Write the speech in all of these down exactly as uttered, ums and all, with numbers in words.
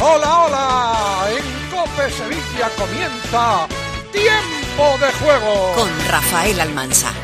Hola, hola, en COPE Sevilla comienza Tiempo de Juego con Rafael Almansa.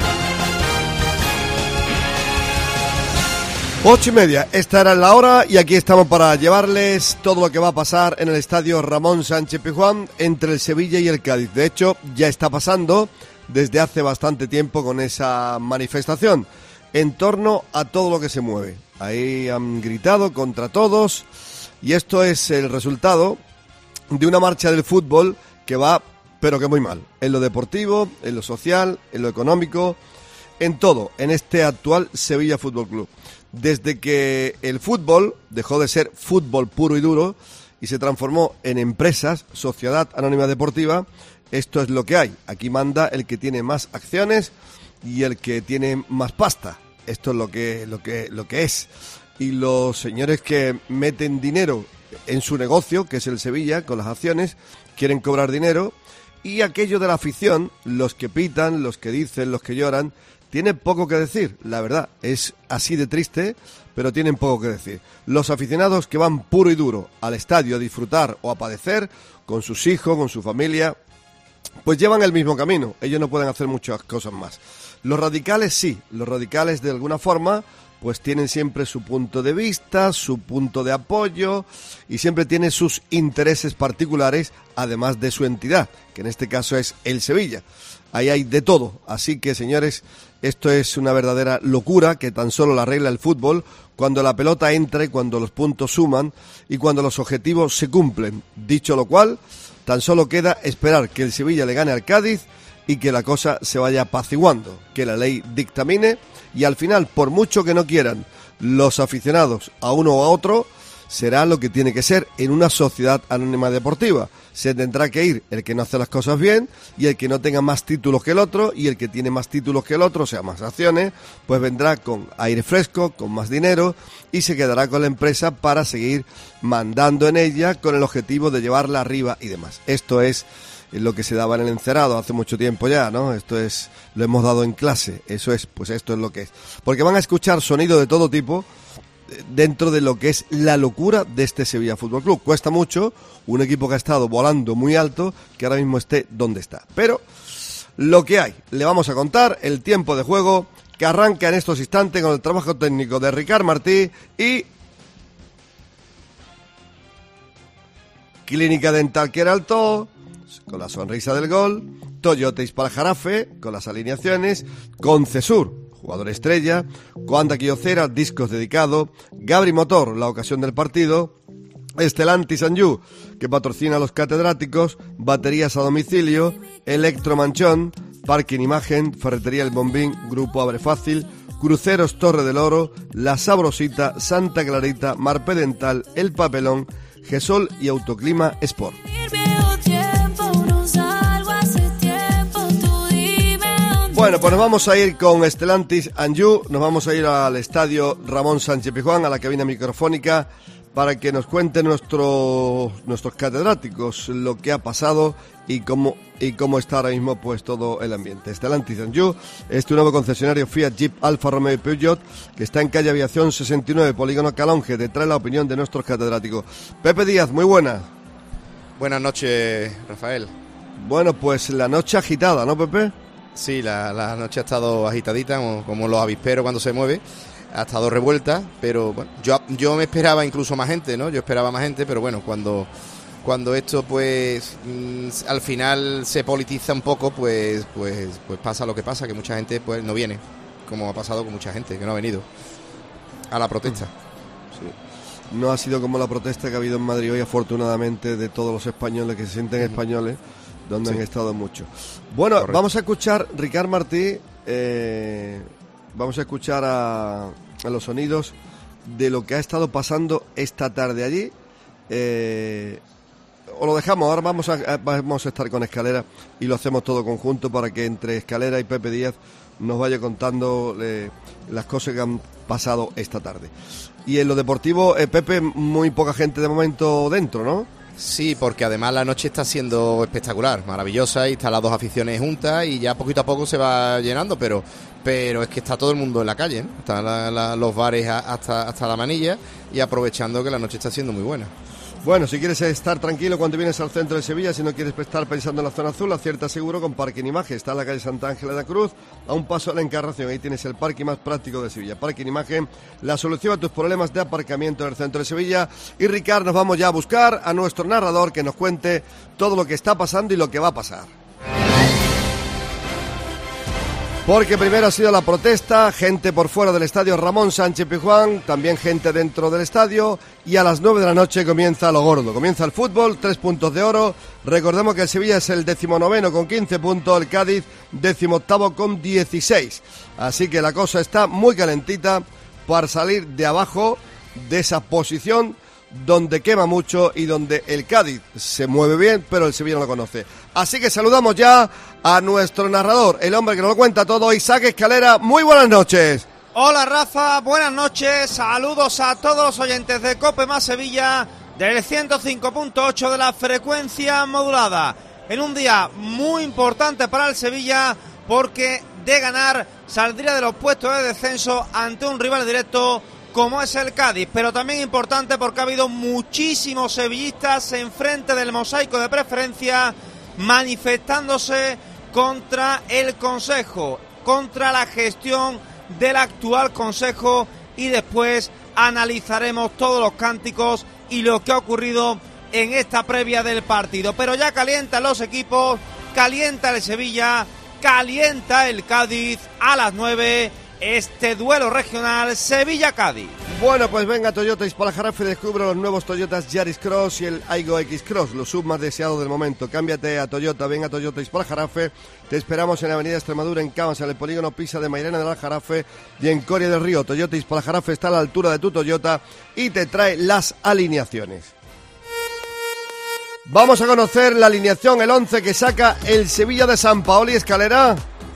Ocho y media, esta era la hora y aquí estamos para llevarles todo lo que va a pasar en el estadio Ramón Sánchez Pizjuán entre el Sevilla y el Cádiz. De hecho, ya está pasando desde hace bastante tiempo con esa manifestación en torno a todo lo que se mueve. Ahí han gritado contra todos y esto es el resultado de una marcha del fútbol que va, pero que muy mal, en lo deportivo, en lo social, en lo económico, en todo, en este actual Sevilla Fútbol Club. Desde que el fútbol dejó de ser fútbol puro y duro y se transformó en empresas, sociedad anónima deportiva, esto es lo que hay. Aquí manda el que tiene más acciones y el que tiene más pasta. Esto es lo que, lo que, lo que es. Y los señores que meten dinero en su negocio, que es el Sevilla, con las acciones, quieren cobrar dinero. Y aquello de la afición, los que pitan, los que dicen, los que lloran, tienen poco que decir, la verdad, es así de triste, pero tienen poco que decir. Los aficionados que van puro y duro al estadio a disfrutar o a padecer, con sus hijos, con su familia, pues llevan el mismo camino, ellos no pueden hacer muchas cosas más. Los radicales sí, los radicales de alguna forma, pues tienen siempre su punto de vista, su punto de apoyo y siempre tienen sus intereses particulares, además de su entidad, que en este caso es el Sevilla. Ahí hay de todo, así que señores, esto es una verdadera locura que tan solo la arregla el fútbol cuando la pelota entra y cuando los puntos suman y cuando los objetivos se cumplen. Dicho lo cual, tan solo queda esperar que el Sevilla le gane al Cádiz y que la cosa se vaya apaciguando, que la ley dictamine y al final, por mucho que no quieran los aficionados a uno o a otro, será lo que tiene que ser en una sociedad anónima deportiva. Se tendrá que ir el que no hace las cosas bien y el que no tenga más títulos que el otro, y el que tiene más títulos que el otro, o sea, más acciones, pues vendrá con aire fresco, con más dinero y se quedará con la empresa para seguir mandando en ella con el objetivo de llevarla arriba y demás. Esto es lo que se daba en el encerado hace mucho tiempo ya, ¿no? Esto es, lo hemos dado en clase, eso es, pues esto es lo que es. Porque van a escuchar sonido de todo tipo dentro de lo que es la locura de este Sevilla Fútbol Club. Cuesta mucho un equipo que ha estado volando muy alto que ahora mismo esté donde está. Pero lo que hay, le vamos a contar el tiempo de juego que arranca en estos instantes con el trabajo técnico de Ricard Martí y Clínica Dental Queraltó, con la sonrisa del gol, Toyota Ispal-Jarafe, con las alineaciones, Concesur, jugador estrella, Coanda Quiocera, discos dedicados, Gabri Motor, la ocasión del partido, Stellantis Anju, que patrocina a los catedráticos, baterías a domicilio, Electro Manchón, Parking Imagen, Ferretería El Bombín, Grupo Abre Fácil, Cruceros Torre del Oro, La Sabrosita, Santa Clarita, Marpe Dental, El Papelón, Gesol y Autoclima Sport. Bueno, pues nos vamos a ir con Stellantis Anju, nos vamos a ir al estadio Ramón Sánchez Pizjuán, a la cabina microfónica, para que nos cuenten nuestros nuestros catedráticos lo que ha pasado y cómo y cómo está ahora mismo pues todo el ambiente. Stellantis Anju es tu nuevo concesionario Fiat, Jeep, Alfa Romeo y Peugeot, que está en calle Aviación sesenta y nueve, Polígono Calonge. Te trae la opinión de nuestros catedráticos. Pepe Díaz, muy buenas. Buenas noches, Rafael. Bueno, pues la noche agitada, ¿no, Pepe? Sí, la, la noche ha estado agitadita, como, como los avisperos cuando se mueve, ha estado revuelta, pero bueno, yo, yo me esperaba incluso más gente, ¿no? Yo esperaba más gente, pero bueno, cuando, cuando esto pues mmm, al final se politiza un poco, pues, pues, pues pasa lo que pasa, que mucha gente pues no viene, como ha pasado con mucha gente que no ha venido a la protesta. Sí. No ha sido como la protesta que ha habido en Madrid hoy, afortunadamente, de todos los españoles que se sienten uh-huh. españoles, donde sí. han estado mucho. Bueno, correcto. Vamos a escuchar Ricard Martí, eh, vamos a escuchar a, a los sonidos de lo que ha estado pasando esta tarde allí. Eh, o lo dejamos, ahora vamos a, vamos a estar con Escalera y lo hacemos todo conjunto para que entre Escalera y Pepe Díaz nos vaya contando eh, las cosas que han pasado esta tarde. Y en lo deportivo, eh, Pepe, muy poca gente de momento dentro, ¿no? Sí, porque además la noche está siendo espectacular, maravillosa, y están las dos aficiones juntas y ya poquito a poco se va llenando, pero pero es que está todo el mundo en la calle, ¿no? Están la, la, los bares hasta, hasta la manilla y aprovechando que la noche está siendo muy buena. Bueno, si quieres estar tranquilo cuando vienes al centro de Sevilla, si no quieres estar pensando en la zona azul, acierta seguro con Parking Imagen. Está en la calle Santa Ángela de la Cruz, a un paso de la Encarnación. Ahí tienes el parking más práctico de Sevilla. Parking Imagen, la solución a tus problemas de aparcamiento en el centro de Sevilla. Y Ricard, nos vamos ya a buscar a nuestro narrador que nos cuente todo lo que está pasando y lo que va a pasar. Porque primero ha sido la protesta, gente por fuera del estadio Ramón Sánchez Pizjuán, también gente dentro del estadio, y a las nueve de la noche comienza lo gordo, comienza el fútbol, tres puntos de oro. Recordemos que el Sevilla es el decimonoveno con quince puntos, el Cádiz decimoctavo con dieciséis, así que la cosa está muy calentita para salir de abajo de esa posición donde quema mucho y donde el Cádiz se mueve bien, pero el Sevilla no lo conoce. Así que saludamos ya a nuestro narrador, el hombre que nos lo cuenta todo, Isaac Escalera. Muy buenas noches. Hola Rafa, buenas noches, saludos a todos los oyentes de COPE más Sevilla del ciento cinco punto ocho de la frecuencia modulada. En un día muy importante para el Sevilla, porque de ganar saldría de los puestos de descenso ante un rival directo como es el Cádiz, pero también importante porque ha habido muchísimos sevillistas enfrente del mosaico de preferencia manifestándose contra el Consejo, contra la gestión del actual Consejo, y después analizaremos todos los cánticos y lo que ha ocurrido en esta previa del partido. Pero ya calientan los equipos, calienta el Sevilla, calienta el Cádiz a las nueve. Este duelo regional Sevilla-Cádiz. Bueno, pues venga Toyota Hispala-Jarafe, descubre los nuevos Toyotas Yaris Cross y el Aygo X Cross, los sub más deseados del momento. Cámbiate a Toyota, venga a Toyota Hispala-Jarafe. Te esperamos en Avenida Extremadura, en Camas, en el polígono Pisa de Mairena del Aljarafe y en Coria del Río. Toyota Hispala-Jarafe está a la altura de tu Toyota y te trae las alineaciones. Vamos a conocer la alineación, el once que saca el Sevilla de Sampaoli. Escalera.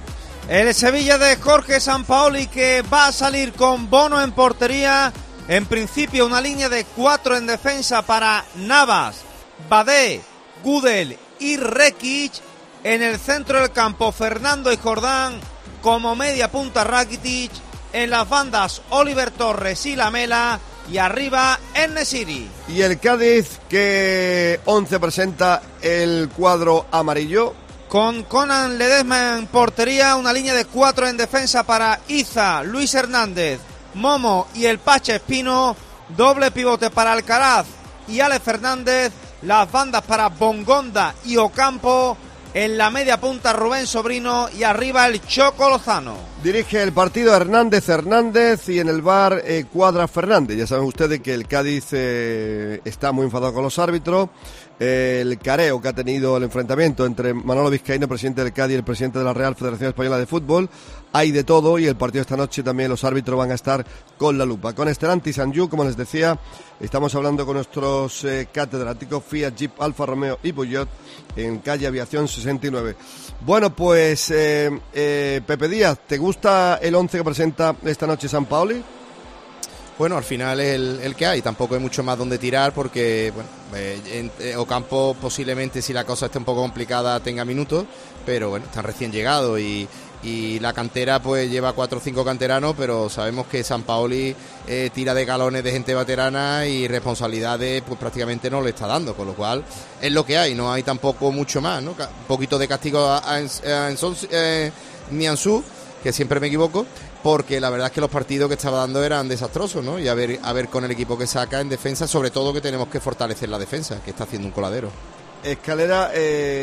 El Sevilla de Jorge Sampaoli, que va a salir con Bono en portería. En principio una línea de cuatro en defensa para Navas, Badé, Gudel y Rekic. En el centro del campo Fernando y Jordán, como media punta Rakitic. En las bandas Oliver Torres y Lamela, y arriba En-Nesyri. Y el Cádiz, que once presenta el cuadro amarillo. Con Conan Ledesma en portería, una línea de cuatro en defensa para Iza, Luis Hernández, Momo y el Pacha Espino, doble pivote para Alcaraz y Alex Fernández, las bandas para Bongonda y Ocampo, en la media punta Rubén Sobrino y arriba el Choco Lozano. Dirige el partido Hernández Hernández y en el bar eh, Cuadra Fernández. Ya saben ustedes que el Cádiz eh, está muy enfadado con los árbitros. Eh, el careo que ha tenido el enfrentamiento entre Manolo Vizcaíno, presidente del Cádiz, y el presidente de la Real Federación Española de Fútbol. Hay de todo, y el partido esta noche también los árbitros van a estar con la lupa. Con Stellantis Sanju, como les decía, estamos hablando con nuestros eh, catedráticos Fiat, Jeep, Alfa Romeo y Peugeot en calle Aviación sesenta y nueve. Bueno, pues eh, eh, Pepe Díaz, ¿te gusta el once que presenta esta noche Sampaoli? Bueno, al final es el, el que hay, tampoco hay mucho más donde tirar porque, bueno, eh, en, eh, Ocampo posiblemente, si la cosa esté un poco complicada, tenga minutos, pero bueno, están recién llegados y, y la cantera pues lleva cuatro o cinco canteranos, pero sabemos que Sampaoli eh, tira de galones de gente veterana y responsabilidades pues prácticamente no le está dando, con lo cual es lo que hay, no hay tampoco mucho más, ¿no? Un poquito de castigo a, a, a, a eh, Nianzú, que siempre me equivoco, porque la verdad es que los partidos que estaba dando eran desastrosos, ¿no? Y a ver, a ver con el equipo que saca en defensa, sobre todo que tenemos que fortalecer la defensa, que está haciendo un coladero. Escalera,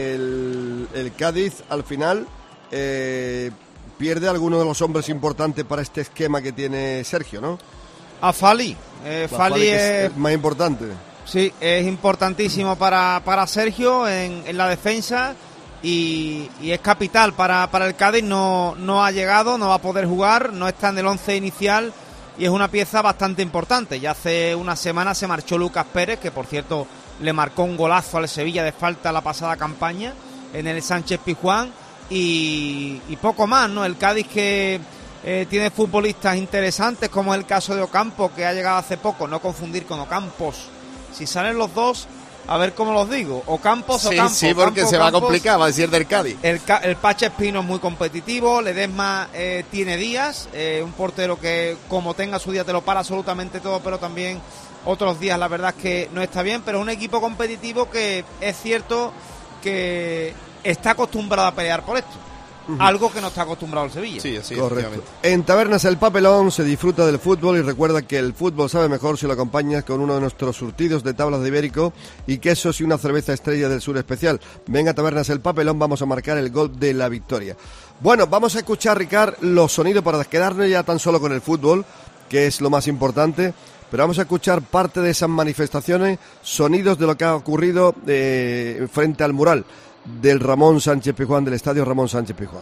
el, el Cádiz al final eh, pierde a alguno de los hombres importantes para este esquema que tiene Sergio, ¿no? A Fali. Eh, Fali, Fali es, es más importante. Sí, es importantísimo para, para Sergio en, en la defensa. Y, y es capital para, para el Cádiz. No, no ha llegado, no va a poder jugar, no está en el once inicial y es una pieza bastante importante. Ya hace una semana se marchó Lucas Pérez, que por cierto le marcó un golazo al Sevilla de falta la pasada campaña en el Sánchez Pizjuán, y, y poco más, ¿no? El Cádiz que eh, tiene futbolistas interesantes, como es el caso de Ocampo, que ha llegado hace poco, no confundir con Ocampos. Si salen los dos, a ver cómo los digo, o Campos o Sí, Campos. sí, porque Campos, se va a Campos. complicar, va a decir del Cádiz. El, el Pache Espino es muy competitivo, Ledesma eh, tiene días, eh, un portero que como tenga su día te lo para absolutamente todo, pero también otros días la verdad es que no está bien, pero es un equipo competitivo que es cierto que está acostumbrado a pelear por esto. Uh-huh. Algo que no está acostumbrado el Sevilla. Sí, así correcto. En Tabernas El Papelón se disfruta del fútbol y recuerda que el fútbol sabe mejor si lo acompañas con uno de nuestros surtidos de tablas de Ibérico y quesos y una cerveza Estrella del Sur especial. Venga, Tabernas El Papelón, vamos a marcar el gol de la victoria. Bueno, vamos a escuchar, Ricard, los sonidos para quedarnos ya tan solo con el fútbol, que es lo más importante, pero vamos a escuchar parte de esas manifestaciones, sonidos de lo que ha ocurrido eh, frente al mural del Ramón Sánchez Pizjuán, del estadio Ramón Sánchez Pizjuán.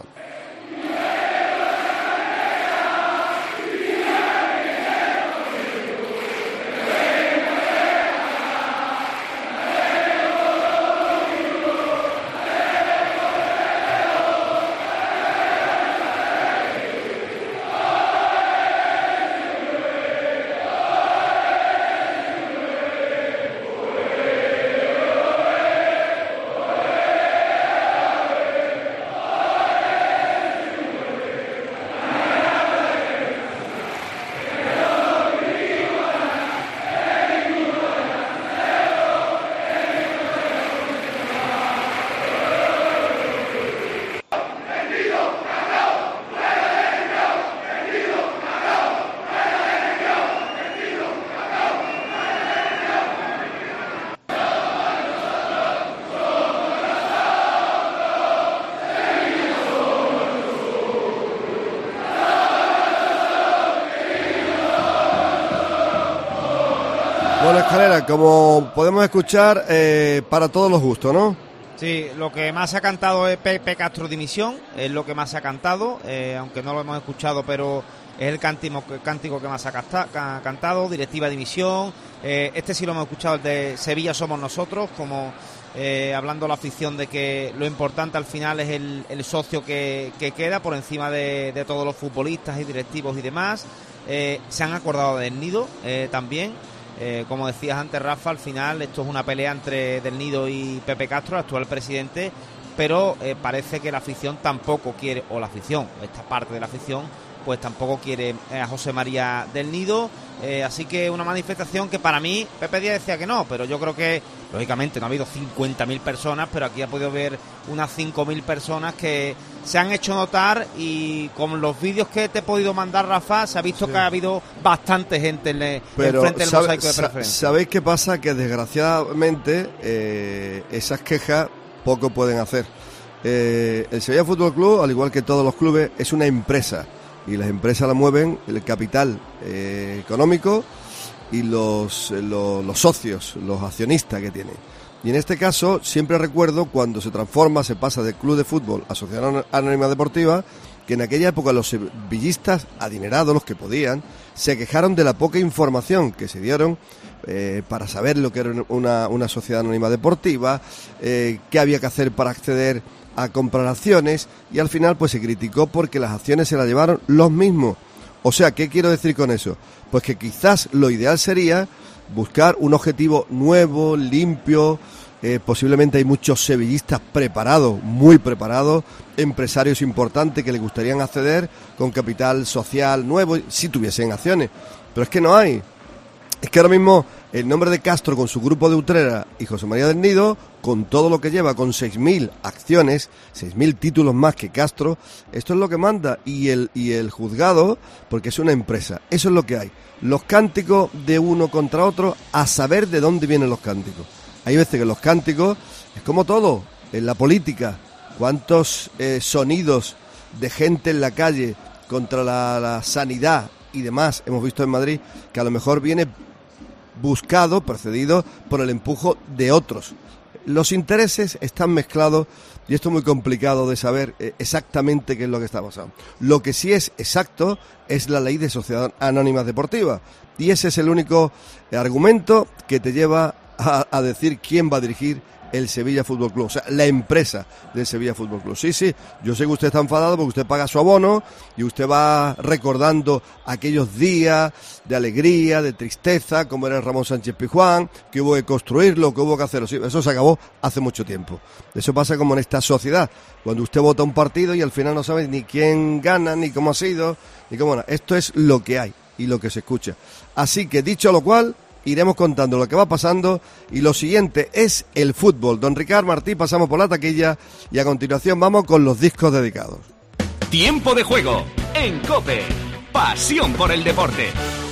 Bueno, Escalera, como podemos escuchar, eh, para todos los gustos, ¿no? Sí, lo que más se ha cantado es Pepe Castro dimisión, es lo que más se ha cantado, eh, aunque no lo hemos escuchado, pero es el cántico, el cántico que más se ha canta, ca, cantado, directiva dimisión, eh, este sí lo hemos escuchado, el de Sevilla somos nosotros, como eh, hablando la afición de que lo importante al final es el, el socio que, que queda por encima de, de todos los futbolistas y directivos y demás. Eh, se han acordado del Nido eh, también. Eh, como decías antes, Rafa, al final esto es una pelea entre Del Nido y Pepe Castro, el actual presidente, pero eh, parece que la afición tampoco quiere, o la afición, esta parte de la afición, pues tampoco quiere eh, a José María Del Nido, eh, así que una manifestación que para mí, Pepe Díaz decía que no, pero yo creo que, lógicamente, no ha habido cincuenta mil personas, pero aquí ha podido haber unas cinco mil personas que se han hecho notar y con los vídeos que te he podido mandar, Rafa, se ha visto sí. que ha habido bastante gente en, el, pero en frente del sabe, mosaico de preferencia. ¿Sabéis qué pasa? Que desgraciadamente eh, esas quejas poco pueden hacer. Eh, el Sevilla Fútbol Club, al igual que todos los clubes, es una empresa y las empresas la mueven el capital eh, económico y los, los, los socios, los accionistas que tienen. Y en este caso siempre recuerdo cuando se transforma, se pasa de club de fútbol a Sociedad Anónima Deportiva, que en aquella época los sevillistas adinerados, los que podían, se quejaron de la poca información que se dieron eh, para saber lo que era una, una Sociedad Anónima Deportiva, eh, qué había que hacer para acceder a comprar acciones, y al final pues se criticó porque las acciones se las llevaron los mismos. O sea, ¿qué quiero decir con eso? Pues que quizás lo ideal sería buscar un objetivo nuevo, limpio. Eh, posiblemente hay muchos sevillistas preparados, muy preparados, empresarios importantes que les gustarían acceder con capital social nuevo, si tuviesen acciones, pero es que no hay. Es que ahora mismo el nombre de Castro con su grupo de Utrera y José María del Nido, con todo lo que lleva, con seis mil acciones, seis mil títulos más que Castro, esto es lo que manda, y el, y el juzgado, porque es una empresa, eso es lo que hay. Los cánticos de uno contra otro, a saber de dónde vienen los cánticos. Hay veces que los cánticos, es como todo, en la política, cuántos eh, sonidos de gente en la calle contra la, la sanidad y demás hemos visto en Madrid, que a lo mejor viene buscado, precedido por el empujo de otros. Los intereses están mezclados y esto es muy complicado de saber eh, exactamente qué es lo que está pasando. Lo que sí es exacto es la ley de Sociedad Anónima Deportiva, y ese es el único argumento que te lleva A, a decir quién va a dirigir el Sevilla Fútbol Club, o sea, la empresa del Sevilla Fútbol Club. Sí, sí, yo sé que usted está enfadado porque usted paga su abono y usted va recordando aquellos días de alegría, de tristeza, como era el Ramón Sánchez Pizjuán, que hubo que construirlo, que hubo que hacerlo. Sí, eso se acabó hace mucho tiempo. Eso pasa como en esta sociedad, cuando usted vota un partido y al final no sabe ni quién gana, ni cómo ha sido, ni cómo no. Esto es lo que hay y lo que se escucha. Así que, dicho lo cual, iremos contando lo que va pasando y lo siguiente es el fútbol. Don Ricard Martí, pasamos por la taquilla y a continuación vamos con los discos dedicados. Tiempo de juego en COPE. Pasión por el deporte.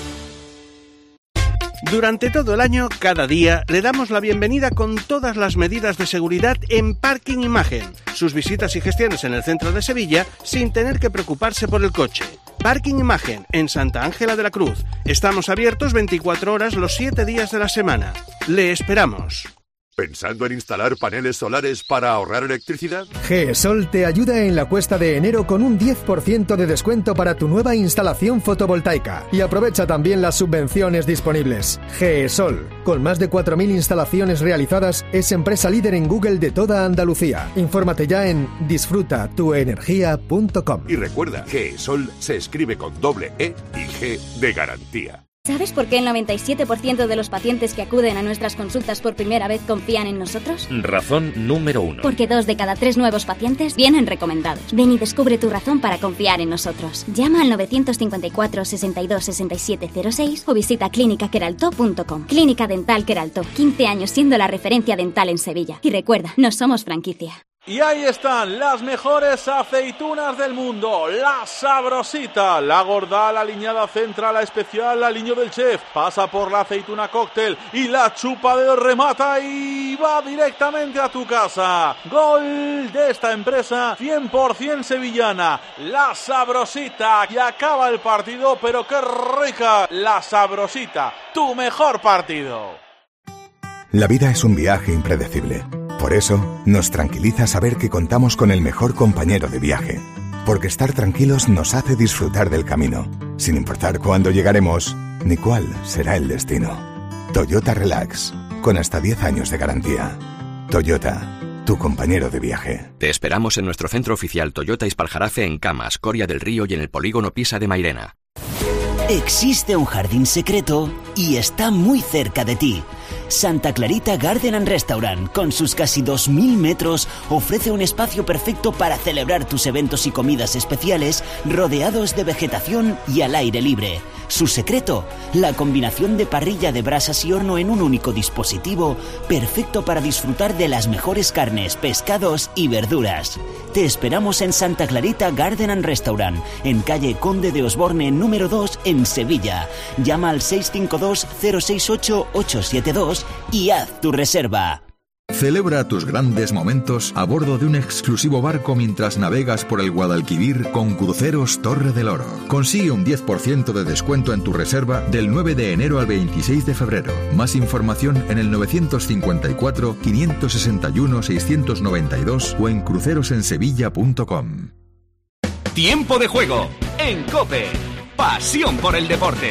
Durante todo el año, cada día, le damos la bienvenida con todas las medidas de seguridad en Parking Imagen. Sus visitas y gestiones en el centro de Sevilla sin tener que preocuparse por el coche. Parking Imagen, en Santa Ángela de la Cruz. Estamos abiertos veinticuatro horas los siete días de la semana. Le esperamos. ¿Pensando en instalar paneles solares para ahorrar electricidad? GESOL te ayuda en la cuesta de enero con un diez por ciento de descuento para tu nueva instalación fotovoltaica. Y aprovecha también las subvenciones disponibles. GESOL, con más de cuatro mil instalaciones realizadas, es empresa líder en Google de toda Andalucía. Infórmate ya en disfruta tu energía punto com. Y recuerda, GESOL se escribe con doble E y G de garantía. ¿Sabes por qué el noventa y siete por ciento de los pacientes que acuden a nuestras consultas por primera vez confían en nosotros? Razón número uno. Porque dos de cada tres nuevos pacientes vienen recomendados. Ven y descubre tu razón para confiar en nosotros. Llama al novecientos cincuenta y cuatro, sesenta y dos, sesenta y siete cero seis o visita clínica queralto punto com. Clínica Dental Queralto, quince años siendo la referencia dental en Sevilla. Y recuerda, no somos franquicia. Y ahí están las mejores aceitunas del mundo, la Sabrosita, la gorda, la aliñada central, la especial, la aliño del chef, pasa por la aceituna cóctel y la chupa de remata y va directamente a tu casa. Gol de esta empresa cien por ciento sevillana, la Sabrosita, y acaba el partido, pero qué rica, la Sabrosita, tu mejor partido. La vida es un viaje impredecible. Por eso, nos tranquiliza saber que contamos con el mejor compañero de viaje. Porque estar tranquilos nos hace disfrutar del camino, sin importar cuándo llegaremos ni cuál será el destino. Toyota Relax, con hasta diez años de garantía. Toyota, tu compañero de viaje. Te esperamos en nuestro centro oficial Toyota Ispaljarafe en Camas, Coria del Río y en el polígono Pisa de Mairena. Existe un jardín secreto y está muy cerca de ti. Santa Clarita Garden and Restaurant, con sus casi dos mil metros, ofrece un espacio perfecto para celebrar tus eventos y comidas especiales rodeados de vegetación y al aire libre. Su secreto, la combinación de parrilla de brasas y horno en un único dispositivo, perfecto para disfrutar de las mejores carnes, pescados y verduras. Te esperamos en Santa Clarita Garden and Restaurant, en calle Conde de Osborne número dos en Sevilla. Llama al seis cinco dos, cero seis ocho, ocho siete dos y haz tu reserva. Celebra tus grandes momentos a bordo de un exclusivo barco mientras navegas por el Guadalquivir con Cruceros Torre del Oro. Consigue un diez por ciento de descuento en tu reserva del nueve de enero al veintiséis de febrero. Más información en el novecientos cincuenta y cuatro, quinientos sesenta y uno, seiscientos noventa y dos o en cruceros en sevilla punto com. Tiempo de juego en COPE. Pasión por el deporte.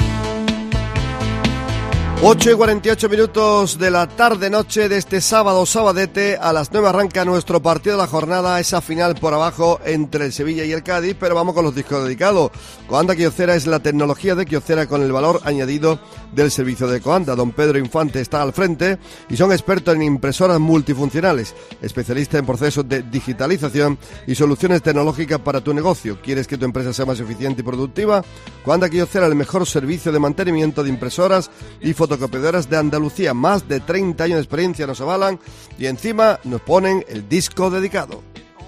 ocho y cuarenta y ocho minutos de la tarde-noche de este sábado, sabadete. A las nueve arranca nuestro partido de la jornada, esa final por abajo entre el Sevilla y el Cádiz, pero vamos con los discos dedicados. Coanda Kyocera es la tecnología de Kyocera con el valor añadido del servicio de Coanda. Don Pedro Infante está al frente y son expertos en impresoras multifuncionales, especialistas en procesos de digitalización y soluciones tecnológicas para tu negocio. ¿Quieres que tu empresa sea más eficiente y productiva? Coanda Kyocera, el mejor servicio de mantenimiento de impresoras y fotocopiadoras de Andalucía. Más de treinta años de experiencia nos avalan y encima nos ponen el disco dedicado.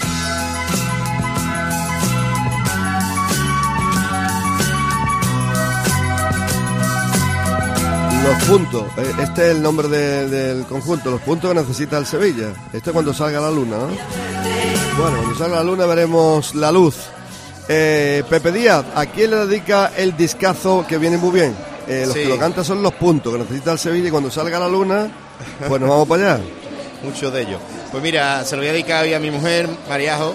Los puntos, este es el nombre de, del conjunto, los puntos que necesita el Sevilla. Esto es cuando salga la luna, ¿no? Bueno, cuando salga la luna veremos la luz. Eh, Pepe Díaz, ¿a quién le dedica el discazo que viene muy bien? Eh, los sí. que lo cantan son los puntos que necesita el Sevilla y cuando salga la luna, pues nos vamos para allá. Muchos de ellos. Pues mira, se lo voy a dedicar hoy a mi mujer, Mariajo,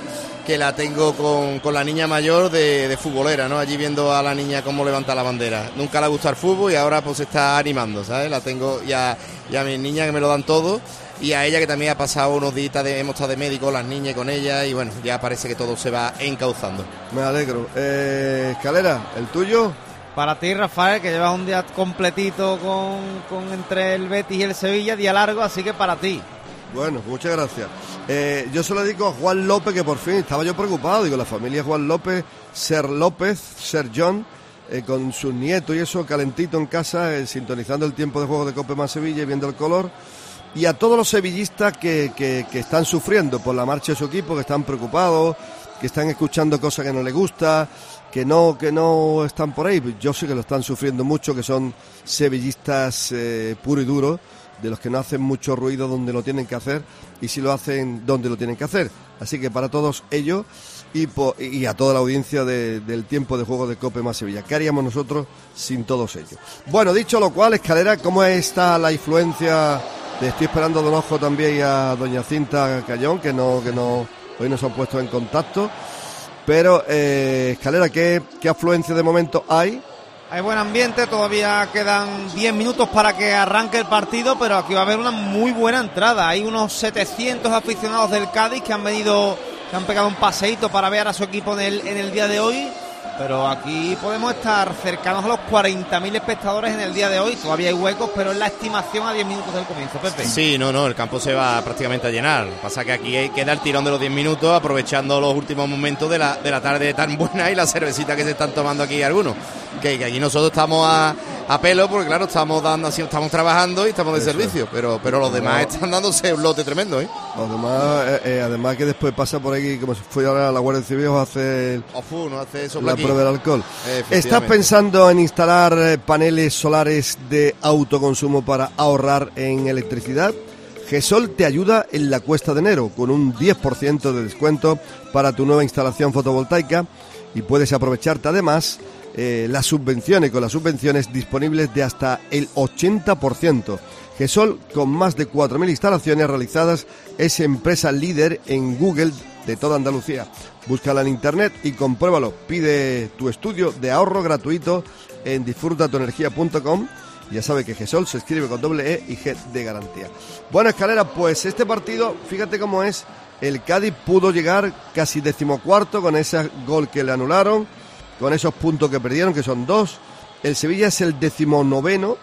que la tengo con, con la niña mayor de, de futbolera, ¿no? Allí viendo a la niña cómo levanta la bandera. Nunca le gusta el fútbol y ahora pues se está animando, ¿sabes? La tengo ya a, a mis niñas que me lo dan todo y a ella que también ha pasado unos días, de, hemos estado de médico, las niñas con ella y bueno, ya parece que todo se va encauzando. Me alegro. Eh, Escalera, ¿el tuyo? Para ti, Rafael, que llevas un día completito con, con entre el Betis y el Sevilla, día largo, así que para ti. Bueno, muchas gracias. Eh, yo se lo dedico a Juan López, que por fin estaba yo preocupado. Digo, la familia Juan López, Ser López, Ser John, eh, con sus nietos y eso, calentito en casa, eh, sintonizando el tiempo de juego de Cope más Sevilla y viendo el color. Y a todos los sevillistas que, que, que están sufriendo por la marcha de su equipo, que están preocupados, que están escuchando cosas que no les gusta, que no, que no están por ahí. Yo sé que lo están sufriendo mucho, que son sevillistas eh, puro y duro, de los que no hacen mucho ruido donde lo tienen que hacer y si lo hacen donde lo tienen que hacer. Así que para todos ellos y, po, y a toda la audiencia de, del tiempo de juego de Cope más Sevilla, ¿qué haríamos nosotros sin todos ellos? Bueno, dicho lo cual, Escalera, ¿cómo está la influencia? De, estoy esperando a Don Ojo también y a doña Cinta Cayón, que no, que no hoy nos han puesto en contacto. Pero, eh, Escalera, ¿qué, ¿qué afluencia de momento hay? Hay buen ambiente, todavía quedan diez minutos para que arranque el partido, pero aquí va a haber una muy buena entrada. Hay unos setecientos aficionados del Cádiz que han venido, que han pegado un paseíto para ver a su equipo en el, en el día de hoy. Pero aquí podemos estar cercanos a los cuarenta mil espectadores en el día de hoy. Todavía hay huecos, pero es la estimación a diez minutos del comienzo, Pepe. Sí, no, no, el campo se va prácticamente a llenar. Pasa que aquí queda el tirón de los diez minutos, aprovechando los últimos momentos de la, de la tarde tan buena y la cervecita que se están tomando aquí algunos. Que, que aquí nosotros estamos a, a pelo, porque claro, estamos dando así, estamos trabajando y estamos de Eso. servicio, pero pero los demás no. están dándose un lote tremendo, ¿eh? Los demás, eh, eh, además que después pasa por aquí, como si fuera ahora la Guardia Civil, o hace el, Ofu, no hace eso la prueba del alcohol. ¿Estás pensando en instalar eh, paneles solares de autoconsumo para ahorrar en electricidad? GESOL te ayuda en la cuesta de enero con un diez por ciento de descuento para tu nueva instalación fotovoltaica y puedes aprovecharte además eh, las subvenciones, con las subvenciones disponibles de hasta el ochenta por ciento. GESOL, con más de cuatro mil instalaciones realizadas, es empresa líder en Google de toda Andalucía. Búscala en internet y compruébalo. Pide tu estudio de ahorro gratuito en disfruta tu energía punto com. Ya sabe que GESOL se escribe con doble E y G de garantía. Bueno, Escalera, pues este partido, fíjate cómo es. El Cádiz pudo llegar casi decimocuarto con ese gol que le anularon, con esos puntos que perdieron, que son dos. El Sevilla es el decimonoveno,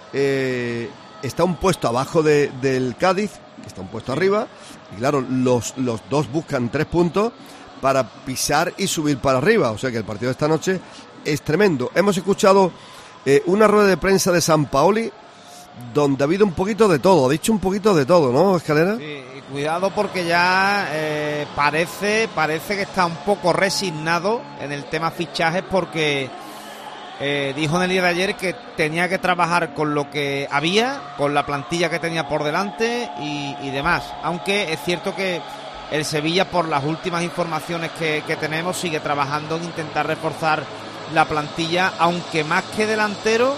eh, está un puesto abajo de, del Cádiz, que está un puesto arriba, y claro, los, los dos buscan tres puntos para pisar y subir para arriba, o sea que el partido de esta noche es tremendo. Hemos escuchado eh, una rueda de prensa de Sampaoli, donde ha habido un poquito de todo, ha dicho un poquito de todo, ¿no, Escalera? Sí, y cuidado porque ya eh, parece, parece que está un poco resignado en el tema fichajes, porque eh, dijo en el día de ayer que tenía que trabajar con lo que había, con la plantilla que tenía por delante y, y demás, aunque es cierto que el Sevilla, por las últimas informaciones que, que tenemos, sigue trabajando en intentar reforzar la plantilla, aunque más que delantero,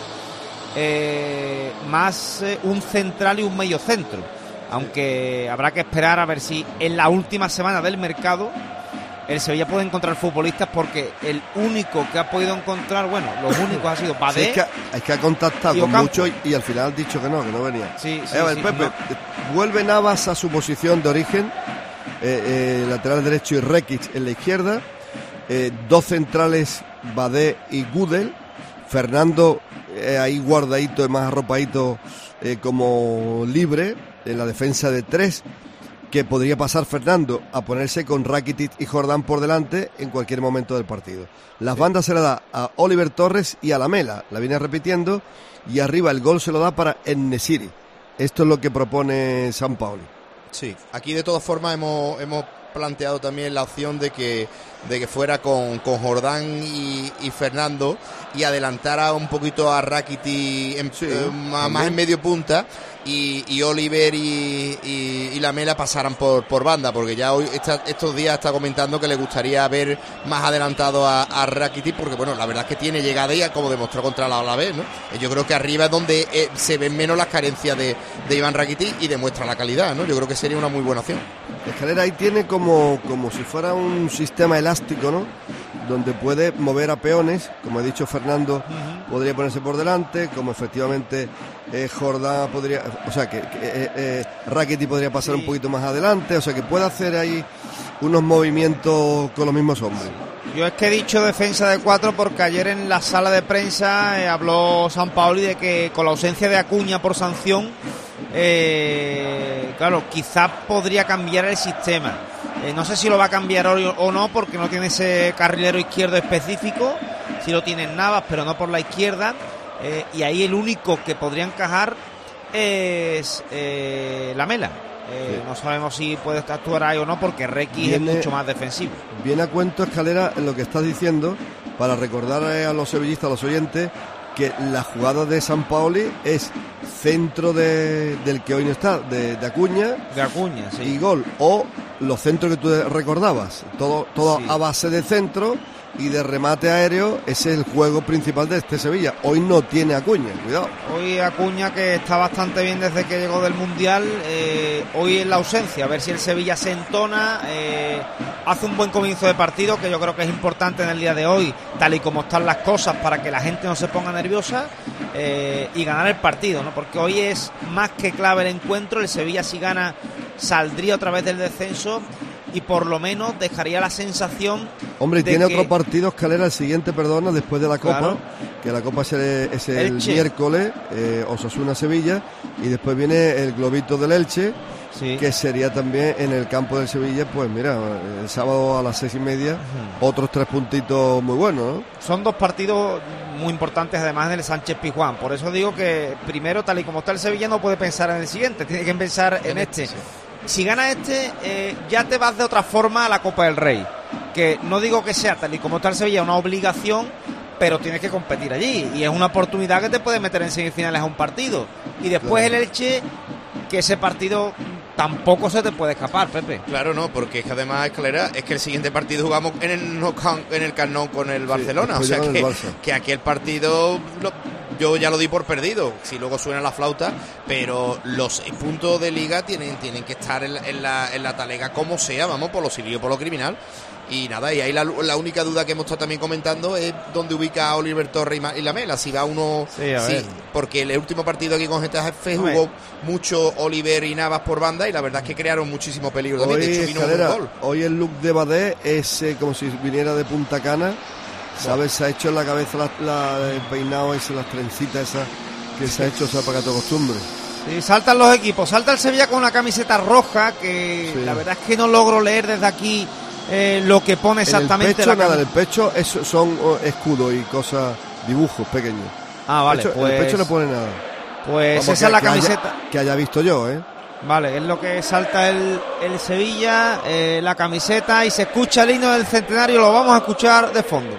eh, más eh, un central y un mediocentro. Aunque habrá que esperar a ver si en la última semana del mercado el Sevilla puede encontrar futbolistas, porque el único que ha podido encontrar, bueno, los únicos ha sido Badé. Sí, es, que, es que ha contactado con muchos y, y al final ha dicho que no, que no venía. Sí, sí, eh, a ver, sí, Pepe, no. Vuelve Navas a su posición de origen, eh, eh, lateral derecho y Rekic en la izquierda, eh, dos centrales, Badé y Gudel, Fernando eh, ahí guardadito, más arropadito eh, como libre en la defensa de tres, que podría pasar Fernando a ponerse con Rakitic y Jordán por delante en cualquier momento del partido. Las bandas se la da a Oliver Torres y a Lamela, la viene repitiendo, y arriba el gol se lo da para En-Nesyri. Esto es lo que propone Sampaoli. Sí, aquí de todas formas hemos, hemos planteado también la opción de que de que fuera con, con Jordán y, y Fernando, y adelantara un poquito a Rakitic en, sí, eh, más, más en medio punta, y, y Oliver y, y, y Lamela pasaran por, por banda, porque ya hoy esta, estos días está comentando que le gustaría ver más adelantado a, a Rakitic, porque bueno, la verdad es que tiene llegada y como demostró contra la Alavés, ¿no? Yo creo que arriba es donde eh, se ven menos las carencias de, de Iván Rakitic y demuestra la calidad, ¿no? Yo creo que sería una muy buena opción. Escalera ahí tiene como como, como si fuera un sistema elástico, ¿no? Donde puede mover a peones, como he dicho Fernando, uh-huh. podría ponerse por delante, como efectivamente eh, Jordán podría, o sea que, que eh, eh, Rakitic podría pasar sí. un poquito más adelante, o sea que puede hacer ahí unos movimientos con los mismos hombres. Yo es que he dicho defensa de cuatro porque ayer en la sala de prensa eh, habló Sampaoli de que con la ausencia de Acuña por sanción, eh, claro, quizás podría cambiar el sistema. Eh, no sé si lo va a cambiar hoy o no, porque no tiene ese carrilero izquierdo específico. Sí lo tiene Navas, pero no por la izquierda. Eh, y ahí el único que podría encajar es eh, Lamela. Eh, sí. No sabemos si puede actuar ahí o no, porque Requi viene, es mucho más defensivo. Viene a cuento, Escalera, en lo que estás diciendo, para recordar a los sevillistas, a los oyentes, que la jugada de Sampaoli es centro de, del que hoy no está, de, de Acuña, de Acuña, sí. y gol, o los centros que tú recordabas, todo, todo sí. a base de centro y de remate aéreo. Ese es el juego principal de este Sevilla. Hoy no tiene Acuña, cuidado. Hoy Acuña, que está bastante bien desde que llegó del Mundial, eh, hoy en la ausencia, a ver si el Sevilla se entona, eh, hace un buen comienzo de partido, que yo creo que es importante en el día de hoy, tal y como están las cosas, para que la gente no se ponga nerviosa, eh, y ganar el partido, ¿no? Porque hoy es más que clave el encuentro. El Sevilla, si gana, saldría otra vez del descenso y por lo menos dejaría la sensación. Hombre, de tiene que... otro partido, Escalera, el siguiente, perdona, después de la Copa, claro. que la Copa es el, es el Elche. miércoles, eh, Osasuna-Sevilla, y después viene el globito del Elche, sí. que sería también en el campo del Sevilla. Pues mira, el sábado a las seis y media, uh-huh. otros tres puntitos muy buenos, ¿no? Son dos partidos muy importantes, además del Sánchez Pizjuán. Por eso digo que primero, tal y como está el Sevilla, no puede pensar en el siguiente, tiene que pensar en, en este. este. Sí. Si gana este, eh, ya te vas de otra forma a la Copa del Rey. Que no digo que sea, tal y como está el Sevilla, una obligación, pero tienes que competir allí. Y es una oportunidad que te puede meter en semifinales a un partido. Y después claro. el Elche, que ese partido tampoco se te puede escapar, Pepe. Claro, no, porque es que además, Escalera, es que el siguiente partido jugamos en el, en el Camp Nou con el Barcelona. Sí, o sea que, que aquí el partido... Lo, yo ya lo di por perdido, si luego suena la flauta, pero los seis puntos de liga tienen, tienen que estar en la, en la, en la talega como sea, vamos, por lo civil o por lo criminal. Y nada, y ahí la, la única duda que hemos estado también comentando es dónde ubica a Oliver Torres y, y Lamela, si va uno, sí, sí, porque el último partido aquí con Getafe jugó mucho Oliver y Navas por banda, y la verdad es que crearon muchísimo peligro también. Hoy, de hecho, vino Escalera, un gol. Hoy el look de Badé es eh, como si viniera de Punta Cana. ¿Sabes? Se ha hecho en la cabeza la, la, el peinado ese, las trencitas esas que se ha hecho, o sea, para que te acostumbres. Sí, saltan los equipos. Salta el Sevilla con una camiseta roja, que sí. la verdad es que no logro leer desde aquí eh, lo que pone exactamente. En el pecho, la nada, en el pecho es, son oh, escudos y cosas, dibujos pequeños. Ah, vale. El pecho, pues, en el pecho no pone nada. Pues Vamos, esa que, es la que camiseta. Haya, que haya visto yo, ¿eh? Vale, es lo que salta el, el Sevilla, eh, la camiseta, y se escucha el himno del centenario, lo vamos a escuchar de fondo.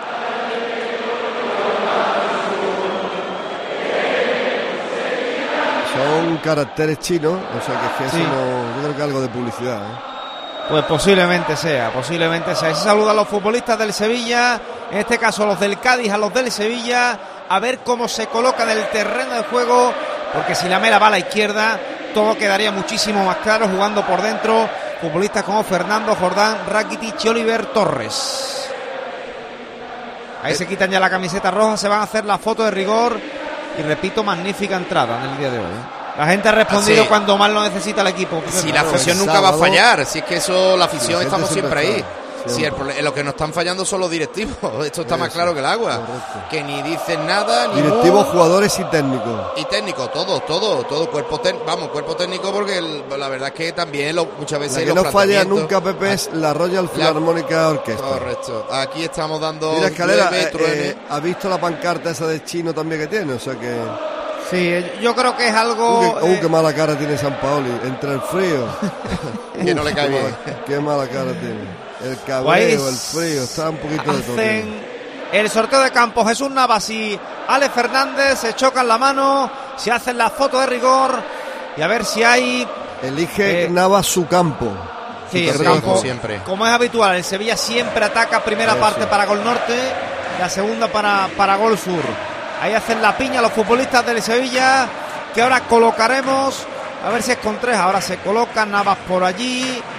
Son caracteres chinos, o sea que es que sí. eso no, yo creo que algo de publicidad, ¿eh? Pues posiblemente sea, posiblemente sea. Y se saluda a los futbolistas del Sevilla, en este caso a los del Cádiz, a los del Sevilla, a ver cómo se coloca en el terreno de juego, porque si Lamela va a la izquierda, todo quedaría muchísimo más claro jugando por dentro. Futbolistas como Fernando, Jordán, Rakitic y Oliver Torres. Ahí eh. se quitan ya la camiseta roja, se van a hacer la foto de rigor. Y repito, magnífica entrada en el día de hoy. La gente ha respondido ah, sí. cuando más lo necesita el equipo. Si la afición nunca va a fallar, si es que eso, la afición, la estamos siempre ahí. Siempre. Si el problema, lo que nos están fallando son los directivos. Esto está eso. Más claro que el agua. Correcto. Que ni dicen nada, ni directivos, jugadores y técnicos. Y técnicos, todo, todo, todo cuerpo técnico, vamos, cuerpo técnico, porque el, la verdad es que también lo, muchas veces la que los no falla nunca, Pepe, es la Royal Philharmonic Orchestra. Correcto. Aquí estamos dando. Mira, Escalera, eh, eh, ¿has visto la pancarta esa de chino también que tiene? O sea que. Sí, yo creo que es algo... Uh, qué, uh, qué mala cara tiene Sampaoli, entre el frío. Que uh, no le cae bien. Mala, qué mala cara tiene. El cabreo, el frío, está un poquito de toque. El sorteo de campo, Jesús Navas y Alex Fernández se chocan la mano, se hacen la foto de rigor y a ver si hay... Elige eh, Navas su campo. Sí, el campo, siempre. Como es habitual, el Sevilla siempre ataca primera Eso. parte para Gol Norte, la segunda para, para Gol Sur. Ahí hacen la piña los futbolistas del Sevilla, que ahora colocaremos, a ver si es con tres, ahora se coloca Navas por allí,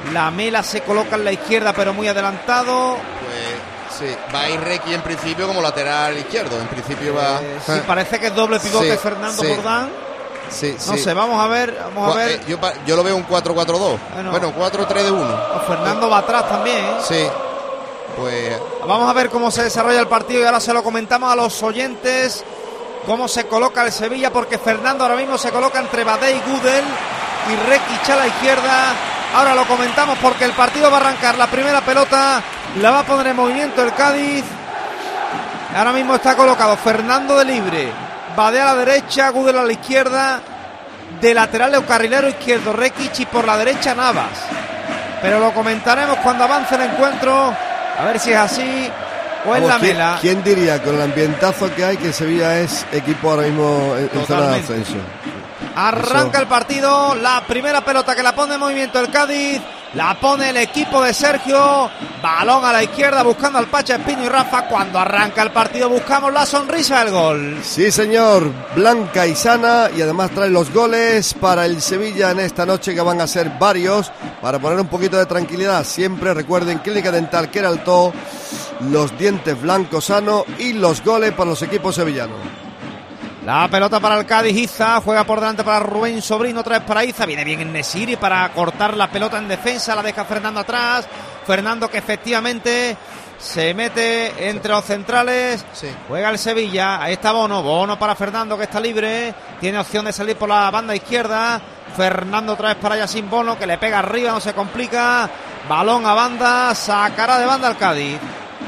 La Mela se coloca en la izquierda, pero muy adelantado. Pues sí, va a ir Requi en principio como lateral izquierdo. En principio va. Eh, sí, parece que es doble pivote sí, Fernando sí. Jordán. Sí, no sí. sé, vamos a ver, vamos a ver. Eh, yo, yo lo veo un cuatro cuatro dos. Bueno, bueno cuatro tres uno. Fernando va atrás también, ¿eh? Sí. Pues vamos a ver cómo se desarrolla el partido y ahora se lo comentamos a los oyentes cómo se coloca el Sevilla, porque Fernando ahora mismo se coloca entre Badé y Gudel y Rekic a la izquierda. Ahora lo comentamos porque el partido va a arrancar. La primera pelota la va a poner en movimiento el Cádiz. Ahora mismo está colocado Fernando de libre, Badé a la derecha, Gudel a la izquierda, de lateral o carrilero izquierdo Rekic y por la derecha Navas. Pero lo comentaremos cuando avance el encuentro, a ver si es así o es la ¿quién, Mela. ¿Quién diría con el ambientazo que hay que Sevilla es equipo ahora mismo en, en zona de ascenso? Arranca Eso. el partido, la primera pelota que la pone en movimiento el Cádiz, la pone el equipo de Sergio, balón a la izquierda buscando al Pacha Espino y Rafa. Cuando arranca el partido buscamos la sonrisa del gol. Sí señor, blanca y sana, y además trae los goles para el Sevilla en esta noche, que van a ser varios, para poner un poquito de tranquilidad. Siempre recuerden, Clínica Dental Queraltó, los dientes blancos sanos y los goles para los equipos sevillanos. La pelota para el Cádiz, Iza juega por delante para Rubén Sobrino, otra vez para Iza, viene bien en Nesiri para cortar la pelota en defensa, la deja Fernando atrás, Fernando que efectivamente se mete entre los centrales, sí. Juega el Sevilla, ahí está Bono, Bono para Fernando que está libre, tiene opción de salir por la banda izquierda, Fernando otra vez para Yacine Bono que le pega arriba, no se complica, balón a banda, sacará de banda al Cádiz.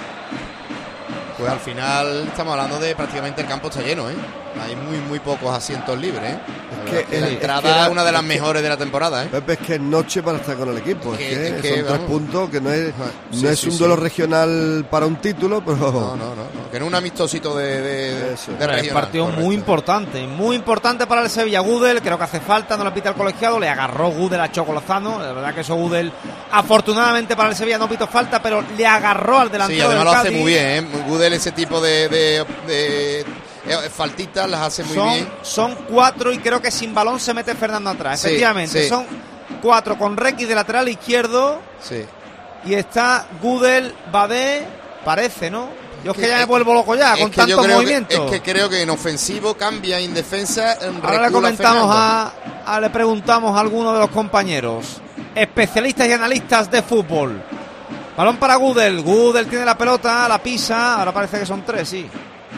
Pues al final estamos hablando de prácticamente el campo está lleno, ¿eh? Hay muy muy pocos asientos libres, ¿eh? Es que, que la el, entrada es que era, es una de las es mejores que, de la temporada, ¿eh? Pepe, es que es noche para estar con el equipo. Es, que, que, es que, son vamos. tres puntos que no es, Sí, no es sí, un sí. duelo regional para un título, pero... No, no, no, no. Que no es un amistosito de, de, Eso. de regional. Es partido correcto. muy importante, muy importante para el Sevilla. Gudel, creo que hace falta, no le pita el colegiado, le agarró Gudel a Choco Lozano. La verdad que eso Gudel, afortunadamente para el Sevilla no pitó falta, pero le agarró al delantero. Sí, además del lo hace Cádiz. muy bien, ¿eh? Gudel ese tipo de, de, de, de faltitas las hace muy son, bien. Son cuatro y creo que sin balón se mete Fernando atrás. Sí, Efectivamente, sí. son cuatro con Rekic de lateral izquierdo. Sí. Y está Gudel, Badé, parece, ¿no? Yo es que, que- ya me es- vuelvo loco ya, Es con que yo tantos creo que- movimientos. es que creo que en ofensivo cambia, en defensa en Ahora le recula comentamos Fernando. a, a- le preguntamos a alguno de los compañeros, especialistas y analistas de fútbol. Balón para Gudel, Gudel tiene la pelota, la pisa, ahora parece que son tres, sí.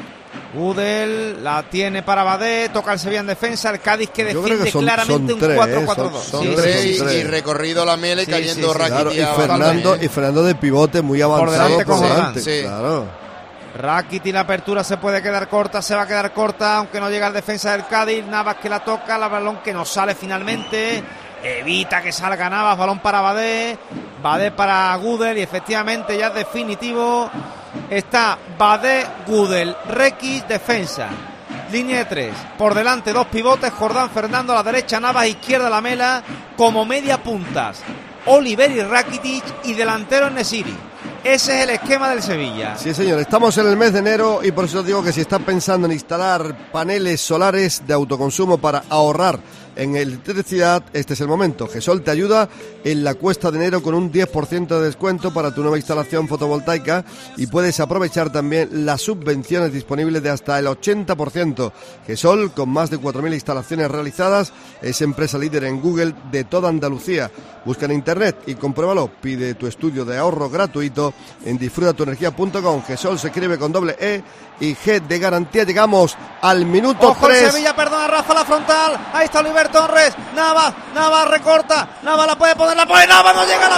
Gudel la tiene para Badé, toca el Sevilla en defensa, el Cádiz que Yo creo defiende que son- claramente son tres, un cuatro ¿eh? cuatro Son- dos. son Sí, Tres sí, y, sí, tres. y recorrido la Mele Sí, cayendo sí, sí. Rakitic Claro, y a Fernando, Valverde. y Fernando de pivote muy avanzado delante por con delante. Jordán, sí. Claro. Rakitic, la apertura se puede quedar corta, se va a quedar corta, aunque no llega el defensa del Cádiz. Navas que la toca, la balón que no sale finalmente, evita que salga Navas, balón para Badé, Badé para Gudel y efectivamente ya es definitivo. Está Badé, Gudel, Rekic, defensa, línea de tres, por delante dos pivotes, Jordán, Fernando a la derecha, Navas, izquierda la Mela, como media puntas Oliver y Rakitic y delantero en Nesiri. Ese es el esquema del Sevilla. Sí, señor, estamos en el mes de enero y por eso digo que si estás pensando en instalar paneles solares de autoconsumo para ahorrar en electricidad, este es el momento. GESOL te ayuda en la cuesta de enero con un diez por ciento de descuento para tu nueva instalación fotovoltaica y puedes aprovechar también las subvenciones disponibles de hasta el ochenta por ciento. GESOL, con más de cuatro mil instalaciones realizadas, es empresa líder en Google de toda Andalucía. Busca en internet y compruébalo. Pide tu estudio de ahorro gratuito en disfruta tu energía punto com. GESOL se escribe con doble E y G de garantía. Llegamos al minuto Ojo el tres. Sevilla, perdona Rafa, la frontal. Ahí está Oliver Torres. Navas, Navas recorta. Navas la puede poner, la pone Navas, no llega a la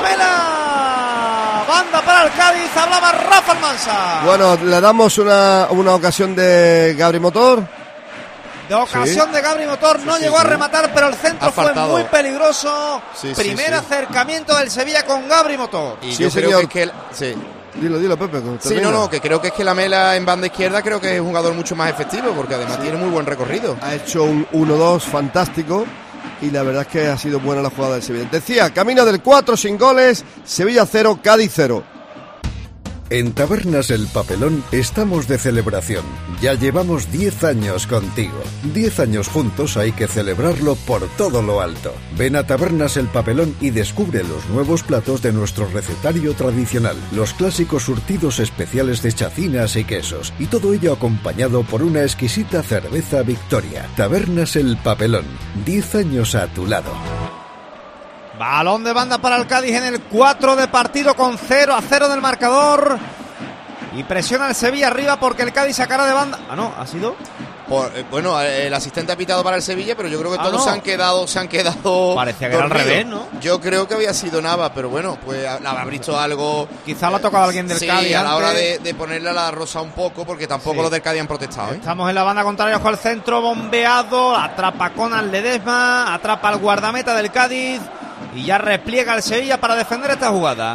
Mela. Banda para el Cádiz, hablaba Rafa Almansa. Bueno, le damos una, una ocasión de Gabri Motor. De ocasión Sí. de Gabri Motor, no Sí, llegó sí. a rematar, pero el centro Ha fue faltado. muy peligroso. Sí, sí, Primer sí. acercamiento del Sevilla con Gabri Motor. Y Sí, yo creo señor. que es que el- sí. Dilo, dilo, Pepe. que Sí, termina. no, no, que creo que es que la Mela en banda izquierda creo que es un jugador mucho más efectivo porque además tiene muy buen recorrido. Ha hecho un uno dos fantástico y la verdad es que ha sido buena la jugada del Sevilla. Decía, camino del cuatro sin goles, Sevilla cero, Cádiz cero. En Tabernas El Papelón estamos de celebración. Ya llevamos diez años contigo. diez años juntos hay que celebrarlo por todo lo alto. Ven a Tabernas El Papelón y descubre los nuevos platos de nuestro recetario tradicional, los clásicos surtidos especiales de chacinas y quesos, y todo ello acompañado por una exquisita cerveza Victoria. Tabernas El Papelón, diez años a tu lado. Balón de banda para el Cádiz en el cuatro de partido con cero a cero del marcador. Y presiona el Sevilla arriba porque el Cádiz sacará de banda. Ah, no, ha sido... Por, eh, bueno, el asistente ha pitado para el Sevilla, pero yo creo que ah, todos no. se han quedado, se han quedado. Parecía que dormidos. Era al revés, ¿no? Yo creo que había sido Navas, pero bueno, pues habrá visto algo. Quizá lo ha tocado alguien del sí, Cádiz. Sí, a la antes. hora de, de ponerle a la rosa un poco, porque tampoco sí. Los del Cádiz han protestado. ¿eh? Estamos en la banda contraria con el centro bombeado, atrapa Conan Ledesma, atrapa al guardameta del Cádiz y ya repliega el Sevilla para defender esta jugada.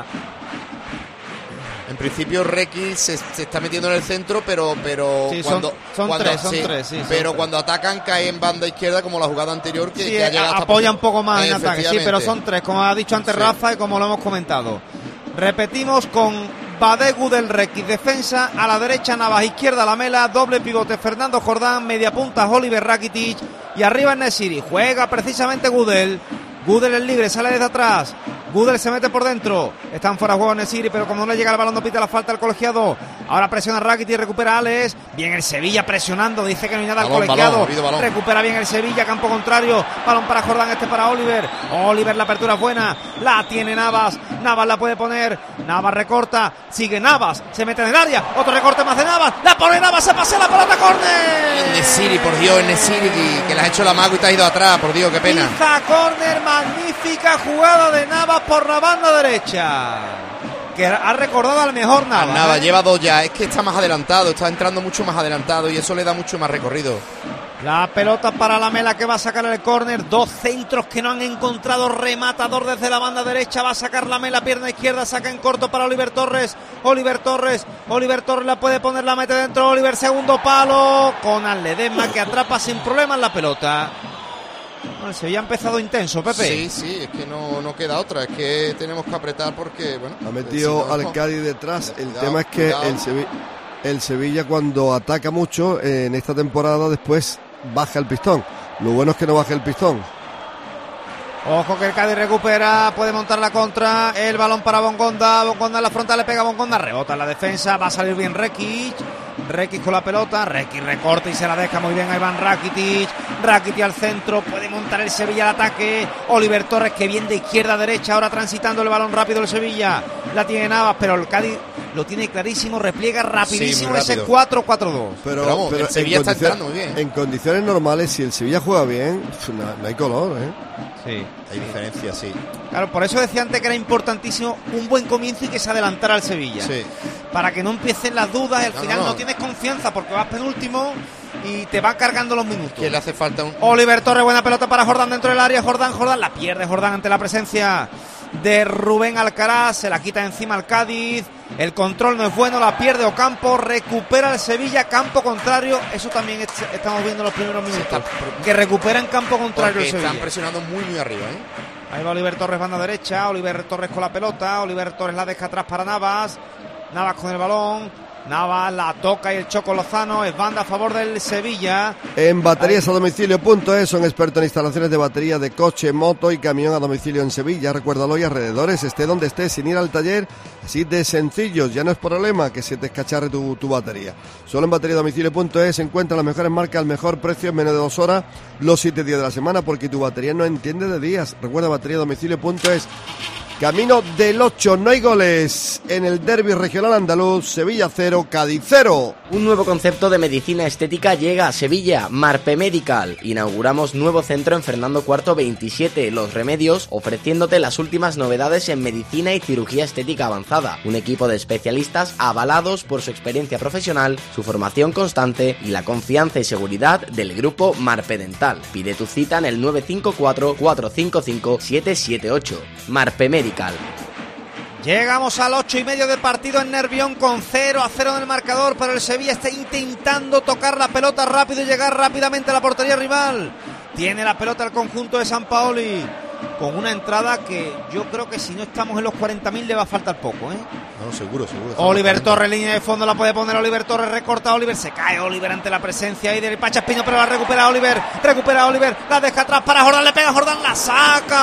En principio Requi se, se está metiendo en el centro, pero pero sí, cuando, son, son cuando tres, son sí, tres, sí, pero son cuando tres. Atacan cae en banda izquierda como la jugada anterior que, sí, que ha llegado hasta apoya un poco más en ataque, sí, pero son sí. tres, como ha dicho antes sí. Rafa y como lo hemos comentado. Repetimos con Badegu del Requi, defensa a la derecha Navas, izquierda Lamela, doble pivote Fernando Jordán, media punta Oliver Rakitic y arriba Nesiri. Juega precisamente Gudel. Gudel es libre, sale desde atrás. Gudel se mete por dentro. Están fuera de juego Nesiri, pero como no le llega el balón, no pita la falta al colegiado. Ahora presiona Rakitic y recupera a Alex. Bien el Sevilla presionando. Dice que no hay nada balón, al colegiado. Balón, balón. Recupera bien el Sevilla, campo contrario. Balón para Jordán, este para Oliver. Oliver, la apertura es buena. La tiene Navas. Navas la puede poner. Navas recorta. Sigue Navas. Se mete en el área. Otro recorte más de Navas. La pone Navas. Se pasa la pelota. Córner. Nesiri, por Dios, Nesiri, que le has hecho la mago y te has ido atrás. Por Dios, qué pena. Pisa córner. Magnífica jugada de Navas por la banda derecha, que ha recordado al mejor Navas. Navas ¿eh? lleva dos ya, es que está más adelantado, está entrando mucho más adelantado y eso le da mucho más recorrido. La pelota para Lamela que va a sacar el córner, dos centros que no han encontrado rematador desde la banda derecha, va a sacar Lamela, pierna izquierda, saca en corto para Oliver Torres, Oliver Torres, Oliver Torres la puede poner, la mete dentro, Oliver segundo palo, con Ledesma que atrapa sin problemas la pelota. Bueno, el Sevilla ha empezado intenso, Pepe. Sí, sí, es que no, no queda otra, es que tenemos que apretar porque, bueno... Ha metido si no, al Cádiz detrás, el cuidado, tema es que el Sevilla, el Sevilla cuando ataca mucho eh, en esta temporada después baja el pistón. Lo bueno es que no baje el pistón. Ojo que el Cádiz recupera, puede montar la contra, el balón para Bongonda, Bongonda en la frontal, le pega a Bongonda, rebota en la defensa, va a salir bien Rekic, Rekic con la pelota, Rekic recorta y se la deja muy bien a Iván Rakitic, Rakitic al centro, puede montar el Sevilla al ataque, Oliver Torres que viene de izquierda a derecha, ahora transitando el balón rápido el Sevilla, la tiene Navas, pero el Cádiz lo tiene clarísimo, repliega rapidísimo sí, ese cuatro cuatro dos. Pero, pero, vamos, pero el Sevilla está entrando muy bien. En condiciones normales, si el Sevilla juega bien, no, no hay color, ¿eh? Sí. Hay diferencia, sí. Claro, por eso decía antes que era importantísimo un buen comienzo y que se adelantara al Sevilla. Sí. Para que no empiecen las dudas y al no, final no, no. no tienes confianza porque vas penúltimo y te van cargando los minutos. Que le hace falta un... Oliver Torres, buena pelota para Jordán dentro del área. Jordán, Jordán, la pierde Jordán ante la presencia de Rubén Alcaraz. Se la quita encima al Cádiz. El control no es bueno, la pierde Ocampo. Recupera el Sevilla, campo contrario. Eso también es, estamos viendo en los primeros minutos. Está, que recupera en campo contrario el Sevilla. Están presionando muy, muy arriba, ¿eh? Ahí va Oliver Torres, banda derecha. Oliver Torres con la pelota. Oliver Torres la deja atrás para Navas. Navas con el balón. Navas la toca y el Choco Lozano. Es banda a favor del Sevilla. En baterías a domicilio punto es son expertos en instalaciones de batería de coche, moto y camión a domicilio en Sevilla. Recuérdalo y alrededores, esté donde esté, sin ir al taller. Así de sencillos, ya no es problema que se te escacharre tu, tu batería. Solo en batería a domicilio punto es se encuentran las mejores marcas al mejor precio en menos de dos horas, los siete días de la semana, porque tu batería no entiende de días. Recuerda batería a domicilio punto es. Camino del ocho, no hay goles en el derbi regional andaluz, Sevilla cero, Cádiz cero. Un nuevo concepto de medicina estética llega a Sevilla, Marpe Medical. Inauguramos nuevo centro en Fernando cuarto veintisiete, Los Remedios, ofreciéndote las últimas novedades en medicina y cirugía estética avanzada. Un equipo de especialistas avalados por su experiencia profesional, su formación constante y la confianza y seguridad del grupo Marpe Dental. Pide tu cita en el nueve cinco cuatro, cuatro cinco cinco, siete siete ocho. Marpe Medical. Llegamos al ocho y medio de partido en Nervión con cero a cero en el marcador, pero el Sevilla está intentando tocar la pelota rápido y llegar rápidamente a la portería rival. Tiene la pelota el conjunto de Sampaoli. con una entrada que yo creo que si no estamos en los cuarenta mil le va a faltar poco, ¿eh? No, seguro, seguro. Oliver Torres, línea de fondo, la puede poner Oliver Torres, recorta Oliver, se cae Oliver ante la presencia ahí del Pachaspino, pero la recupera Oliver, recupera Oliver, la deja atrás para Jordán, le pega Jordán, la saca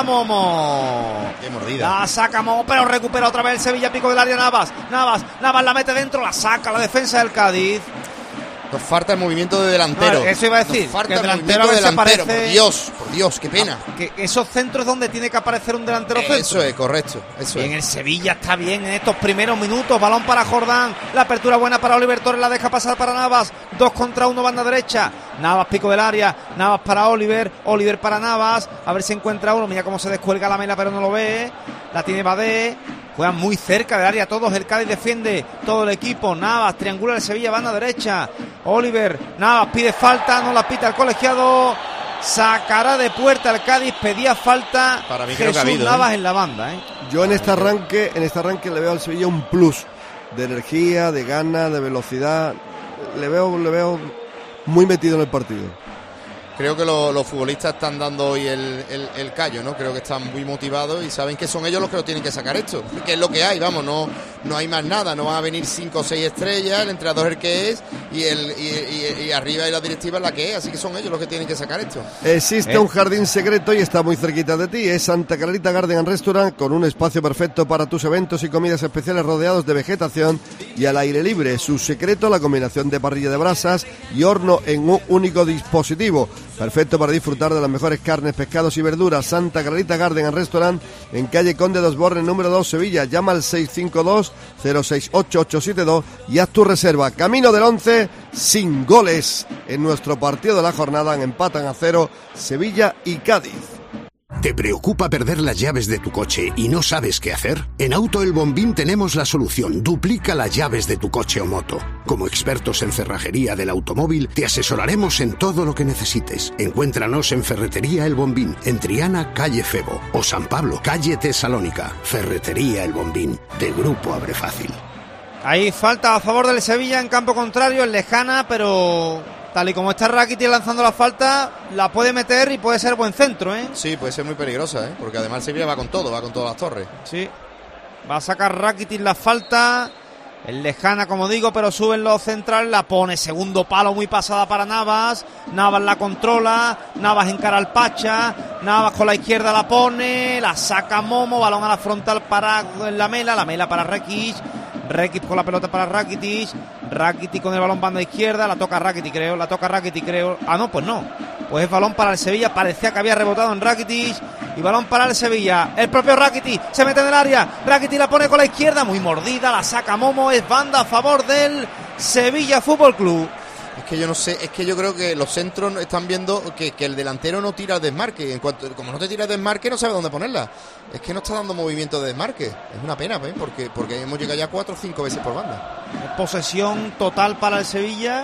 Momo. Qué mordida. La saca Momo, pero recupera otra vez el Sevilla, pico del área Navas, Navas, Navas la mete dentro, la saca la defensa del Cádiz. Nos falta el movimiento de delantero. No, eso iba a decir. Nos falta que el el delantero, movimiento de delantero. parece... Por Dios, por Dios, qué pena. Ah, que esos centros donde tiene que aparecer un delantero centro. Eso es, correcto. Eso y es. en el Sevilla está bien en estos primeros minutos. Balón para Jordán. La apertura buena para Oliver Torres. La deja pasar para Navas. Dos contra uno, banda derecha. Navas, pico del área. Navas para Oliver. Oliver para Navas. A ver si encuentra uno. Mira cómo se descuelga la Mela, pero no lo ve. La tiene Badé. Juegan muy cerca del área todos, el Cádiz defiende todo el equipo, Navas, triangula el Sevilla, banda derecha, Oliver, Navas pide falta, no la pita el colegiado, sacará de puerta el Cádiz, pedía falta para mí Jesús creo que ha habido, Navas ¿eh? en la banda. ¿eh? Yo en este arranque, en este arranque le veo al Sevilla un plus de energía, de ganas, de velocidad, le veo, le veo muy metido en el partido. Creo que lo, los futbolistas están dando hoy el, el, el callo, ¿no? Creo que están muy motivados y saben que son ellos los que lo tienen que sacar esto. Que es lo que hay, vamos, no, no hay más nada. No van a venir cinco o seis estrellas, el entrenador es el que es y, el, y, y, y arriba y la directiva es la que es. Así que son ellos los que tienen que sacar esto. Existe ¿Eh? un jardín secreto y está muy cerquita de ti. Es Santa Clarita Garden and Restaurant, con un espacio perfecto para tus eventos y comidas especiales rodeados de vegetación y al aire libre. Su secreto, la combinación de parrilla de brasas y horno en un único dispositivo. Perfecto para disfrutar de las mejores carnes, pescados y verduras. Santa Clarita Garden and Restaurant, en calle Conde de Osborne, número dos, Sevilla. Llama al seis cinco dos, cero seis ocho, ocho siete dos y haz tu reserva. Camino del once, sin goles en nuestro partido de la jornada. Empatan a cero Sevilla y Cádiz. ¿Te preocupa perder las llaves de tu coche y no sabes qué hacer? En Auto El Bombín tenemos la solución. Duplica las llaves de tu coche o moto. Como expertos en cerrajería del automóvil, te asesoraremos en todo lo que necesites. Encuéntranos en Ferretería El Bombín, en Triana, calle Febo, o San Pablo, calle Tesalónica. Ferretería El Bombín, de Grupo Abre Fácil. Ahí falta a favor del Sevilla en campo contrario, en lejana, pero tal y como está Rakitic lanzando la falta, la puede meter y puede ser buen centro, ¿eh? Sí, puede ser muy peligrosa, ¿eh? Porque además Sevilla va con todo, va con todas las torres. Sí, va a sacar Rakitic la falta, en lejana, como digo, pero sube en los centrales, la pone, segundo palo, muy pasada para Navas, Navas la controla, Navas encara al Pacha, Navas con la izquierda la pone, la saca Momo, balón a la frontal para la Mela, la Mela para Rekic, Rekic con la pelota para Rakitic, Rakitic con el balón banda izquierda, la toca Rakitic creo, la toca Rakitic creo, ah no, pues no, pues es balón para el Sevilla, parecía que había rebotado en Rakitic y balón para el Sevilla, el propio Rakitic se mete en el área, Rakitic la pone con la izquierda, muy mordida, la saca Momo, es banda a favor del Sevilla Fútbol Club. Es que yo no sé, es que yo creo que los centros están viendo que, que el delantero no tira el desmarque. En cuanto, como no te tira el desmarque, no sabe dónde ponerla. Es que no está dando movimiento de desmarque. Es una pena, ¿eh? porque, porque hemos llegado ya cuatro o cinco veces por banda. Posesión total para el Sevilla,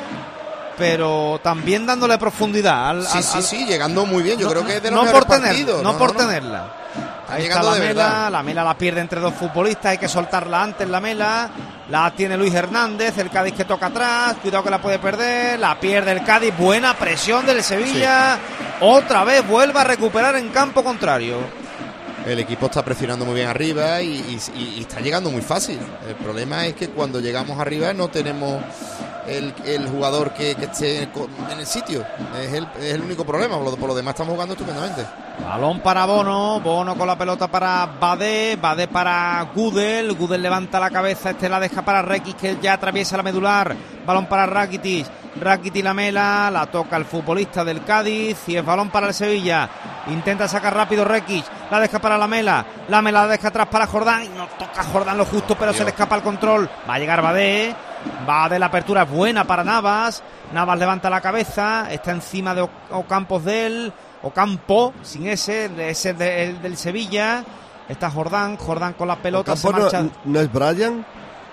pero también dándole profundidad al, sí, al, sí, al... sí, llegando muy bien. Yo no, creo que es de los no por mejores tener, partidos. No, no por no, no. tenerla. Ahí Está está la de Mela, verdad. la Mela la pierde entre dos futbolistas, hay que soltarla antes la Mela, la tiene Luis Hernández, el Cádiz que toca atrás, cuidado que la puede perder, la pierde el Cádiz, buena presión del Sevilla, sí. Otra vez vuelve a recuperar en campo contrario. El equipo está presionando muy bien arriba y, y, y está llegando muy fácil. El problema es que cuando llegamos arriba no tenemos el, el jugador que, que esté en el sitio. Es el, es el único problema. Por lo, por lo demás estamos jugando estupendamente. Balón para Bono, Bono con la pelota para Badé, Badé para Gudel, Gudel levanta la cabeza, este la deja para Rekic que ya atraviesa la medular, balón para Rakitic, Rakitic la Mela, la toca el futbolista del Cádiz y es balón para el Sevilla, intenta sacar rápido Rekic, la deja para la Mela, la Mela la deja atrás para Jordán, y no toca Jordán lo justo pero se le escapa el control, va a llegar Badé, Badé, la apertura es buena para Navas, Navas levanta la cabeza, está encima de Ocampos de él, Ocampo, sin ese, ese de, el del Sevilla. Está Jordán, Jordán con la pelota. Se marcha. No, ¿No es Brian?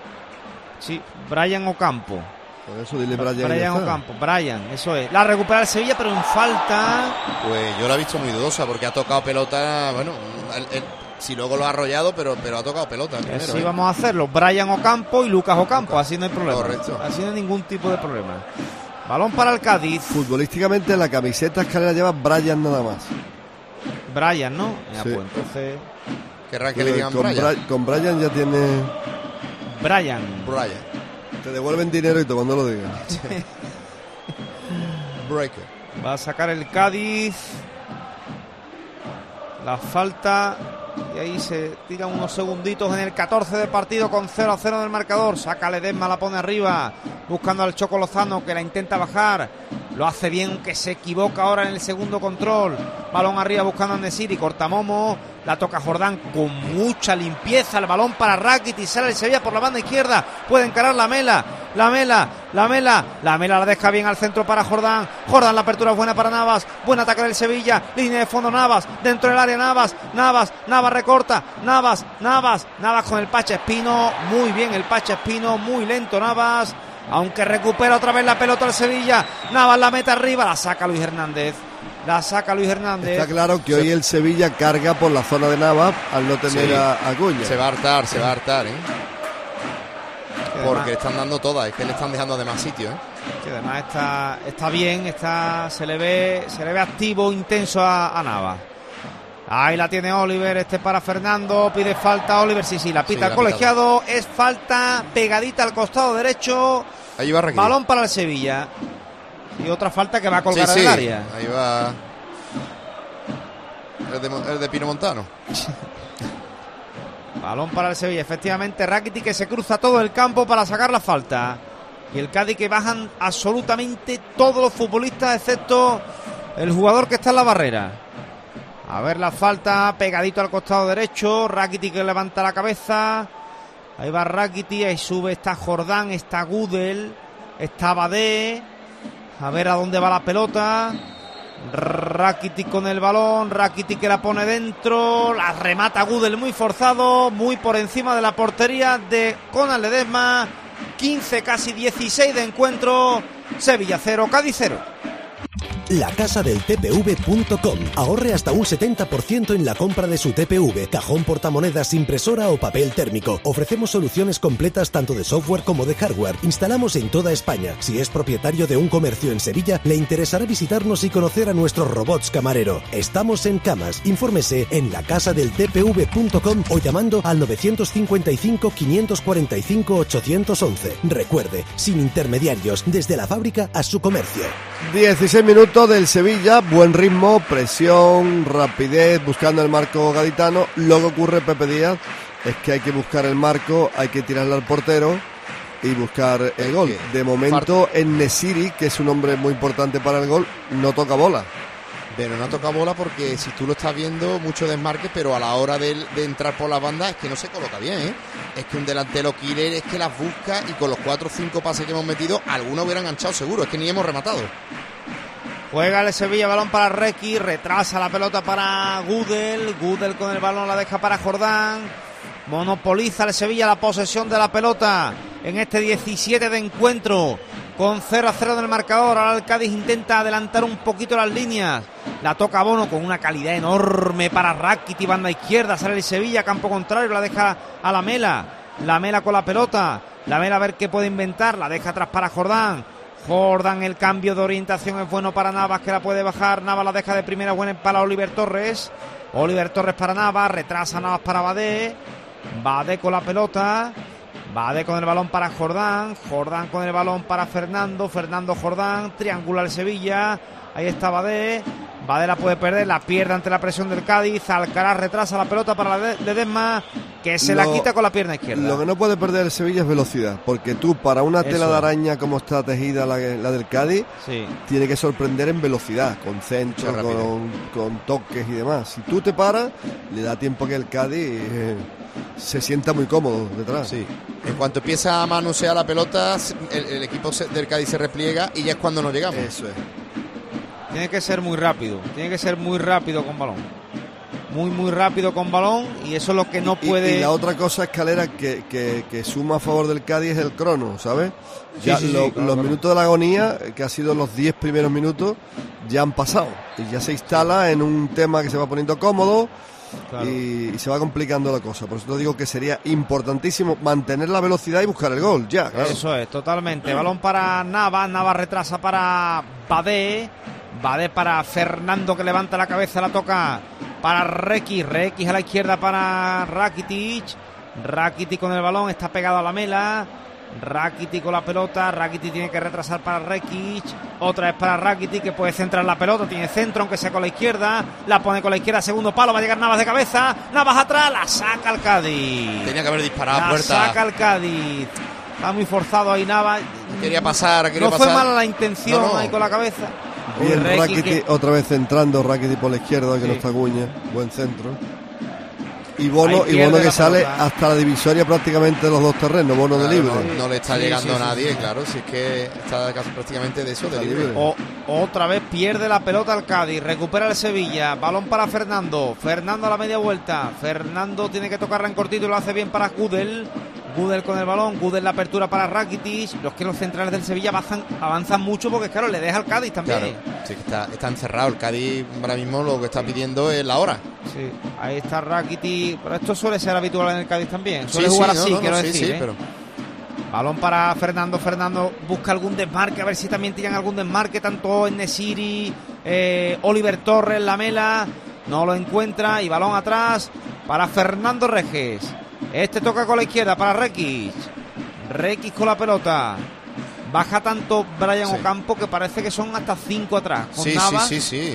Sí, Brian Ocampo. Por eso dile Brian. Brian Ocampo, Brian, eso es. La recupera el Sevilla, pero en falta. Pues yo la he visto muy dudosa porque ha tocado pelota. Bueno, el, el, si luego lo ha arrollado, pero, pero ha tocado pelota. Primero, Así ¿eh? vamos a hacerlo. Brian Ocampo y Lucas Ocampo, así no hay problema. Correcto. Así no hay ningún tipo de problema. Balón para el Cádiz. Futbolísticamente la camiseta escalera lleva Brian nada más. Brian, ¿no? Ya, Sí. pues entonces... Querrán que le digan con Brian. Bri- con Brian ya tiene... Brian. Brian. Te devuelven dinero y todo cuando lo digan. Breaker. Va a sacar el Cádiz. La falta. Y ahí se tiran unos segunditos en el catorce de partido con cero a cero en el marcador. Saca Ledesma, la pone arriba, buscando al Choco Lozano, que la intenta bajar. Lo hace bien, que se equivoca ahora en el segundo control. Balón arriba buscando a Nesiri, Cortamomo. La toca Jordán con mucha limpieza. El balón para Rakitic, sale el Sevilla por la banda izquierda. Puede encarar la Mela. La Mela, la Mela. La Mela la deja bien al centro para Jordán. Jordán, la apertura es buena para Navas. Buen ataque del Sevilla. Línea de fondo Navas. Dentro del área Navas. Navas, Navas recorta. Navas, Navas. Navas con el Pacha Espino. Muy bien el Pacha Espino. Muy lento Navas. Aunque recupera otra vez la pelota al Sevilla. Navas la mete arriba. La saca Luis Hernández. La saca Luis Hernández. Está claro que hoy el Sevilla carga por la zona de Navas al no tener Sí. a Acuña. Se va a hartar, se va a hartar, ¿eh? Que Porque además- le están dando todas, es que le están dejando además sitio, ¿eh? Que además está, está bien, está, se le ve, se le ve activo, intenso a, a Navas. Ahí la tiene Oliver, este para Fernando, pide falta Oliver, sí, sí, la pita Sí, el la colegiado, es falta pegadita al costado derecho, Ahí va Rakitic. balón para el Sevilla. Y otra falta que va a colgar Sí, en el sí, área. ahí va el de, el de Pino Montano. Balón para el Sevilla, efectivamente Rakitic, que se cruza todo el campo para sacar la falta. Y el Cádiz, que bajan absolutamente todos los futbolistas excepto el jugador que está en la barrera. A ver la falta, pegadito al costado derecho. Rakitic, que levanta la cabeza. Ahí va Rakitic, ahí sube, está Jordán, está Gudel, está Badé. A ver a dónde va la pelota. Rakitic con el balón, Rakitic que la pone dentro, la remata Gudel muy forzado, muy por encima de la portería de Conan Ledesma. quince, casi dieciséis de encuentro. Sevilla cero, Cádiz cero. La casa del T P V punto com. Ahorre hasta un setenta por ciento en la compra de su T P V, cajón portamonedas, impresora o papel térmico. Ofrecemos soluciones completas tanto de software como de hardware. Instalamos en toda España. Si es propietario de un comercio en Sevilla, le interesará visitarnos y conocer a nuestros robots camarero. Estamos en Camas. Infórmese en la casa del T P V punto com o llamando al novecientos cincuenta y cinco, quinientos cuarenta y cinco, ochocientos once. Recuerde, sin intermediarios, desde la fábrica a su comercio. dieciséis minutos del Sevilla, buen ritmo, presión, rapidez, buscando el marco gaditano. Lo que ocurre, Pepe Díaz, es que hay que buscar el marco, hay que tirarle al portero y buscar el gol. De momento, en Nesiri, que es un hombre muy importante para el gol, no toca bola. Pero no toca bola porque si tú lo estás viendo, mucho desmarque, pero a la hora de, de entrar por la banda es que no se coloca bien, ¿eh? Es que un delantero killer es que las busca y con los cuatro o cinco pases que hemos metido, algunos hubieran enganchado seguro, es que ni hemos rematado. Juega el Sevilla, balón para Requi, retrasa la pelota para Gudel, Gudel con el balón la deja para Jordán, monopoliza el Sevilla la posesión de la pelota en este diecisiete de encuentro, con cero a cero del marcador. Ahora el Cádiz intenta adelantar un poquito las líneas, la toca Bono con una calidad enorme para Rakitic, banda izquierda, sale el Sevilla, campo contrario, la deja a la Mela, la Mela con la pelota, la Mela a ver qué puede inventar, la deja atrás para Jordán. Jordán, el cambio de orientación es bueno para Navas, que la puede bajar. Navas la deja de primera, buena para Oliver Torres. Oliver Torres para Navas, retrasa Navas para Badé. Badé con la pelota. Badé con el balón para Jordán. Jordán con el balón para Fernando. Fernando Jordán, triangular el Sevilla. Ahí está Badé. Badé la puede perder, la pierde ante la presión del Cádiz. Alcaraz retrasa la pelota para Ledesma, que se Lo- la quita con la pierna izquierda. Lo que no puede perder el Sevilla es velocidad, porque tú para una tela Eso. de araña como está tejida la, la del Cádiz, Sí. tiene que sorprender en velocidad, con centro, Mucha con, con toques y demás. Si tú te paras, le da tiempo que el Cádiz eh, se sienta muy cómodo detrás. Sí. En cuanto empieza a manosear la pelota, el, el equipo se- del Cádiz se repliega y ya es cuando nos llegamos. Eso es. Tiene que ser muy rápido, tiene que ser muy rápido con balón. Muy, muy rápido con balón, y eso es lo que no Y- puede... Y, la otra cosa, Escalera, que, que, que suma a favor del Cádiz es el crono, ¿sabes? Ya Sí, sí, sí, lo- claro, los claro. minutos de la agonía, que ha sido los diez primeros minutos, ya han pasado. Y ya se instala en un tema que se va poniendo cómodo. Claro. Y, y se va complicando la cosa. Por eso te digo que sería importantísimo mantener la velocidad y buscar el gol, ya, claro. Eso es, totalmente. Balón para Navas, Navas retrasa para Badé, Badé para Fernando, que levanta la cabeza, la toca para Rekic, Rekic a la izquierda para Rakitic, Rakitic con el balón, está pegado a la mela, Rakitic con la pelota, Rakitic tiene que retrasar para Rekic, otra vez para Rakitic que puede centrar la pelota, tiene centro aunque sea con la izquierda, la pone con la izquierda, segundo palo, va a llegar Navas de cabeza, Navas atrás, la saca el Cádiz. Tenía que haber disparado la a puerta. saca el Cádiz. Está muy forzado ahí Navas. Quería pasar, quería no pasar. fue mala la intención no, no. ahí con la cabeza. Bien, Rakitic que... otra vez centrando, Rakitic por la izquierda, que sí. no está Guña, buen centro. Y Bono, y Bono que sale pelota. Hasta la divisoria prácticamente de los dos terrenos, Bono claro, de libre. No, no le está sí, llegando sí, a nadie, sí, sí. claro, si es que está casi prácticamente de eso, de libre. libre. O, otra vez pierde la pelota el Cádiz, recupera el Sevilla, balón para Fernando, Fernando a la media vuelta, Fernando tiene que tocarla en cortito y lo hace bien para Gudel. Gudel con el balón, Gudel la apertura para Rakitic. Los que los centrales del Sevilla avanzan, avanzan mucho porque claro, le deja al Cádiz también. Claro, sí, está, está encerrado. El Cádiz ahora mismo lo que está pidiendo es la hora. Sí, ahí está Rakitic, pero esto suele ser habitual en el Cádiz también. Suele sí, jugar sí, así, no, no, quiero no, decir. Sí, sí, ¿eh? pero... Balón para Fernando, Fernando busca algún desmarque, a ver si también tiran algún desmarque, tanto en Nesiri, eh, Oliver Torres, Lamela, no lo encuentra y balón atrás para Fernando Regis. Este toca con la izquierda para Rekic. Rekic con la pelota. Baja tanto Brian sí. Ocampo que parece que son hasta cinco atrás. Con sí, Navas. sí, sí, sí.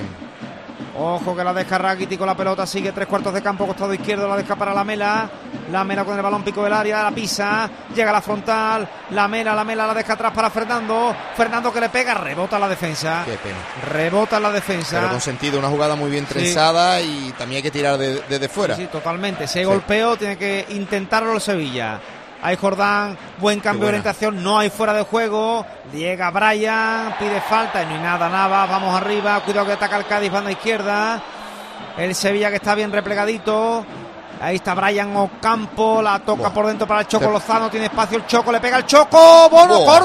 Ojo que la deja Rakitic con la pelota. Sigue tres cuartos de campo, costado izquierdo. La deja para Lamela. Lamela con el balón, pico del área. La pisa. Llega a la frontal. Lamela, Lamela la deja atrás para Fernando. Fernando que le pega. Rebota la defensa. Qué pena. Rebota la defensa. Pero con sentido. Una jugada muy bien trenzada sí. y también hay que tirar desde de, de fuera. Sí, sí, totalmente. Ese sí. golpeo tiene que intentarlo el Sevilla. Hay Jordán, buen cambio de orientación, no hay fuera de juego. Llega Brian, pide falta y no hay nada, Navas, vamos arriba. Cuidado que ataca el Cádiz, banda izquierda. El Sevilla que está bien replegadito. Ahí está Brian Ocampo, la toca Buah. por dentro para el Choco Lozano, tiene espacio el Choco, le pega el Choco, Bono, Buah.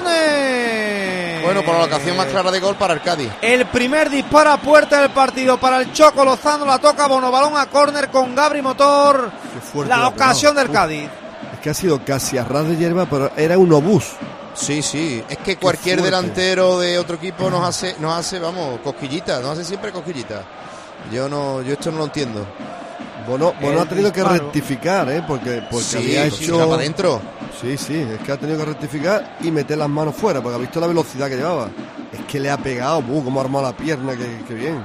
córner. Bueno, por la ocasión más clara de gol para el Cádiz. El primer disparo a puerta del partido para el Choco Lozano, la toca Bono, balón a córner con Gabri Motor. La ocasión del Cádiz. Es que ha sido casi a ras de hierba, pero era un obús. Sí, sí, es que cualquier delantero de otro equipo nos hace, nos hace, vamos, cosquillitas, nos hace siempre cosquillitas. Yo no, yo esto no lo entiendo. Bono, Bono ha tenido disparo. que rectificar, ¿eh? Porque, porque sí, había hecho... para adentro. Sí, sí, es que ha tenido que rectificar y meter las manos fuera, porque ha visto la velocidad que llevaba. Es que le ha pegado, uh, cómo ha armado la pierna, que, que bien.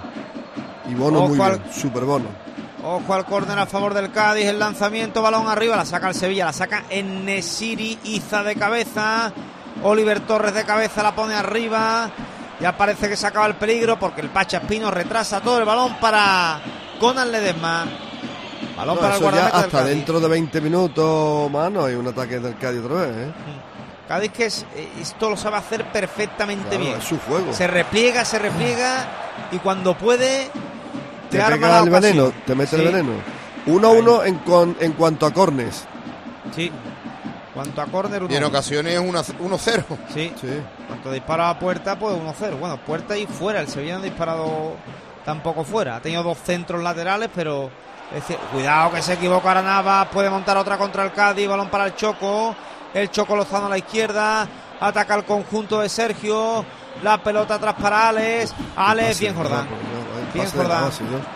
Y Bono Ojo muy al... bien, super Bono. Ojo al córner a favor del Cádiz, el lanzamiento, balón arriba, la saca el Sevilla, la saca en Nesiri, Iza de cabeza, Oliver Torres de cabeza, la pone arriba, ya parece que se acaba el peligro porque el Pacha Espino retrasa todo el balón para Conan Ledesma. Balón no, para el guardameta del hasta Cádiz. Dentro de veinte minutos más no hay un ataque del Cádiz otra vez, ¿eh? Cádiz que es, esto lo sabe hacer perfectamente claro, bien. Es su juego. Se repliega, se repliega y cuando puede... Te, te pega el veneno, te mete sí. el veneno. uno a uno en, con, en cuanto a corners. Sí. Cuanto a córner, y en ocasiones uno cero. Sí. sí. Cuanto dispara a puerta, pues uno cero. Bueno, puerta y fuera. El Sevilla no ha disparado tampoco fuera. Ha tenido dos centros laterales, pero es decir, cuidado que se equivoca Navas. Puede montar otra contra el Cádiz. Balón para el Choco. El Choco Lozano a la izquierda. Ataca el conjunto de Sergio. La pelota atrás para Alex. Alex, bien Jordán. Bien Jordán.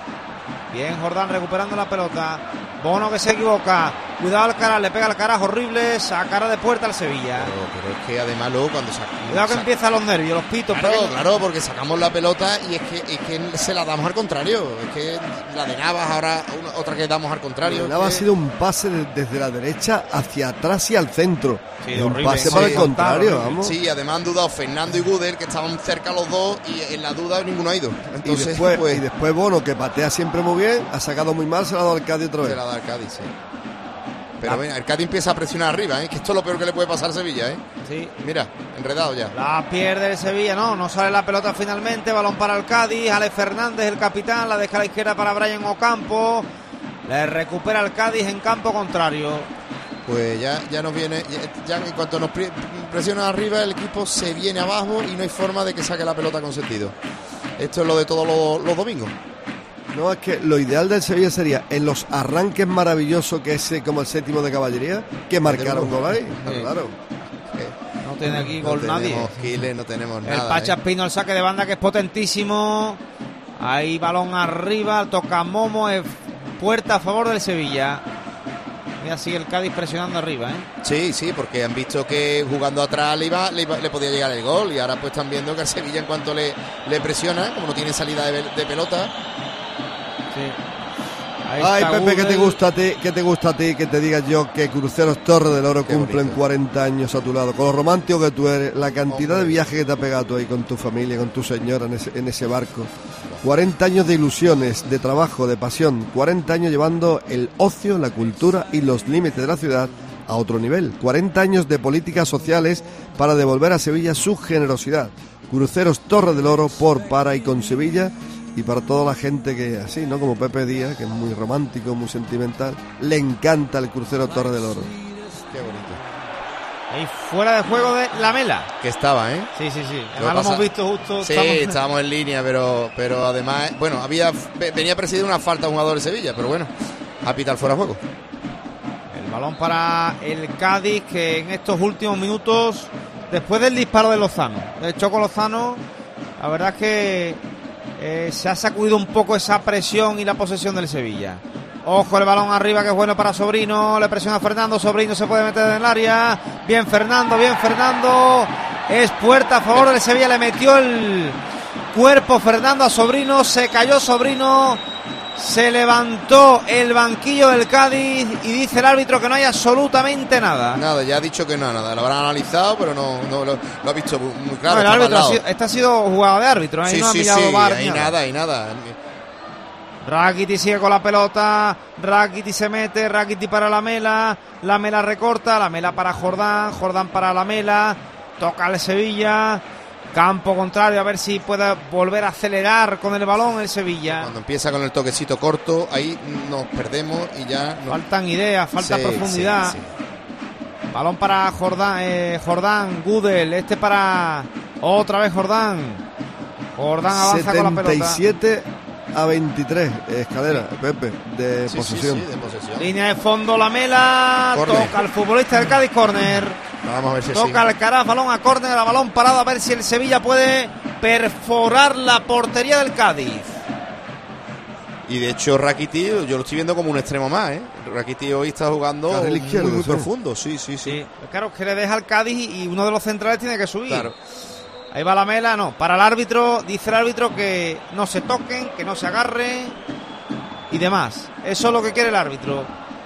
Bien Jordán recuperando la pelota. Bono que se equivoca. Cuidado al cara, le pega al carajo horrible. Sacará de puerta al Sevilla. Pero, pero es que además luego cuando sacamos. Cuidado que sac... empiezan los nervios, los pitos. Claro, pero... claro, porque sacamos la pelota y es que, es que se la damos al contrario. Es que la de Navas ahora una, otra que damos al contrario. La de Navas que... ha sido un pase de, desde la derecha hacia atrás y al centro. Sí, un horrible, pase sí, para sí, el contrario, vamos. Sí, además han dudado Fernando y Gudel, que estaban cerca los dos, y en la duda ninguno ha ido. Entonces, y, después, pues... y después Bono, que patea siempre muy bien, ha sacado muy mal, se la ha dado al Cádiz otra vez. Se la ha dado al Cádiz, sí. Pero la... bueno, el Cádiz empieza a presionar arriba, ¿eh? Que esto es lo peor que le puede pasar a Sevilla, ¿eh? Sí. Mira, enredado ya. La pierde el Sevilla, no, no sale la pelota finalmente, balón para el Cádiz, Alex Fernández, el capitán, la deja a la izquierda para Brian Ocampo, le recupera el Cádiz en campo contrario. Pues ya, ya nos viene, ya, ya en cuanto nos presiona arriba, el equipo se viene abajo y no hay forma de que saque la pelota con sentido. Esto es lo de todos los, los domingos. No, es que lo ideal del Sevilla sería en los arranques maravillosos que es como el séptimo de caballería, que marcaron gol ahí. Sí. Claro. No tiene aquí gol no nadie. Giles, no tenemos el nada. El Pacha ¿eh? Espino, el saque de banda que es potentísimo. Ahí balón arriba, toca Momo, es puerta a favor del Sevilla. Y así el Cádiz presionando arriba, ¿eh? Sí, sí, porque han visto que jugando atrás le, iba, le, iba, le podía llegar el gol. Y ahora pues están viendo que el Sevilla en cuanto le, le presiona, como no tiene salida de, de pelota. Sí. Ahí Ay, Pepe, Google. ¿qué te gusta a ti? ¿Qué te gusta a ti que te diga yo que Cruceros Torre del Oro Qué cumplen bonito. cuarenta años a tu lado? Con lo romántico que tú eres, la cantidad Hombre. de viajes que te ha pegado tú ahí con tu familia, con tu señora en ese, en ese barco. cuarenta años de ilusiones, de trabajo, de pasión. cuarenta años llevando el ocio, la cultura y los límites de la ciudad a otro nivel. cuarenta años de políticas sociales para devolver a Sevilla su generosidad. Cruceros Torre del Oro por, para y con Sevilla. Y para toda la gente que, así, ¿no? Como Pepe Díaz, que es muy romántico, muy sentimental, le encanta el Crucero Torre del Oro. Qué bonito. Ahí fuera de juego de Lamela. Que estaba, ¿eh? Sí, sí, sí. Además lo, lo hemos visto justo. Sí, estamos... estábamos en línea, pero pero además, bueno, había venía presidido una falta a un jugador de Sevilla, pero bueno, a pitar fuera de juego. El balón para el Cádiz, que en estos últimos minutos, después del disparo de Lozano, del Choco Lozano, la verdad es que Eh, se ha sacudido un poco esa presión y la posesión del Sevilla. Ojo el balón arriba, que es bueno para Sobrino. Le presiona a Fernando, Sobrino se puede meter en el área. Bien Fernando, bien Fernando. Es puerta a favor del Sevilla. Le metió el cuerpo Fernando a Sobrino. Se cayó Sobrino. Se levantó el banquillo del Cádiz y dice el árbitro que no hay absolutamente nada. Nada, ya ha dicho que no, nada. Lo habrán analizado, pero no, no lo, lo ha visto muy claro. No, el árbitro ha sido, esta ha sido jugada de árbitro, ahí sí, no sí, ha mirado sí, bar, ahí nada, ahí nada. Rakitic sigue con la pelota, Rakitic se mete, Rakitic para Lamela, Lamela recorta, Lamela para Jordán, Jordán para Lamela, toca el Sevilla. Campo contrario, a ver si puede volver a acelerar con el balón el Sevilla. Cuando empieza con el toquecito corto, ahí nos perdemos y ya... Nos... Faltan ideas, falta sí, profundidad. Sí, sí. Balón para Jordán, eh, Jordán, Gudel, este para... Otra vez Jordán. Jordán avanza con la pelota. setenta y siete a veintitrés, Escalera, Pepe, de sí, posesión. Sí, sí, de posesión. Línea de fondo, Lamela, corner. Toca al futbolista del Cádiz, córner. Vamos a ver si toca sí. Alcaraz, balón a córner, a balón parado, a ver si el Sevilla puede perforar la portería del Cádiz. Y de hecho Rakitic, yo lo estoy viendo como un extremo más, ¿eh? Rakitic hoy está jugando muy, izquierdo, muy sí. profundo, sí, sí, sí. sí. Claro, que le deja al Cádiz y uno de los centrales tiene que subir. Claro. Ahí va Lamela, no, para el árbitro, dice el árbitro que no se toquen, que no se agarre y demás. Eso es lo que quiere el árbitro.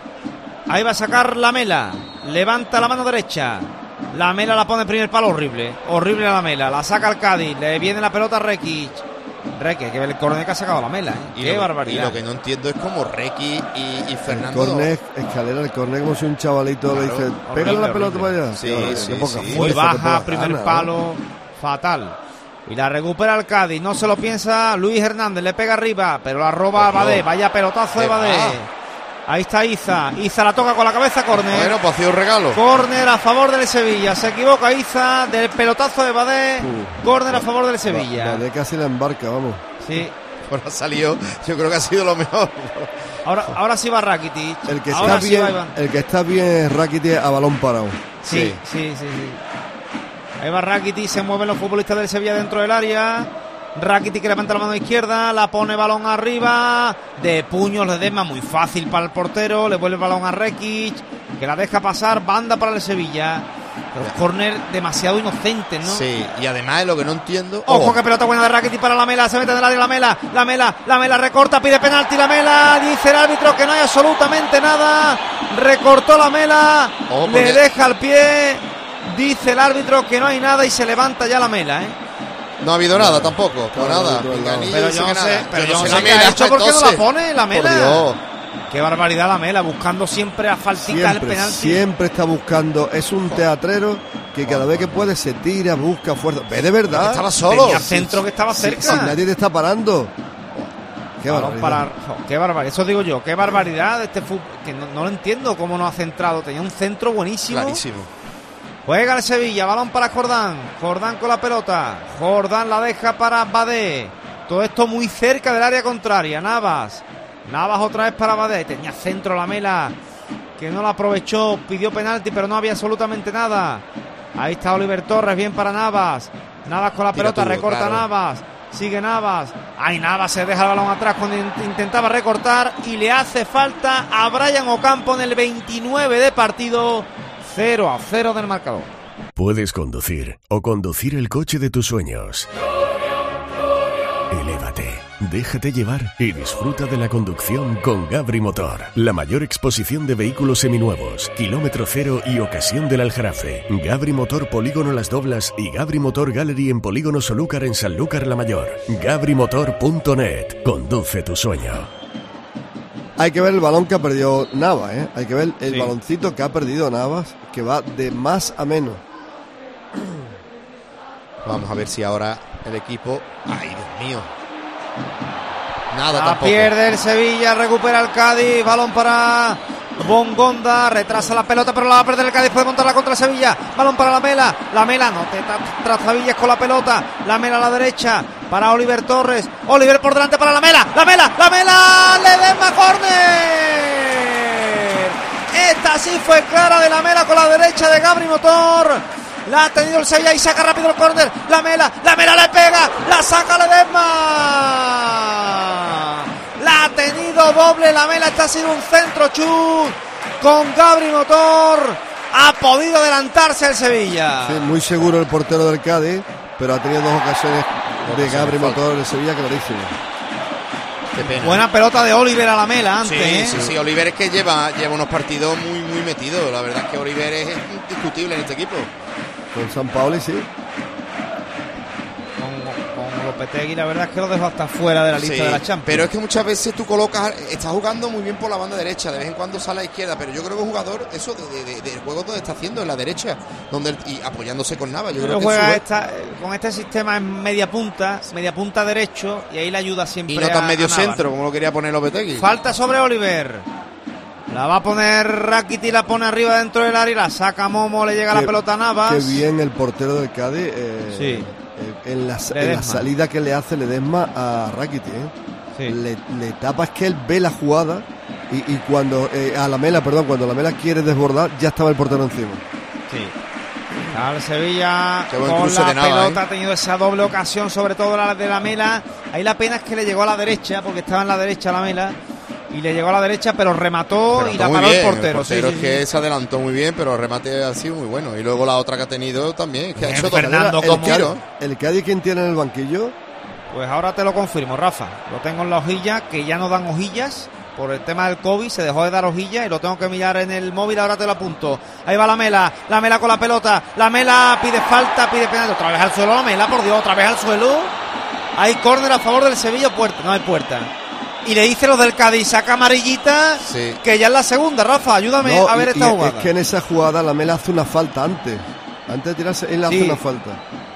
Ahí va a sacar Lamela, levanta la mano derecha, Lamela la pone en primer palo, horrible, horrible Lamela, la saca al Cádiz, le viene la pelota a Rekic. Rekic, hay que ver el córner que ha sacado Lamela, ¿eh? Y qué lo, barbaridad. Y lo que no entiendo es como Rekic y, y Fernando. El córner, Escalera, el córner como si un chavalito claro, le dice, pégale la pelota para allá. Sí, sí, sí, sí. Muy baja, primer ganar, palo, ¿no? Fatal. Y la recupera el Cádiz, no se lo piensa Luis Hernández, le pega arriba, pero la roba a Badé, vaya pelotazo de Badé. Ahí está Iza, Iza la toca con la cabeza, córner. Bueno, pues ha sido un regalo. Córner a favor del Sevilla, se equivoca Iza del pelotazo de Badé, uh, córner a favor del Sevilla. Badé casi la embarca, vamos. Sí. Bueno, ha salido, yo creo que ha sido lo mejor. Ahora, ahora sí va Rakitic. El que está sí bien, el que está bien es Rakitic a balón parado. Sí, sí, sí, sí. sí. Ahí va Rakitic, se mueven los futbolistas del Sevilla dentro del área. Rakitic que levanta la mano izquierda, la pone balón arriba, de puños le Ledesma, muy fácil para el portero, le vuelve el balón a Rekic, que la deja pasar, banda para el Sevilla. Los córner demasiado inocentes, ¿no? Sí, y además lo que no entiendo... Ojo, oh. que pelota buena de Rakitic para Lamela, se mete en el área Lamela, Lamela, Lamela recorta, pide penalti Lamela, dice el árbitro que no hay absolutamente nada, recortó Lamela, oh, porque... le deja al pie, dice el árbitro que no hay nada y se levanta ya Lamela, ¿eh? No ha habido nada tampoco, por nada. Pero yo no sé, pero yo no sé qué ha hecho, ¿por qué no la pone Lamela? Qué barbaridad Lamela, buscando siempre a faltica el penalti. Siempre está buscando, es un teatrero que cada vez que puede se tira, busca fuerza. Ve de verdad. Estaba solo. Tenía centro que estaba cerca. Si, si nadie te está parando. Qué barbaridad. Para, qué barbaridad. Eso digo yo, qué barbaridad de este fútbol. Que no, no lo entiendo cómo no ha centrado. Tenía un centro buenísimo. Clarísimo. Juega el Sevilla, balón para Jordán. Jordán con la pelota. Jordán la deja para Badé. Todo esto muy cerca del área contraria. Navas. Navas otra vez para Badé. Tenía centro Lamela, que no la aprovechó. Pidió penalti, pero no había absolutamente nada. Ahí está Oliver Torres, bien para Navas. Navas con la pelota, recorta claro. Navas. sigue Navas. Ay, Navas se deja el balón atrás cuando intentaba recortar y le hace falta a Brian Ocampo en el veintinueve de partido. cero a cero del marcador. Puedes conducir o conducir el coche de tus sueños. Elévate, déjate llevar y disfruta de la conducción con Gabri Motor. La mayor exposición de vehículos seminuevos, kilómetro cero y ocasión del Aljarafe. Gabri Motor Polígono Las Doblas y Gabri Motor Gallery en Polígono Solúcar en Sanlúcar la Mayor. gabri motor punto net. Conduce tu sueño. Hay que ver el balón que ha perdido Navas, ¿eh? Hay que ver el Sí. baloncito que ha perdido Navas, que va de más a menos. Vamos a ver si ahora el equipo... ¡Ay, Dios mío! Nada La tampoco. pierde el Sevilla, recupera el Cádiz, balón para Bongonda, retrasa la pelota pero la va a perder el Cádiz, puede montarla contra el Sevilla, balón para Lamela, Lamela no te trazabillas con la pelota, Lamela a la derecha para Oliver Torres, Oliver por delante para Lamela, Lamela, Lamela, Ledesma, córner. Esta sí fue clara de Lamela con la derecha de Gabri Motor. La ha tenido el Sevilla y saca rápido el córner. La Mela, la Mela le pega, la saca Ledesma. La ha tenido doble la Mela. Este ha sido un centro chut con Gabri Motor. Ha podido adelantarse el Sevilla. Sí, muy seguro el portero del Cádiz, pero ha tenido dos ocasiones de Gabri Motor del Sevilla clarísimas. Qué pena. Buena pelota de Oliver a la Mela antes. Sí, ¿eh? sí, sí. Oliver es que lleva, lleva unos partidos muy, muy metidos. La verdad es que Oliver es indiscutible en este equipo. Con San Paoli, sí. Con, con Lopetegui, la verdad es que lo dejó hasta fuera de la lista Sí, de la Champions. pero es que muchas veces tú colocas, está jugando muy bien por la banda derecha, de vez en cuando sale a la izquierda, pero yo creo que el jugador, eso de, de, de, del juego todo está haciendo en la derecha, donde el- y apoyándose con Navas. Yo creo Pero que juega sube- esta, con este sistema en media punta, media punta derecho, y ahí le ayuda siempre y no tan a- medio a Navas. centro, como lo quería poner Lopetegui. Falta sobre Oliver. La va a poner Rakiti, la pone arriba dentro del área y la saca Momo, le llega la Qué- pelota a Navas. Qué bien el portero del Cádiz. eh, Sí. eh, en, la, en la Ledesma. salida que le hace Ledesma a Rakiti, ¿eh? Le, le tapa, es que él ve la jugada y, y cuando eh, a la Mela, perdón, cuando la Mela quiere desbordar, ya estaba el portero encima. Sí. Al Sevilla Qué buen con cruce la de Navas, pelota ¿eh? ha tenido esa doble ocasión, sobre todo la de la Mela. Ahí la pena es que le llegó a la derecha, porque estaba en la derecha la Mela, y le llegó a la derecha, pero remató y la Muy paró bien, el portero. El portero Sí, es sí, que sí. se adelantó muy bien, pero el remate ha sido muy bueno. Y luego la otra que ha tenido también, es que ha Bien, hecho dos, Fernando, dos como- tiros. ¿El Cádiz quién tiene en el banquillo? Pues ahora te lo confirmo, Rafa. Lo tengo en la hojilla, que ya no dan hojillas. Por el tema del COVID se dejó de dar hojillas y lo tengo que mirar en el móvil, ahora te lo apunto. Ahí va la Mela, la Mela con la pelota. La Mela pide falta, pide penal. Otra vez al suelo la Mela, por Dios, otra vez al suelo. Hay córner a favor del Sevilla, puerta. No hay puerta. Y le dice los del Cádiz, saca amarillita, Sí. que ya es la segunda, Rafa. Ayúdame No, a ver y- esta y jugada. Es que en esa jugada la Mela hace una falta antes. Antes de tirarse, él hace Sí. una falta.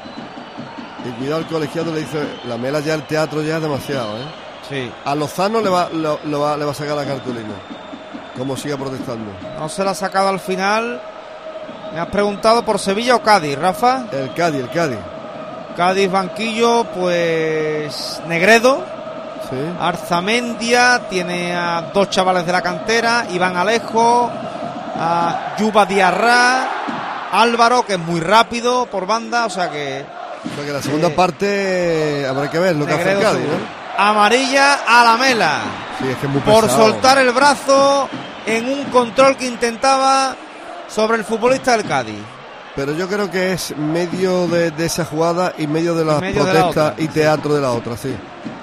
Y cuidado, el colegiado le dice, la Mela ya el teatro ya es demasiado, ¿eh? Sí. A Lozano le va, lo, lo va, le va a sacar la cartulina. Como siga protestando. No se la ha sacado al final. Me has preguntado por Sevilla o Cádiz, Rafa. El Cádiz, el Cádiz. Cádiz banquillo, pues Negredo, Sí. Arzamendia, tiene a dos chavales de la cantera, Iván Alejo, a Yuba Diarra, Álvaro, que es muy rápido por banda, o sea que... O sea que la segunda parte habrá que ver lo que hace el Negredo Cádiz, seguro. ¿no? Amarilla a la Mela, Sí, es que es muy por pesado. soltar el brazo en un control que intentaba sobre el futbolista del Cádiz. Pero yo creo que es medio de, de esa jugada y medio de las medio de la protestas otra, y teatro de la otra, sí.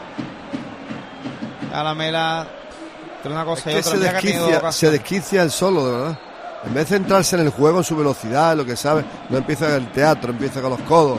A la Mela, entre una cosa y Que otra. se mira que ha tenido desquicia, ocasión. se desquicia el solo, de verdad. En vez de centrarse en el juego, en su velocidad, en lo que sabe, no empieza el teatro, empieza con los codos.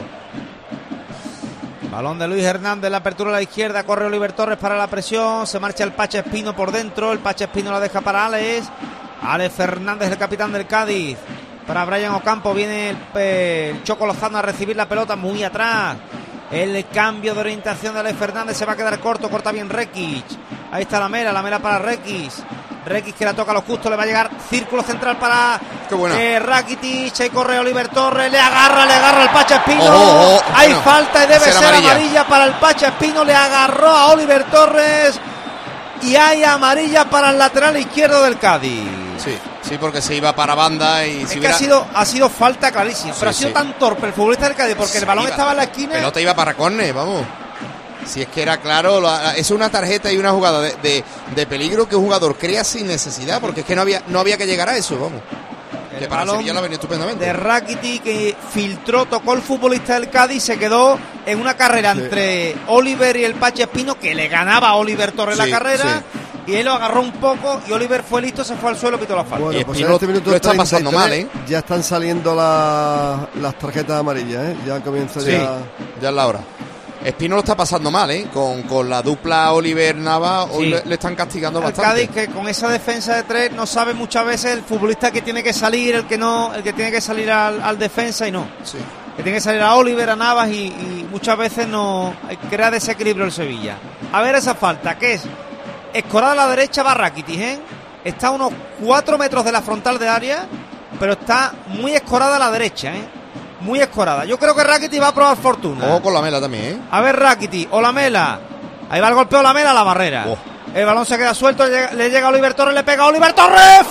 Balón de Luis Hernández, la apertura a la izquierda, corre Oliver Torres para la presión, se marcha el Pache Espino por dentro, el Pache Espino la deja para Alex, Alex Fernández, el capitán del Cádiz, para Brian Ocampo, viene el, el Choco Lozano a recibir la pelota muy atrás, el cambio de orientación de Alex Fernández se va a quedar corto, corta bien Rekic, ahí está la Mela, la Mela para Rekic, Rekic que la toca a los justos, le va a llegar círculo central para eh, Rakitic, ahí corre Oliver Torres, le agarra, le agarra el Pache Espino, Oh, oh, oh, hay bueno, falta y debe será ser amarilla. amarilla para el Pache Espino, le agarró a Oliver Torres y hay amarilla para el lateral izquierdo del Cádiz. Sí, sí, porque se iba para banda y Es si que hubiera... ha sido, ha sido falta clarísima, Sí, pero ha sido sí. tan torpe el futbolista del Cádiz porque el balón Iba- estaba en la esquina. pelota iba para córner, vamos. Si es que era claro, la, es una tarjeta y una jugada de, de, de peligro que un jugador crea sin necesidad, porque es que no había no había que llegar a eso, vamos. El que para Sevilla lo ha venido estupendamente. De Rakitic, que filtró, tocó el futbolista del Cádiz, se quedó en una carrera sí. entre Oliver y el Pache Espino, que le ganaba a Oliver Torres sí, la carrera, sí. y él lo agarró un poco y Oliver fue listo, se fue al suelo, pitó la falta. Bueno, y pues Espino en este minuto lo está pasando mal, ¿eh? Ya están saliendo la, las tarjetas amarillas, ¿eh? Ya comienza sí, ya... ya es la hora. Espino lo está pasando mal, ¿eh? Con, con la dupla Oliver-Nava, hoy sí. le, le están castigando el bastante. Cádiz, que con esa defensa de tres no sabe muchas veces el futbolista que tiene que salir, el que no, el que tiene que salir al, al defensa y no. Sí. Que tiene que salir a Oliver, a Navas y, y muchas veces no crea desequilibrio el Sevilla. A ver esa falta, que es escorada a la derecha, va Rakitic, ¿eh? Está a unos cuatro metros de la frontal de área, pero está muy escorada a la derecha, ¿eh? Muy escorada. Yo creo que Rakitic va a probar fortuna. Ojo con Lamela también, ¿eh? A ver Rakitic o Lamela. Ahí va el golpeo Lamela a la barrera. Oh. El balón se queda suelto, le llega, le llega a Oliver Torres, le pega a Oliver Torres.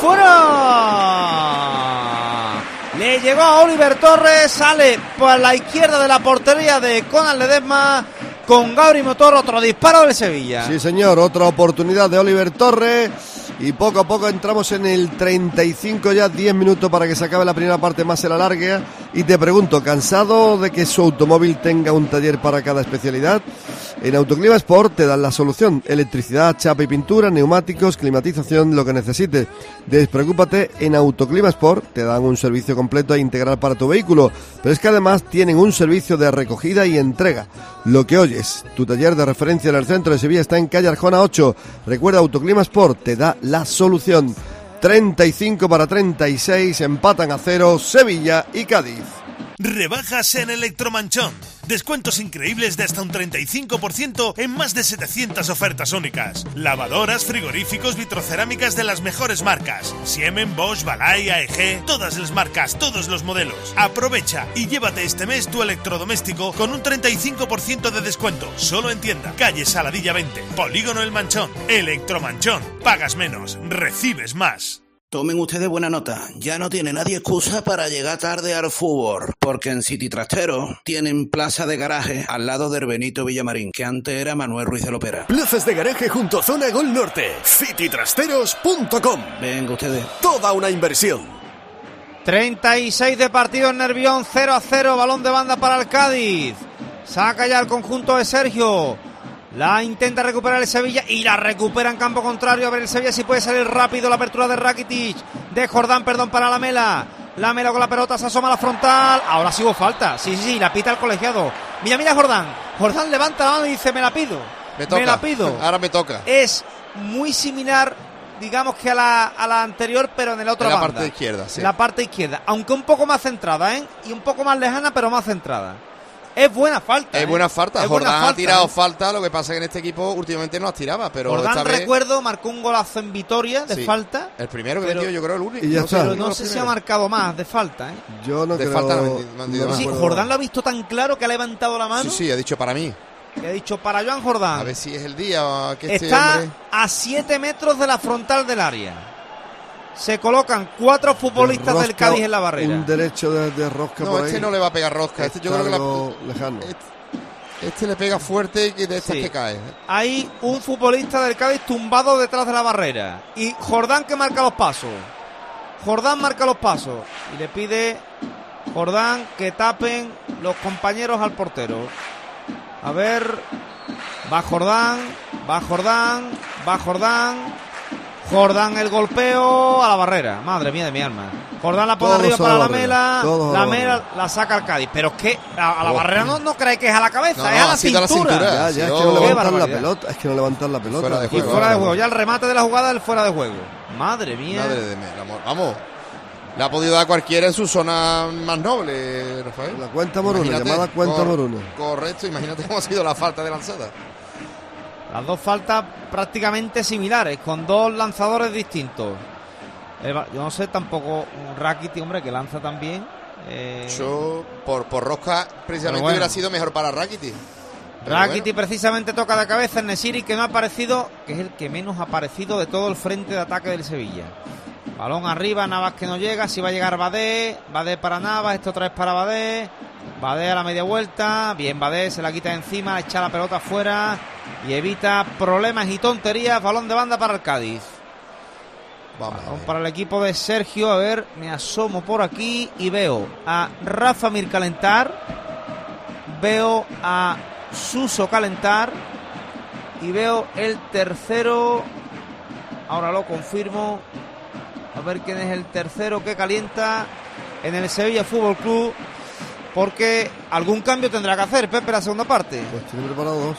¡Fuera! Le llegó a Oliver Torres, sale por la izquierda de la portería de Conan Ledesma con Gabri Motor, otro disparo del Sevilla. Sí, señor, otra oportunidad de Oliver Torres. Y poco a poco entramos en el treinta y cinco ya, diez minutos para que se acabe la primera parte más se la largue. Y te pregunto, ¿cansado de que su automóvil tenga un taller para cada especialidad? En Autoclima Sport te dan la solución: electricidad, chapa y pintura, neumáticos, climatización, lo que necesites. Despreocúpate, en Autoclima Sport te dan un servicio completo e integral para tu vehículo, pero es que además tienen un servicio de recogida y entrega. Lo que oyes, tu taller de referencia en el centro de Sevilla está en calle Arjona ocho. Recuerda, Autoclima Sport te da la solución. treinta y cinco para treinta y seis, empatan a cero Sevilla y Cádiz. Rebajas en Electromanchón. Descuentos increíbles de hasta un treinta y cinco por ciento en más de setecientas ofertas únicas. Lavadoras, frigoríficos, vitrocerámicas de las mejores marcas. Siemens, Bosch, Balay, A E G, todas las marcas, todos los modelos. Aprovecha y llévate este mes tu electrodoméstico con un treinta y cinco por ciento de descuento. Solo en tienda. Calle Saladilla veinte. Polígono El Manchón. Electromanchón. Pagas menos. Recibes más. Tomen ustedes buena nota, ya no tiene nadie excusa para llegar tarde al fútbol, porque en City Trastero tienen plaza de garaje al lado del Benito Villamarín, que antes era Manuel Ruiz de Lopera. Plazas de garaje junto a Zona Gol Norte, city trasteros punto com. Venga ustedes. Toda una inversión. treinta y seis de partido en Nervión, cero a cero, balón de banda para el Cádiz. Saca ya el conjunto de Sergio. La intenta recuperar el Sevilla y la recupera en campo contrario. A ver el Sevilla si puede salir rápido. La apertura de Rakitic, de Jordán, perdón, para Lamela. Lamela con la pelota, se asoma a la frontal. Ahora sí hubo falta. Sí, sí, sí, la pita el colegiado. Mira, mira Jordán. Jordán levanta la mano y dice, me la pido. Me toca. Me la pido. Ahora me toca. Es muy similar, digamos que a la, a la anterior, pero en la otra en la banda. parte izquierda, sí. La parte izquierda. Aunque un poco más centrada, ¿eh? Y un poco más lejana, pero más centrada. Es buena falta. Es ¿eh? buena falta. Es Jordán buena falta, ha tirado ¿eh? falta. Lo que pasa es que en este equipo últimamente no las tiraba. Pero Jordán, esta vez... recuerdo, marcó un golazo en Vitoria de sí. falta. El primero que pero... metió, yo creo, el único. Y ya no, está. Pero no sé si ha marcado más de falta, ¿eh? Yo no de creo... falta no me, me no sí, Jordán lo ha visto tan claro que ha levantado la mano. Sí, sí, ha dicho para mí. Que ha dicho para Joan Jordán. A ver si es el día que este Está hombre... a siete metros de la frontal del área. Se colocan cuatro futbolistas rosca, del Cádiz en la barrera. Un derecho de, de rosca No, por este ahí. no le va a pegar rosca. Este yo creo que la... lejano. Este, este le pega fuerte y de estas Sí. que cae. Hay un futbolista del Cádiz tumbado detrás de la barrera. Y Jordán que marca los pasos. Jordán marca los pasos. Y le pide Jordán que tapen los compañeros al portero. A ver. Va Jordán. Va Jordán. Va Jordán. Jordán el golpeo a la barrera. Madre mía de mi alma. Jordán la pone Todos arriba para a la la barrera. Mela. Todos a La la Mela barrera. la saca al Cádiz. Pero es que a, a la Oh. barrera no, no cree que es a la cabeza, No, es no, a la ha sido a la cintura. cintura. Ya, Ha ya, es sido- que no Qué levantan la barbaridad. pelota. Es que no levantan la pelota. Fuera de Y juego. fuera de juego. Ya el remate de la jugada, el fuera de juego. Madre mía. Madre de mi amor. Vamos. Le ha podido dar cualquiera en su zona más noble, Rafael. La cuenta Moruno, Imagínate, llamada cuenta cor- Moruno. Correcto, imagínate cómo ha sido la falta de lanzada. Las dos faltas prácticamente similares, con dos lanzadores distintos. El ba- yo no sé tampoco un Rakitic, hombre, que lanza también. Eh, Yo, por, por rosca, precisamente bueno. hubiera sido mejor para Rakitic. Pero Rakitic bueno. precisamente toca de cabeza en Nesiri, que no ha aparecido, que es el que menos ha aparecido de todo el frente de ataque del Sevilla. Balón arriba, Navas que no llega, si va a llegar Badé, Badé para Navas, esto otra vez para Badé. Badé a la media vuelta, bien Badé, se la quita encima, echa la pelota afuera y evita problemas y tonterías. Balón de banda para el Cádiz. Vamos Balón para el equipo de Sergio. A ver, me asomo por aquí y veo a Rafa Mir calentar, veo a Suso calentar y veo el tercero. Ahora lo confirmo. A ver quién es el tercero que calienta en el Sevilla Fútbol Club. Porque algún cambio tendrá que hacer Pepe la segunda parte. Pues tiene preparado dos.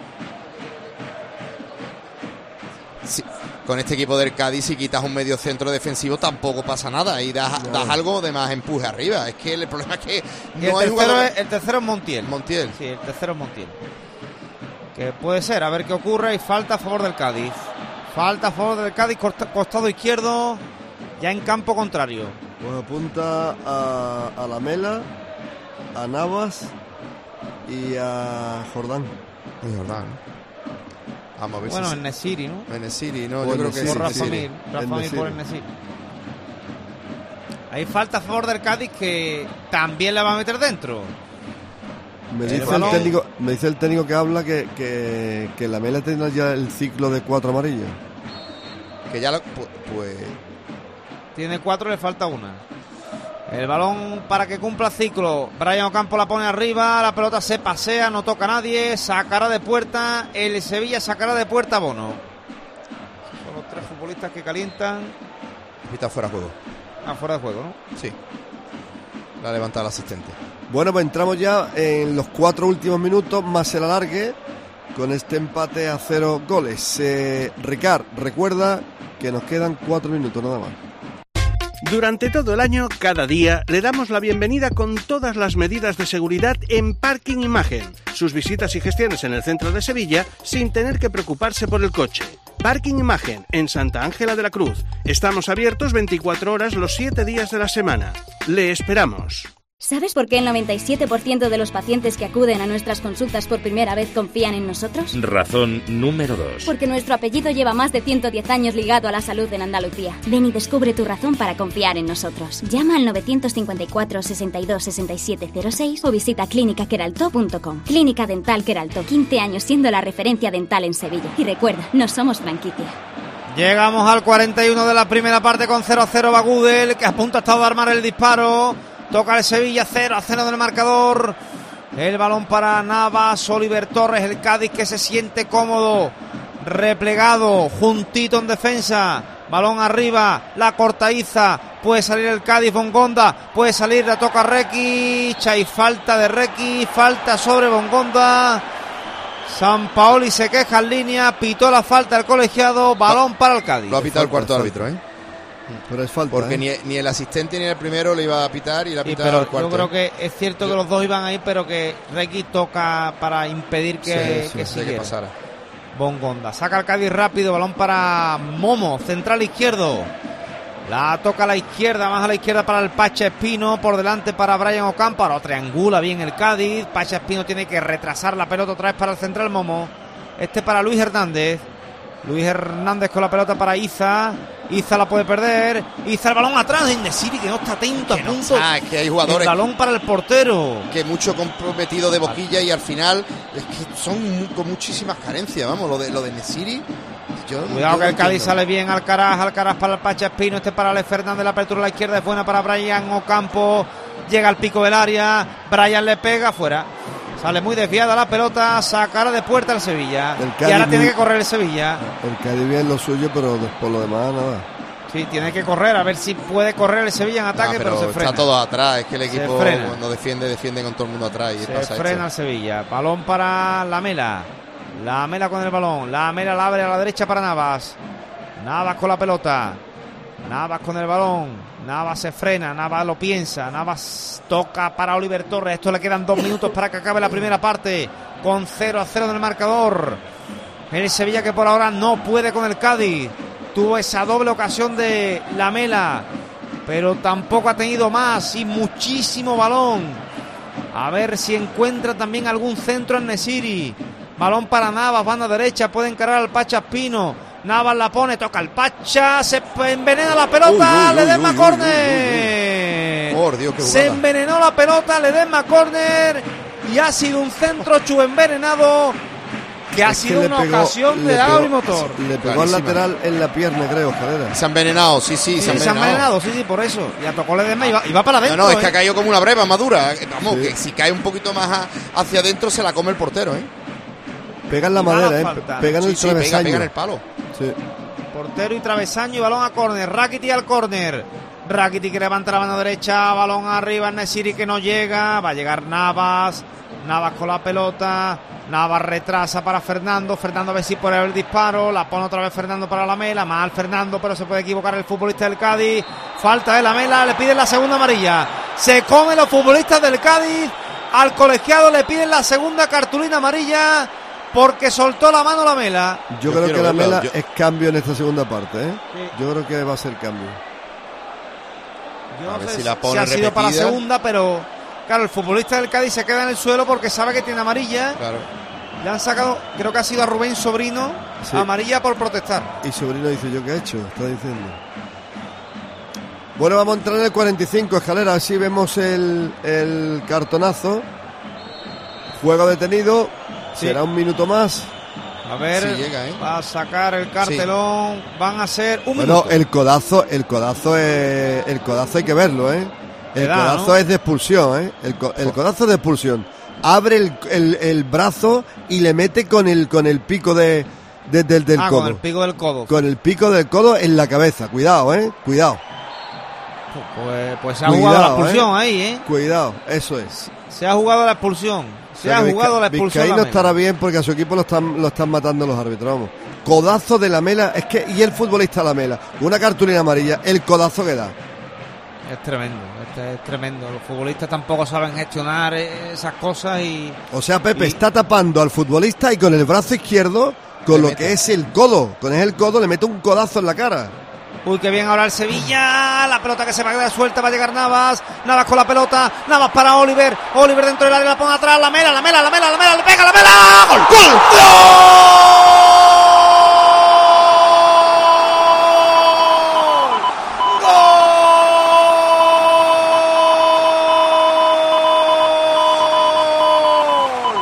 Sí, con este equipo del Cádiz, si quitas un medio centro defensivo tampoco pasa nada y das, no. das algo de más empuje arriba. Es que el problema es que no el, hay tercero es, el tercero es Montiel. Montiel. Sí, el tercero es Montiel. Que puede ser, a ver qué ocurre. Y falta a favor del Cádiz. Falta a favor del Cádiz, costado izquierdo, ya en campo contrario. Pues apunta a, a Lamela, a Navas y a Jordán. Y Jordán. Vamos a ver bueno, si en Nesiri, ¿no? En Nesiri, no, o yo creo Nesiri, que por sí. Rafa Mir, Rafa Mir por el Nesiri. Hay falta a favor del Cádiz que también la va a meter dentro. Me dice, el, el técnico, me dice el técnico que habla que, que, que Lamela tendrá ya el ciclo de cuatro amarillas. Que ya lo, pues, pues tiene cuatro, le falta una. El balón para que cumpla ciclo. Brian Ocampo la pone arriba, la pelota se pasea, no toca a nadie, sacará de puerta, el Sevilla sacará de puerta a Bono. Son los tres futbolistas que calientan. Pita fuera de juego. Ah, fuera de juego, ¿no? Sí. La ha levantado el asistente. Bueno, pues entramos ya en los cuatro últimos minutos, más el alargue, con este empate a cero goles. Eh, Ricard, recuerda que nos quedan cuatro minutos nada más. Durante todo el año, cada día, le damos la bienvenida con todas las medidas de seguridad en Parking Imagen. Sus visitas y gestiones en el centro de Sevilla sin tener que preocuparse por el coche. Parking Imagen, en Santa Ángela de la Cruz. Estamos abiertos veinticuatro horas los siete días de la semana. Le esperamos. ¿Sabes por qué el noventa y siete por ciento de los pacientes que acuden a nuestras consultas por primera vez confían en nosotros? Razón número dos. Porque nuestro apellido lleva más de ciento diez años ligado a la salud en Andalucía. Ven y descubre tu razón para confiar en nosotros. Llama al novecientos cincuenta y cuatro, sesenta y dos, sesenta y siete cero seis o visita clínica queralto punto com. Clínica Dental Queralto, quince años siendo la referencia dental en Sevilla. Y recuerda, no somos franquicia. Llegamos al cuarenta y uno de la primera parte con cero a cero Bagudel, que a punto ha estado de armar el disparo. Toca el Sevilla, cero a cero del marcador. El balón para Navas, Oliver Torres, el Cádiz que se siente cómodo, replegado, juntito en defensa. Balón arriba, la cortaiza, puede salir el Cádiz, Bongonda, puede salir, la toca Rekic, hay falta de Rekic, falta sobre Bongonda. Sampaoli se queja en línea, pitó la falta el colegiado, balón para el Cádiz. Lo ha pitado el cuarto árbitro, ¿eh? Pero es falta, porque ¿eh? ni, ni el asistente ni el primero le iba a pitar y la ha pitado pero al cuarto. Yo creo que es cierto que los dos iban ahí, pero que Rekic toca para impedir que, sí, sí, que sí, siguiera. que pasara. Bongonda saca el Cádiz rápido, balón para Momo, central izquierdo. La toca a la izquierda, más a la izquierda para el Pacha Espino, por delante para Brian Ocampo, ahora triangula bien el Cádiz. Pacha Espino tiene que retrasar la pelota otra vez para el central Momo. Este para Luis Hernández. Luis Hernández con la pelota para Iza. Iza la puede perder. Iza el balón atrás de Nesiri, que no está atento, a punto. Ah, es que hay jugadores. El balón para el portero. Que mucho comprometido de boquilla y al final es que son muy, con muchísimas carencias. Vamos, lo de lo de Nesiri. Yo, Cuidado yo que no el Cádiz entiendo. sale bien. Alcaraz, Alcaraz para el Pacha Espino. Este para Alex Fernández. La apertura a la izquierda es buena para Brian Ocampo. Llega al pico del área. Brian le pega fuera. Sale muy desviada la pelota, sacará de puerta el Sevilla. El y ahora muy... tiene que correr el Sevilla. El Cádiz bien lo suyo, pero por lo demás nada. Sí, tiene que correr, a ver si puede correr el Sevilla en ataque, Ah, pero, pero se frena. está todo atrás, es que el equipo frena. cuando defiende, defiende con todo el mundo atrás. Y Se pasa frena el esto. Sevilla. Balón para Lamela. Lamela con el balón. Lamela la abre a la derecha para Navas. Navas con la pelota. Navas con el balón. Navas se frena, Navas lo piensa, Navas toca para Oliver Torres. Esto le quedan dos minutos para que acabe la primera parte, con cero a cero en el marcador. El Sevilla que por ahora no puede con el Cádiz. Tuvo esa doble ocasión de Lamela, pero tampoco ha tenido más y muchísimo balón. A ver si encuentra también algún centro en Nesiri. Balón para Navas, banda derecha, puede encarar al Pacha Espino. Navas la pone, toca el Pacha, se envenena la pelota, Uy, uy, le uy, den más uy, córner. Por Dios, qué Se jugada. envenenó la pelota, Ledesma córner y ha sido un centro chu envenenado que ha Es que sido le una pegó- ocasión le de pegó- Gabri Motor. Le pegó al Clarísima. lateral en la pierna, creo, Escalera. Se ha envenenado, sí, sí, Sí, se ha se ha envenenado. envenenado, sí, sí, por eso. Y a tocó Ledesma y va, y va para No, adentro. no, es que ¿eh? ha caído como una breva madura. Vamos, que si cae un poquito más a- hacia adentro se la come el portero, ¿eh? Pega en la Y mala madera, ¿eh? falta. Pega en Sí, el sí, pega, travesaño. pega en el palo. Sí. Portero y travesaño y balón a córner. Rakitic al córner. Rakitic que levanta la mano derecha, balón arriba, Nesiri que no llega, va a llegar Navas. Navas con la pelota. Navas retrasa para Fernando. Fernando a ver si puede el disparo. La pone otra vez Fernando para Lamela. Mal Fernando, pero se puede equivocar el futbolista del Cádiz. Falta de Lamela, le piden la segunda amarilla. Se comen los futbolistas del Cádiz. Al colegiado le piden la segunda cartulina amarilla porque soltó la mano Lamela. Yo, Yo creo quiero que la verlo, Mela yo- es cambio en esta segunda parte, ¿eh? Sí. Yo creo que va a ser cambio. Yo A no ver sé si si, la pone ha sido para la repetida. segunda, pero claro, el futbolista del Cádiz se queda en el suelo porque sabe que tiene amarilla. Claro. Le han sacado, creo que ha sido a Rubén Sobrino, Sí. amarilla por protestar. Y Sobrino dice, ¿yo qué he hecho? Está diciendo. Bueno, vamos a entrar en el cuarenta y cinco, Escalera. Así vemos el, el cartonazo. Juego detenido. Sí. Será un minuto más. A ver, Sí, llega, ¿eh? va a sacar el cartelón. Van a ser un Bueno, minuto. el codazo, el codazo es, el codazo hay que verlo, ¿eh? El Le da, codazo ¿no? es de expulsión, ¿eh? El, co- el codazo es de expulsión. Abre el, el- el brazo y le mete con el con el pico de, de- del, del ah, codo. con el pico del codo. Con el pico del codo en la cabeza. Cuidado, ¿eh? Cuidado. Pues, pues se ha Cuidado, jugado la expulsión ¿eh? ahí, ¿eh? Cuidado, eso es. Se ha jugado la expulsión. Se O sea ha que jugado Vizca- la expulsión. Vizcaíno Lamela. estará bien porque a su equipo lo están, lo están matando los árbitros. Vamos. Codazo de Lamela. Es que, y el futbolista Lamela, una cartulina amarilla, el codazo que da. Es tremendo, este es tremendo. Los futbolistas tampoco saben gestionar eh, esas cosas y. O sea, Pepe y- está tapando al futbolista y con el brazo izquierdo, con Le lo mete. que es el codo, con el codo, le mete un codazo en la cara. Uy, qué bien ahora el Sevilla. La pelota que se va a quedar suelta. Va a llegar Navas. Navas con la pelota. Navas para Oliver. Oliver dentro del área. La pone atrás. La mela, la mela, la mela, la mela. Le pega la mela. ¡Gol! ¡Gol! ¡Gol!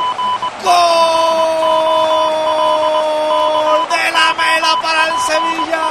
¡Gol! De la mela para el Sevilla.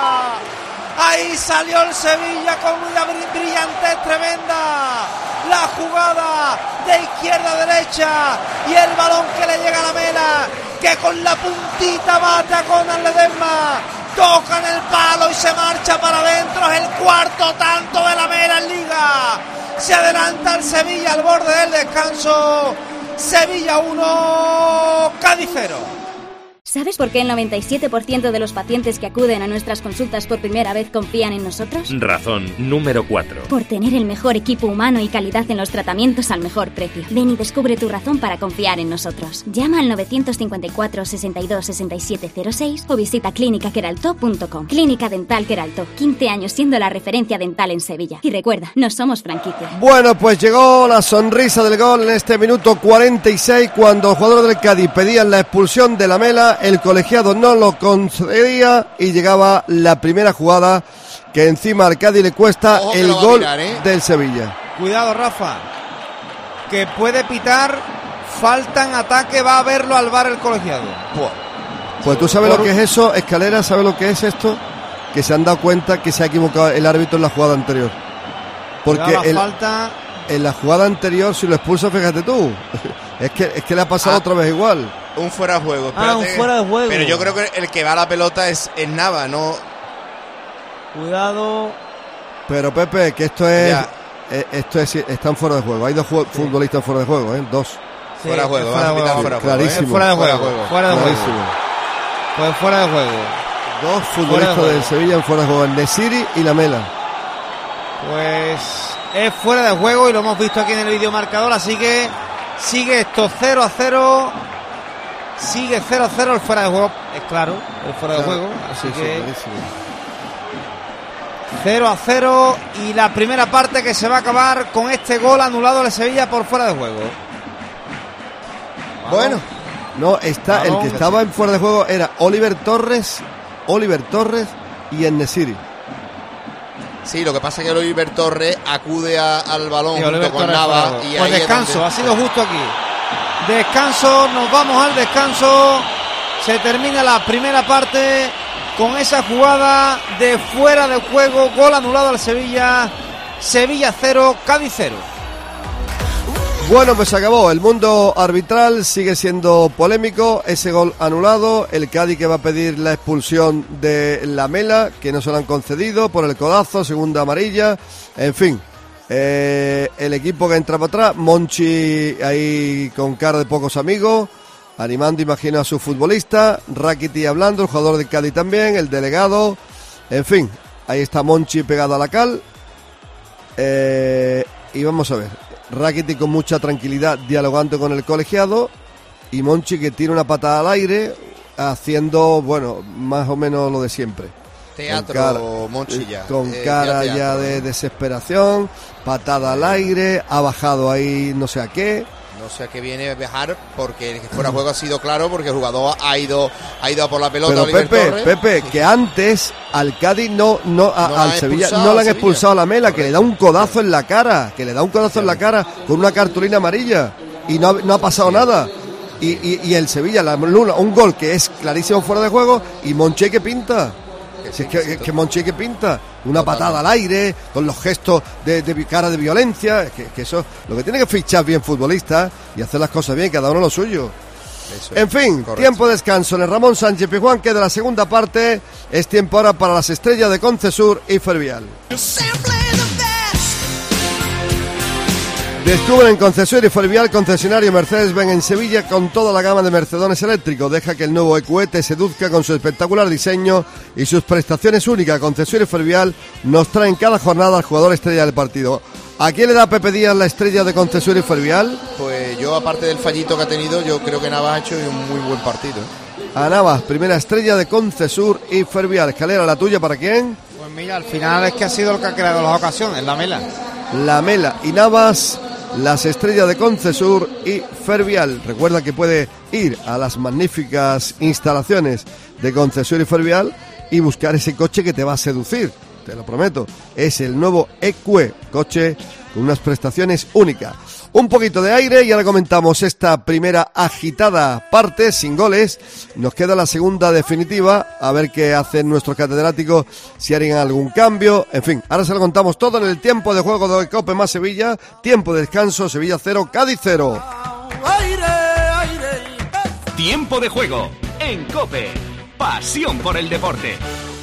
Ahí salió el Sevilla con una bri- brillantez tremenda. La jugada de izquierda a derecha y el balón que le llega a la mela, que con la puntita mata con el Ledesma. Toca en el palo y se marcha para adentro. Es el cuarto tanto de la mela en Liga. Se adelanta el Sevilla al borde del descanso. Sevilla uno, Cádiz cero. ¿Sabes por qué el noventa y siete por ciento de los pacientes que acuden a nuestras consultas por primera vez confían en nosotros? Razón número cuatro. Por tener el mejor equipo humano y calidad en los tratamientos al mejor precio. Ven y descubre tu razón para confiar en nosotros. Llama al nueve cinco cuatro, sesenta y dos, sesenta y siete cero seis o visita clínica queralto punto com. Clínica Dental Queralto, quince años siendo la referencia dental en Sevilla. Y recuerda, no somos franquicia. Bueno, pues llegó la sonrisa del gol en este minuto cuarenta y seis cuando los jugadores del Cádiz pedían la expulsión de Lamela, el colegiado no lo concedía y llegaba la primera jugada que encima al Cádiz le cuesta Ojo que el lo va a gol mirar, ¿eh? del Sevilla. Cuidado, Rafa, que puede pitar falta en ataque. Va a verlo al VAR el colegiado. Pues tú sabes Por- lo que es eso, Escalera, ¿sabes lo que es esto? Que se han dado cuenta que se ha equivocado el árbitro en la jugada anterior. Porque Cuidado, la el- falta. en la jugada anterior, si lo expulsa, fíjate tú, es que, es que le ha pasado Ah. otra vez igual. Un fuera de juego. Ah, un espérate. fuera de juego. Pero yo creo que el que va a la pelota es, es Nava, no. Cuidado. Pero Pepe, que esto es, Ya. eh, esto es, están fuera de juego. Hay dos jue- futbolistas fuera de juego, ¿eh? Dos. Sí, Fuera de juego, es fuera vas a de pitar juego. fuera de juego, Clarísimo. Es fuera de Fuera de juego. juego. Fuera de juego. Clarísimo. Pues fuera de juego. Dos Fuera futbolistas de juego. del Sevilla en fuera de juego, el Nesiri y Lamela. Pues es fuera de juego y lo hemos visto aquí en el videomarcador, así que sigue esto cero a cero. Sigue cero a cero el fuera de juego, es claro, el fuera de Claro. juego, así Sí, sí, que clarísimo. cero a cero y la primera parte que se va a acabar con este gol anulado de Sevilla por fuera de juego. Bueno, no, está, el Balón. que estaba en fuera de juego era Oliver Torres, Oliver Torres y el Nesiri. Sí, lo que pasa es que Oliver Torres acude a, al balón y junto con Navas. Y pues ahí descanso, donde... ha sido justo aquí. Descanso, nos vamos al descanso. Se termina la primera parte con esa jugada de fuera de juego, gol anulado al Sevilla. Sevilla cero, Cádiz cero. Bueno, pues se acabó. El mundo arbitral sigue siendo polémico. Ese gol anulado. El Cádiz que va a pedir la expulsión de Lamela, que no se lo han concedido por el codazo, segunda amarilla. En fin, eh, el equipo que entra para atrás. Monchi ahí con cara de pocos amigos, animando, imagino, a su futbolista. Rakiti hablando, el jugador de Cádiz también, el delegado. En fin, ahí está Monchi pegado a la cal. Eh, y vamos a ver. Rakiti con mucha tranquilidad dialogando con el colegiado y Monchi que tira una patada al aire haciendo, bueno, más o menos lo de siempre. Teatro, con cara, Monchi ya. Con eh, cara ya, ya de desesperación, patada al aire, ha bajado ahí no sé a qué. No sé a qué viene a viajar porque fuera de juego ha sido claro porque el jugador ha ido ha ido a por la pelota. Pero Pepe, Torres. Pepe, que antes al Cádiz no, no, a, no al Sevilla no le han expulsado a Lamela, que le da un codazo en la cara, que le da un codazo en la cara con una cartulina amarilla y no, no ha pasado nada. Y, y, y el Sevilla, la Luna, un gol que es clarísimo fuera de juego y Monchi que pinta. Si es que, que, que Monchi que pinta una patada al aire con los gestos de, de cara de violencia, que, que eso lo que tiene que fichar bien futbolistas y hacer las cosas bien, cada uno lo suyo. Eso en fin, correcto. Tiempo de descanso en el Ramón Sánchez Pizjuán, queda la segunda parte. Es tiempo ahora para las estrellas de Concesur y Fervial. Descubren Concesur y Fervial, concesionario Mercedes-Benz en Sevilla con toda la gama de Mercedones eléctricos. Deja que el nuevo E Q E te seduzca con su espectacular diseño y sus prestaciones únicas. Concesur y Fervial nos traen cada jornada al jugador estrella del partido. ¿A quién le da Pepe Díaz la estrella de Concesur y Fervial? Pues yo, aparte del fallito que ha tenido, yo creo que Navas ha hecho un muy buen partido. A Navas, primera estrella de Concesur y Fervial. Escalera, ¿la tuya para quién? Pues mira, al final es que ha sido el que ha creado las ocasiones, Lamela. Lamela y Navas, las estrellas de Concesur y Fervial. Recuerda que puede ir a las magníficas instalaciones de Concesur y Fervial y buscar ese coche que te va a seducir, te lo prometo. Es el nuevo E Q E, coche con unas prestaciones únicas. Un poquito de aire y ahora comentamos esta primera agitada parte sin goles. Nos queda la segunda definitiva, a ver qué hacen nuestros catedráticos, si harían algún cambio. En fin, ahora se lo contamos todo en el tiempo de juego de Cope más Sevilla. Tiempo de descanso, Sevilla cero, Cádiz cero. Tiempo de juego en Cope. Pasión por el deporte.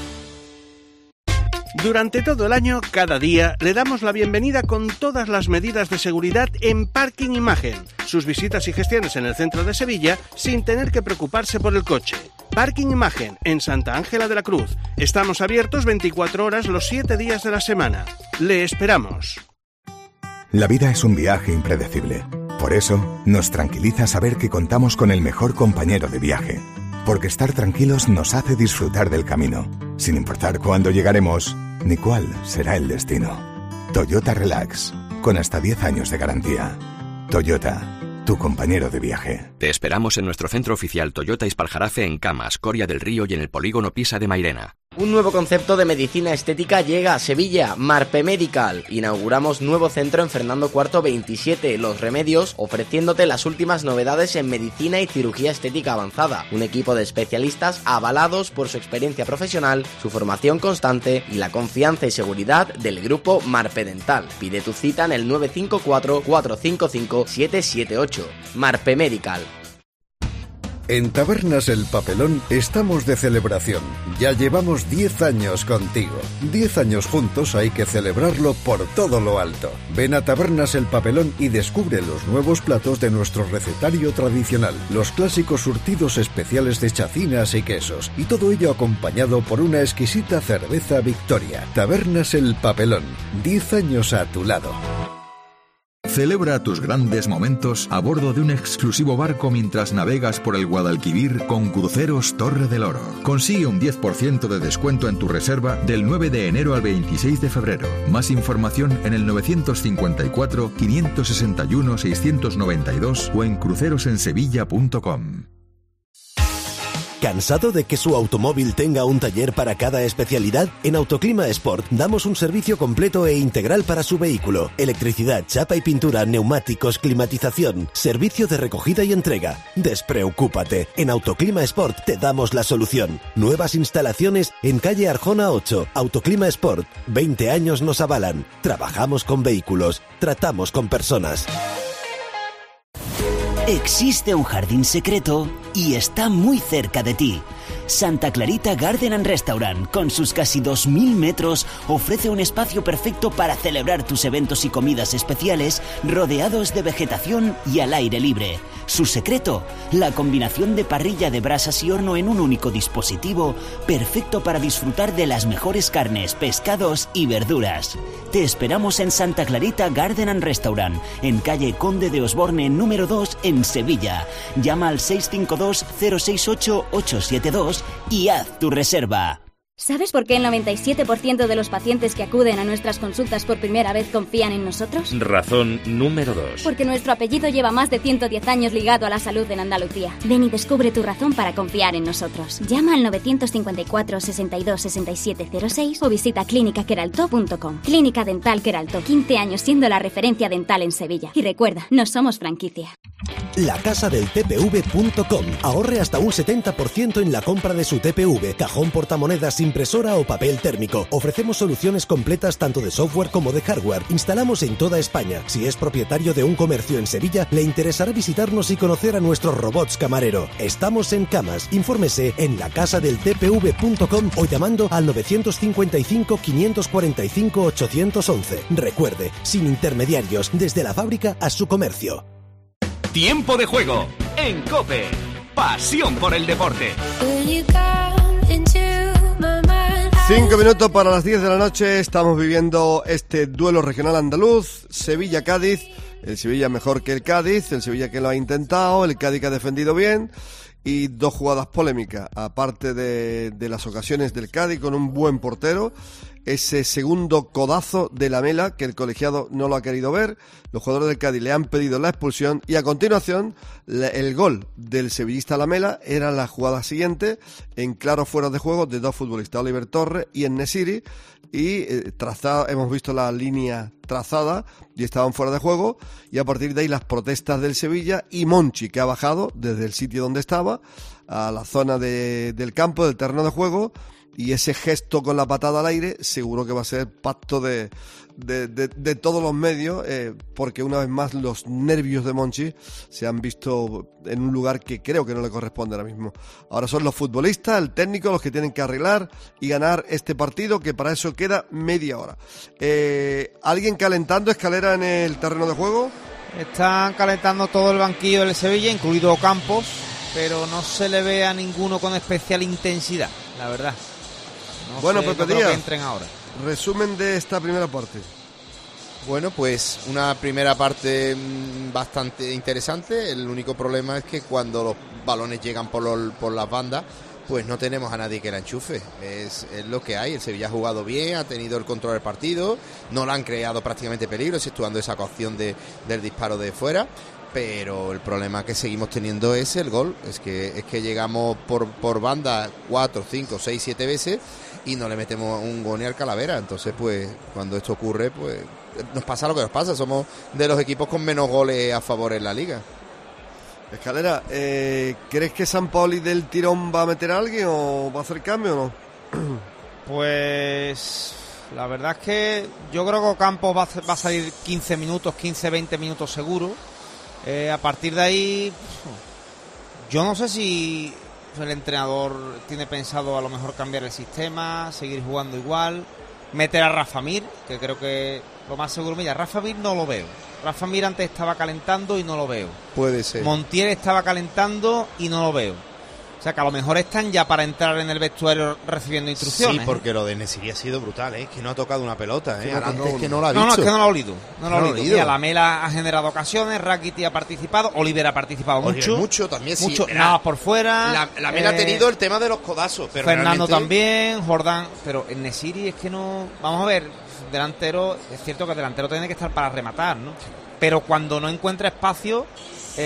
Durante todo el año, cada día, le damos la bienvenida con todas las medidas de seguridad en Parking Imagen. Sus visitas y gestiones en el centro de Sevilla sin tener que preocuparse por el coche. Parking Imagen, en Santa Ángela de la Cruz. Estamos abiertos veinticuatro horas los siete días de la semana. Le esperamos. La vida es un viaje impredecible. Por eso, nos tranquiliza saber que contamos con el mejor compañero de viaje. Porque estar tranquilos nos hace disfrutar del camino, sin importar cuándo llegaremos ni cuál será el destino. Toyota Relax, con hasta diez años de garantía. Toyota, tu compañero de viaje. Te esperamos en nuestro centro oficial Toyota Ispaljarafe en Camas, Coria del Río y en el polígono Pisa de Mairena. Un nuevo concepto de medicina estética llega a Sevilla, Marpe Medical. Inauguramos nuevo centro en Fernando cuarto veintisiete, Los Remedios, ofreciéndote las últimas novedades en medicina y cirugía estética avanzada. Un equipo de especialistas avalados por su experiencia profesional, su formación constante y la confianza y seguridad del grupo Marpe Dental. Pide tu cita en el nueve cinco cuatro, cuatro cinco cinco, siete siete ocho. Marpe Medical. En Tabernas El Papelón estamos de celebración. Ya llevamos diez años contigo. diez años juntos hay que celebrarlo por todo lo alto. Ven a Tabernas El Papelón y descubre los nuevos platos de nuestro recetario tradicional. Los clásicos surtidos especiales de chacinas y quesos. Y todo ello acompañado por una exquisita cerveza Victoria. Tabernas El Papelón. diez años a tu lado. Celebra tus grandes momentos a bordo de un exclusivo barco mientras navegas por el Guadalquivir con Cruceros Torre del Oro. Consigue un diez por ciento de descuento en tu reserva del nueve de enero al veintiséis de febrero. Más información en el nueve cinco cuatro, cinco seis uno, seis nueve dos o en crucerosensevilla punto com. ¿Cansado de que su automóvil tenga un taller para cada especialidad? En Autoclima Sport damos un servicio completo e integral para su vehículo. Electricidad, chapa y pintura, neumáticos, climatización, servicio de recogida y entrega. Despreocúpate, en Autoclima Sport te damos la solución. Nuevas instalaciones en calle Arjona ocho. Autoclima Sport, veinte años nos avalan. Trabajamos con vehículos, tratamos con personas. Existe un jardín secreto y está muy cerca de ti. Santa Clarita Garden and Restaurant, con sus casi dos mil metros, ofrece un espacio perfecto para celebrar tus eventos y comidas especiales, rodeados de vegetación y al aire libre. Su secreto, la combinación de parrilla de brasas y horno en un único dispositivo, perfecto para disfrutar de las mejores carnes, pescados y verduras. Te esperamos en Santa Clarita Garden and Restaurant, en calle Conde de Osborne número dos, en Sevilla. Llama al seis cinco dos, cero seis ocho, ocho siete dos y haz tu reserva. ¿Sabes por qué el noventa y siete por ciento de los pacientes que acuden a nuestras consultas por primera vez confían en nosotros? Razón número dos. Porque nuestro apellido lleva más de ciento diez años ligado a la salud en Andalucía. Ven y descubre tu razón para confiar en nosotros. Llama al novecientos cincuenta y cuatro, sesenta y dos, sesenta y siete cero seis o visita clínica queraltó punto com. Clínica Dental Queraltó, quince años siendo la referencia dental en Sevilla. Y recuerda, no somos franquicia. La casa del T P V punto com. Ahorre hasta un setenta por ciento en la compra de su T P V, cajón portamonedas, impresora o papel térmico. Ofrecemos soluciones completas tanto de software como de hardware. Instalamos en toda España. Si es propietario de un comercio en Sevilla, le interesará visitarnos y conocer a nuestros robots camarero. Estamos en Camas. Infórmese en la casa del T P V punto com o llamando al novecientos cincuenta y cinco, quinientos cuarenta y cinco, ochocientos once. Recuerde, sin intermediarios, desde la fábrica a su comercio. Tiempo de juego en COPE. Pasión por el deporte. Cinco minutos para las diez de la noche. Estamos viviendo este duelo regional andaluz. Sevilla-Cádiz. El Sevilla mejor que el Cádiz. El Sevilla que lo ha intentado. El Cádiz que ha defendido bien. Y dos jugadas polémicas. Aparte de, de las ocasiones del Cádiz con un buen portero. Ese segundo codazo de Lamela que el colegiado no lo ha querido ver. Los jugadores del Cádiz le han pedido la expulsión y a continuación la, el gol del sevillista Lamela era la jugada siguiente en claro fuera de juego de dos futbolistas, Oliver Torres y En-Nesyri, y eh, trazada, hemos visto la línea trazada y estaban fuera de juego, y a partir de ahí las protestas del Sevilla y Monchi, que ha bajado desde el sitio donde estaba a la zona de, del campo, del terreno de juego. Y ese gesto con la patada al aire seguro que va a ser pacto de, de, de, de todos los medios, eh, porque una vez más los nervios de Monchi se han visto en un lugar que creo que no le corresponde ahora mismo. Ahora son los futbolistas, el técnico, los que tienen que arreglar y ganar este partido, que para eso queda media hora. Eh, ¿Alguien calentando Escalera en el terreno de juego? Están calentando todo el banquillo del Sevilla, incluido Campos, pero no se le ve a ninguno con especial intensidad, la verdad. No bueno, sé, Pepe no Díaz, que entren ahora. Resumen de esta primera parte. Bueno, pues una primera parte bastante interesante. El único problema es que cuando los balones llegan por, los, por las bandas, pues no tenemos a nadie que la enchufe. Es, es lo que hay. El Sevilla ha jugado bien, ha tenido el control del partido, no le han creado prácticamente peligro, exceptuando esa cocción de, del disparo de fuera. Pero el problema que seguimos teniendo es el gol. Es que es que llegamos por, por banda cuatro, cinco, seis, siete veces y no le metemos un gol ni al Calavera. Entonces, pues, cuando esto ocurre, pues nos pasa lo que nos pasa. Somos de los equipos con menos goles a favor en la liga. Escalera, eh, ¿crees que San Paoli del tirón va a meter a alguien o va a hacer cambio o no? Pues la verdad es que yo creo que Ocampos va a, va a salir quince minutos, quince, veinte minutos seguro. Eh, a partir de ahí, yo no sé si el entrenador tiene pensado a lo mejor cambiar el sistema, seguir jugando igual, meter a Rafa Mir, que creo que lo más seguro, mira, Rafa Mir no lo veo. Rafa Mir antes estaba calentando y no lo veo. Puede ser. Montiel estaba calentando y no lo veo. O sea, que a lo mejor están ya para entrar en el vestuario recibiendo instrucciones. Sí, porque lo de En-Nesyri ha sido brutal, ¿eh? Que no ha tocado una pelota, ¿eh? Sí, Antes no, que no lo ha visto. No, no, es que no lo ha olido. No lo ha no olido. olido. Mira, Lamela ha generado ocasiones, Rakitic ha participado, Oliver ha participado Oliver mucho. Mucho también, sí. Mucho, Era, nada más por fuera. La, Lamela eh, ha tenido el tema de los codazos, pero Fernando realmente... también, Jordán. Pero En-Nesyri es que no... Vamos a ver, delantero, es cierto que el delantero tiene que estar para rematar, ¿no? Pero cuando no encuentra espacio... Eh,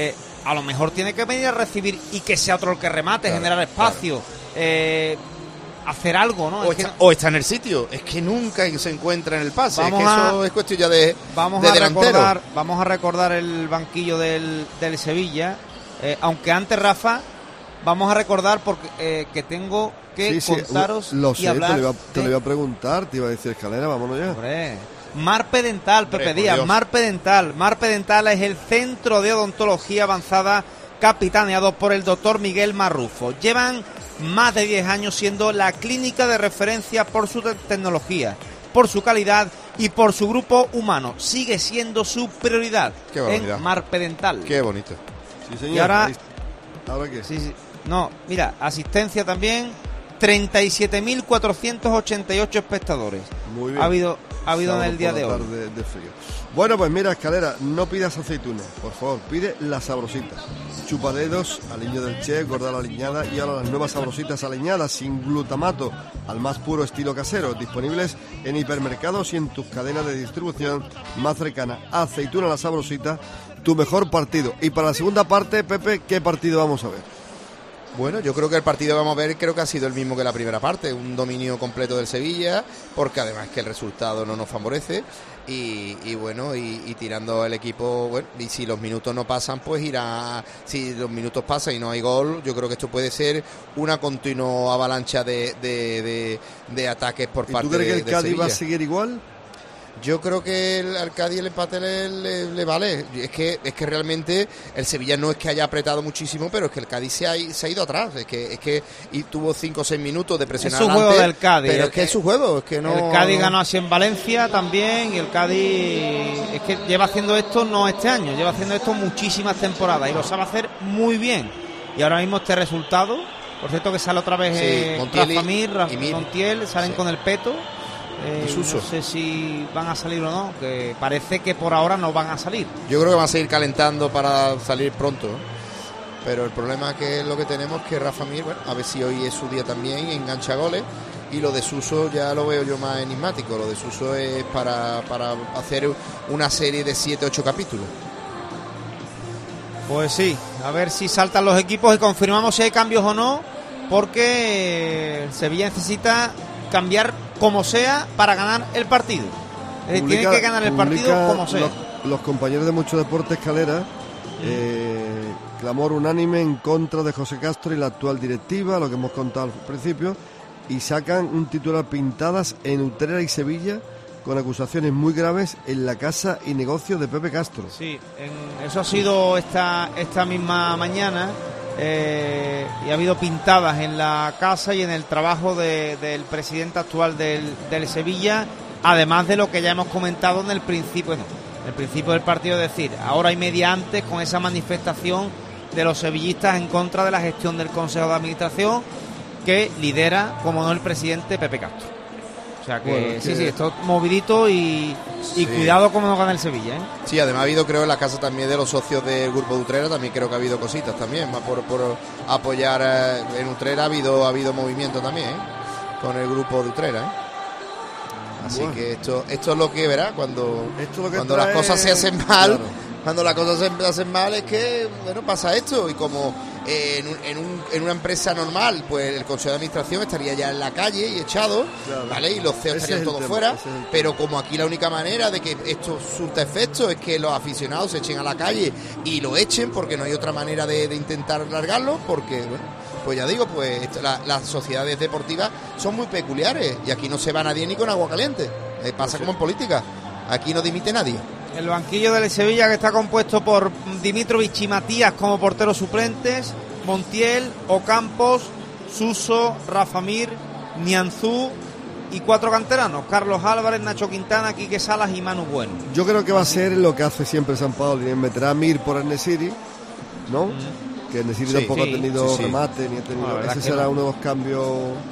a lo mejor tiene que venir a recibir y que sea otro el que remate, Claro, generar espacio, claro. eh, hacer algo, ¿no? O Es está, que- o está en el sitio, es que nunca se encuentra en el pase, Vamos es que a- eso es cuestión ya de, Vamos de a delantero. recordar, vamos a recordar el banquillo del, del Sevilla, eh, aunque antes, Rafa, vamos a recordar porque eh, que tengo que Sí, sí, contaros lo y sé, te hablar lo, iba, te lo de iba a preguntar, te iba a decir Escalera, vámonos ya. Hombre, Marpe Dental, Pepe Hombre, por Díaz, Dios. Marpe Dental. Marpe Dental es el centro de odontología avanzada capitaneado por el doctor Miguel Marrufo. Llevan más de diez años siendo la clínica de referencia por su te- tecnología, por su calidad y por su grupo humano. Sigue siendo su prioridad Qué barbaridad. en Marpe Dental. Qué bonito. Sí, señor. Y ahora, ¿Ahora qué? sí, sí. No, mira, asistencia también, treinta y siete mil cuatrocientos ochenta y ocho espectadores. Muy bien. Ha habido, ha habido en Sábado el día por de la hoy. tarde de frío. Bueno, pues mira, Escalera, no pidas aceitunas, por favor, pide las sabrositas. Chupadedos, aliño del chef, gordal aliñada y ahora las nuevas sabrositas aliñadas sin glutamato, al más puro estilo casero, disponibles en hipermercados y en tus cadenas de distribución más cercanas. Aceituna la sabrosita, tu mejor partido. Y para la segunda parte, Pepe, ¿qué partido vamos a ver? Bueno, yo creo que el partido que vamos a ver creo que ha sido el mismo que la primera parte, un dominio completo del Sevilla, porque además que el resultado no nos favorece y, y bueno, y, y tirando el equipo, bueno, y si los minutos no pasan, pues irá, si los minutos pasan y no hay gol, yo creo que esto puede ser una continua avalancha de, de, de, de ataques por ¿Y parte tú crees de, que el de Cádiz Sevilla. va a seguir igual? Yo creo que el, al Cádiz el empate le, le- le vale. Es que es que realmente el Sevilla no es que haya apretado muchísimo, pero es que el Cádiz se ha, se ha ido atrás. Es que es que y tuvo cinco o seis minutos de presionar Es su adelante, juego del Cádiz. pero El- es que es su juego. Es que no. El Cádiz no- ganó así en Valencia también y el Cádiz es que lleva haciendo esto no este año, lleva haciendo esto muchísimas temporadas y lo sabe hacer muy bien. Y ahora mismo este resultado, por cierto que sale otra vez Sí, eh, Montiel y- Rafa Mir, Rafa- y Mir. Montiel, salen Sí. con el peto. Eh, Y Suso. no sé si van a salir o no, que parece que por ahora no van a salir. Yo creo que van a seguir calentando para salir pronto, ¿no? Pero el problema que es lo que tenemos que Rafa Mir, bueno, a ver si hoy es su día también, engancha goles. Y lo de Suso ya lo veo yo más enigmático. Lo de Suso es para, para hacer una serie de siete ocho capítulos. Pues sí, a ver si saltan los equipos y confirmamos si hay cambios o no, porque el Sevilla necesita cambiar como sea para ganar el partido. Es decir, tiene que ganar el partido publica como sea. Los, los compañeros de Mucho Deporte Escalera, eh, clamor unánime en contra de José Castro y la actual directiva, lo que hemos contado al principio, y sacan un titular: pintadas en Utrera y Sevilla con acusaciones muy graves en la casa y negocio de Pepe Castro. Sí, en- eso ha sido esta, esta misma mañana. Eh, y ha habido pintadas en la casa y en el trabajo de- del presidente actual del, del Sevilla, además de lo que ya hemos comentado en el principio, bueno, en el principio del partido, es decir, ahora y media antes, con esa manifestación de los sevillistas en contra de la gestión del Consejo de Administración que lidera, como no, el presidente Pepe Castro. O sea que, Bueno, es sí, que- sí, esto es movidito y, y Sí. cuidado como no gana el Sevilla, ¿eh? Sí, además ha habido, creo, en la casa también de los socios del grupo de Utrera, también creo que ha habido cositas también, más por, por apoyar eh, en Utrera ha habido, ha habido movimiento también, ¿eh? Con el grupo de Utrera, ¿eh? Así Bueno. que esto, esto es lo que verá cuando, Esto lo que cuando trae- las cosas se hacen mal, Claro. cuando las cosas se hacen mal es que, bueno, pasa esto, y como eh, en, un- en, un- en una empresa normal, pues el Consejo de Administración estaría ya en la calle y echado, Claro. ¿vale? Y los C E Ese Os es estarían el todos tema, fuera, ese es el tema. pero como aquí la única manera de que esto surta efecto es que los aficionados se echen a la calle y lo echen, porque no hay otra manera de, de intentar largarlo, porque, bueno, pues ya digo, pues esto- la- las sociedades deportivas son muy peculiares y aquí no se va nadie ni con agua caliente. Eh, pasa como en política, aquí no dimite nadie. El banquillo del Sevilla, que está compuesto por Dimitrovic y Matías como porteros suplentes, Montiel, Ocampos, Suso, Rafa Mir, Nianzú y cuatro canteranos: Carlos Álvarez, Nacho Quintana, Quique Salas y Manu Bueno. Yo creo que va a ser lo que hace siempre San Paoli, meterá a Mir por Enesiri, ¿no? Que Enesiri Sí, tampoco sí, ha tenido sí, sí. remate ni ha tenido. No, la verdad Ese es que será no. uno de los cambios.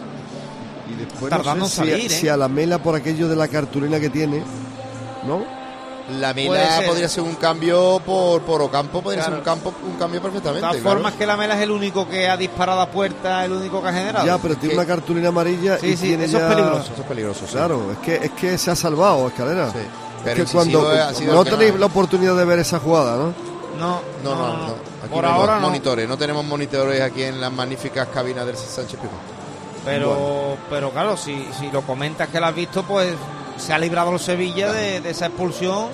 Y después Tardando no en sé salir, si, ¿eh? si a la Mela por aquello de la cartulina que tiene, ¿no? La Puede Mela ser. podría ser un cambio por, por Ocampo, podría Claro. ser un, campo, un cambio De perfectamente. todas claro. formas, que la Mela es el único que ha disparado a puerta, el único que ha generado. Ya, pero tiene Que- una cartulina amarilla Sí, y sí, tiene eso es ya- peligroso. Eso es peligroso, sí. Claro, es que es que se ha salvado, Escalera. Sí. Es Pero que incisivo cuando ha sido no el tema, tenéis ¿eh? la oportunidad de ver esa jugada, ¿no? No, no, no. no, no. Aquí por no hay ahora no. monitores, no tenemos monitores aquí en las magníficas cabinas del Sánchez Pizjuán. Pero, Bueno. pero claro, si, si lo comentas que lo has visto, pues se ha librado el Sevilla de, de esa expulsión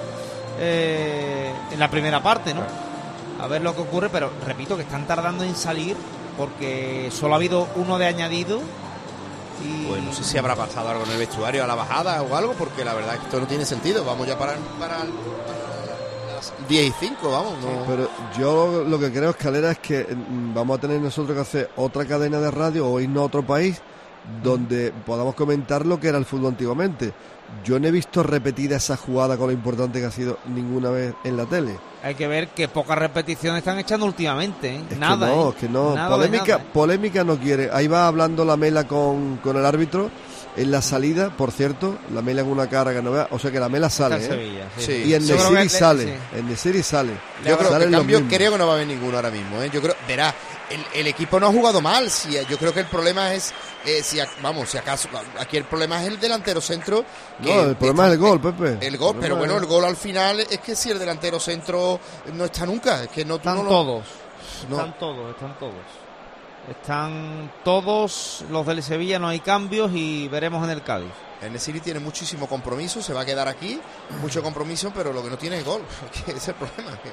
eh, en la primera parte, ¿no? A ver lo que ocurre, pero repito que están tardando en salir porque solo ha habido uno de añadido. Y... Pues no sé si habrá pasado algo en el vestuario a la bajada o algo, porque la verdad es que esto no tiene sentido. Vamos ya para, para, para las diez y cinco, vamos. No. Pero yo lo que creo, Escalera, es que mm, vamos a tener nosotros que hacer otra cadena de radio o irnos a otro país donde podamos comentar lo que era el fútbol antiguamente. Yo no he visto repetida esa jugada con lo importante que ha sido ninguna vez en la tele. Hay que ver que pocas repeticiones están echando últimamente, ¿eh? Es Nada, que no, ¿eh? es que no. Nada Polémica, de nada, ¿eh? polémica no quiere. Ahí va hablando la Mela con, con el árbitro en la salida, por cierto. La Mela con una cara que no vea. O sea que la Mela sale, Está ¿eh? Sevilla, sí. Sí. Y en Yo creo Nesiri que- sale. sí. En Nesiri sale. Yo creo que Salen en los cambio mismos. creo que no va a haber ninguno ahora mismo, ¿eh? Yo creo, verá, el, el equipo no ha jugado mal. Si, yo creo que el problema es, eh, si a- vamos, si acaso, aquí el problema es el delantero centro. que No, el problema es el gol, Pepe. El gol, El pero problema bueno, es- el gol al final es que si el delantero centro no está nunca, es que no tú Están no lo- todos, No. están todos, están todos. Están todos los del Sevilla, no hay cambios y veremos en el Cádiz. El Nesiri tiene muchísimo compromiso, se va a quedar aquí, mucho compromiso, pero lo que no tiene es gol. Que ese es el problema. que-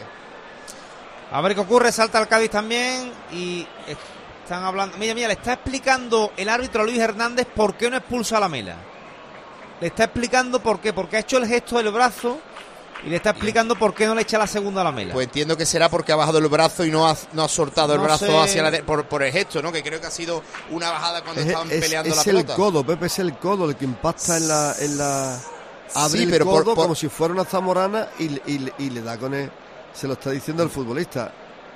A ver qué ocurre, salta el Cádiz también y están hablando. Mira, mira, le está explicando el árbitro a Luis Hernández por qué no expulsa a la Mela. Le está explicando por qué, porque ha hecho el gesto del brazo y le está explicando por qué no le echa la segunda a la Mela. Pues entiendo que será porque ha bajado el brazo y no ha, no ha soltado el No brazo sé. hacia la de- por, por el gesto, ¿no? Que creo que ha sido una bajada cuando Es, estaban es- peleando es la el pelota. codo, Pepe, es el codo el que impacta en la... En la abre Sí, el pero por- codo por- como si fuera una zamorana y, le- y le- y le da con él. Se lo está diciendo el futbolista.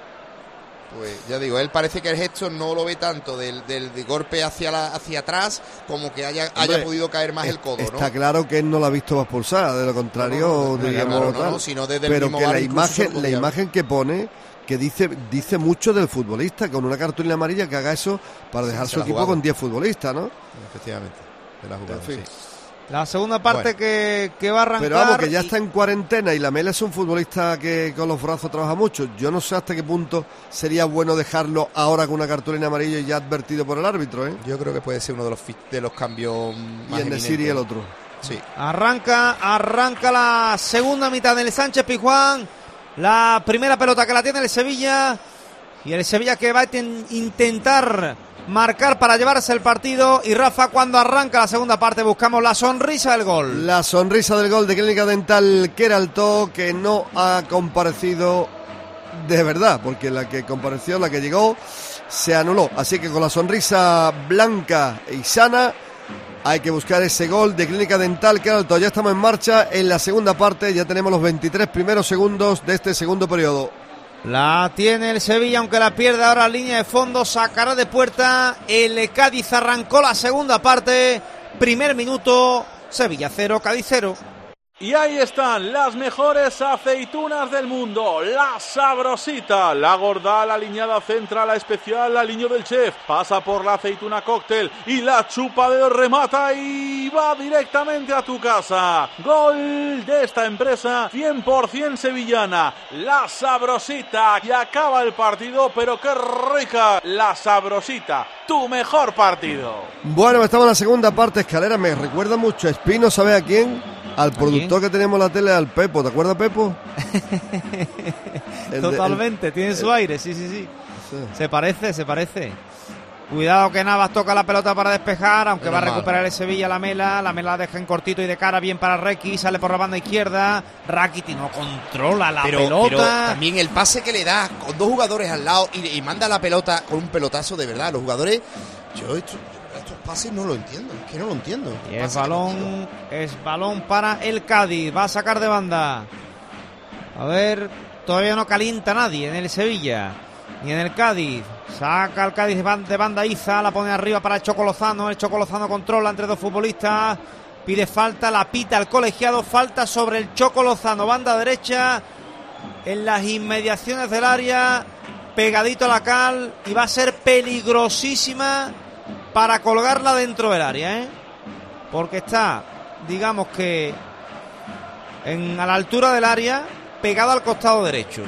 Pues ya digo, él parece que el gesto no lo ve tanto del, del, del golpe hacia la, hacia atrás como que haya, haya Hombre, podido caer más es- el codo, ¿no? Está claro que él no la ha visto expulsada, de lo contrario, No, no, no, diríamos claro, no, tal. no, sino desde el pero mismo que la bar incluso se lo imagen, la podía- imagen que pone, que dice, dice mucho del futbolista, con una cartulina amarilla que haga eso para dejar se su la ha equipo jugado. con diez futbolistas, ¿no? Efectivamente, de la jugada, En fin. sí. La segunda parte Bueno. que, que va a arrancar. Pero vamos, que ya y- está en cuarentena y la Mela es un futbolista que con los brazos trabaja mucho. Yo no sé hasta qué punto sería bueno dejarlo ahora con una cartulina amarilla y ya advertido por el árbitro, ¿eh? Yo creo que puede ser uno de los, fi- de los cambios Y más el Nesiri eminentes. el otro. Sí. Arranca, arranca la segunda mitad del Sánchez Pizjuán. La primera pelota que la tiene el Sevilla. Y el Sevilla que va a ten- intentar marcar para llevarse el partido. Y Rafa, cuando arranca la segunda parte, buscamos la sonrisa del gol. La sonrisa del gol de Clínica Dental Queraltó, que no ha comparecido de verdad, porque la que compareció, la que llegó, se anuló. Así que con la sonrisa blanca y sana, hay que buscar ese gol de Clínica Dental Queraltó. Ya estamos en marcha en la segunda parte, ya tenemos los veintitrés primeros segundos de este segundo periodo. La tiene el Sevilla, aunque la pierde ahora en línea de fondo, sacará de puerta. El Cádiz arrancó la segunda parte. Primer minuto, Sevilla cero, Cádiz cero. Y ahí están las mejores aceitunas del mundo, la Sabrosita, la gorda, la aliñada central, la especial, la aliño del chef, pasa por la aceituna cóctel y la chupa de remata y va directamente a tu casa. Gol de esta empresa cien por ciento sevillana, la Sabrosita, y acaba el partido, pero qué rica, la Sabrosita, tu mejor partido. Bueno, estamos en la segunda parte, Escalera, me recuerda mucho a Espino, ¿sabes a quién? Al productor que tenemos en la tele, al Pepo, ¿te acuerdas, Pepo? El de- Totalmente, el- tiene el- su aire, sí, sí, sí. Sí. Se parece, se parece. Cuidado que Navas toca la pelota para despejar, aunque Menos va a mal. recuperar el Sevilla la Mela. La Mela la deja en cortito y de cara, bien para Reki, sale por la banda izquierda. Rakiti no controla la pero, pelota. pero también el pase que le da con dos jugadores al lado y, y manda la pelota con un pelotazo de verdad. Los jugadores, yo esto- estos pases no lo entiendo, es que no lo entiendo. Y es Pase que balón, es balón para el Cádiz. Va a sacar de banda. A ver, todavía no calienta nadie en el Sevilla ni en el Cádiz. Saca el Cádiz de ban- de banda Iza, la pone arriba para el Choco Lozano. El Choco Lozano controla entre dos futbolistas. Pide falta, la pita el colegiado. Falta sobre el Choco Lozano, banda derecha, en las inmediaciones del área, pegadito a la cal, y va a ser peligrosísima para colgarla dentro del área, ¿eh? Porque está, digamos que en, a la altura del área, pegado al costado derecho.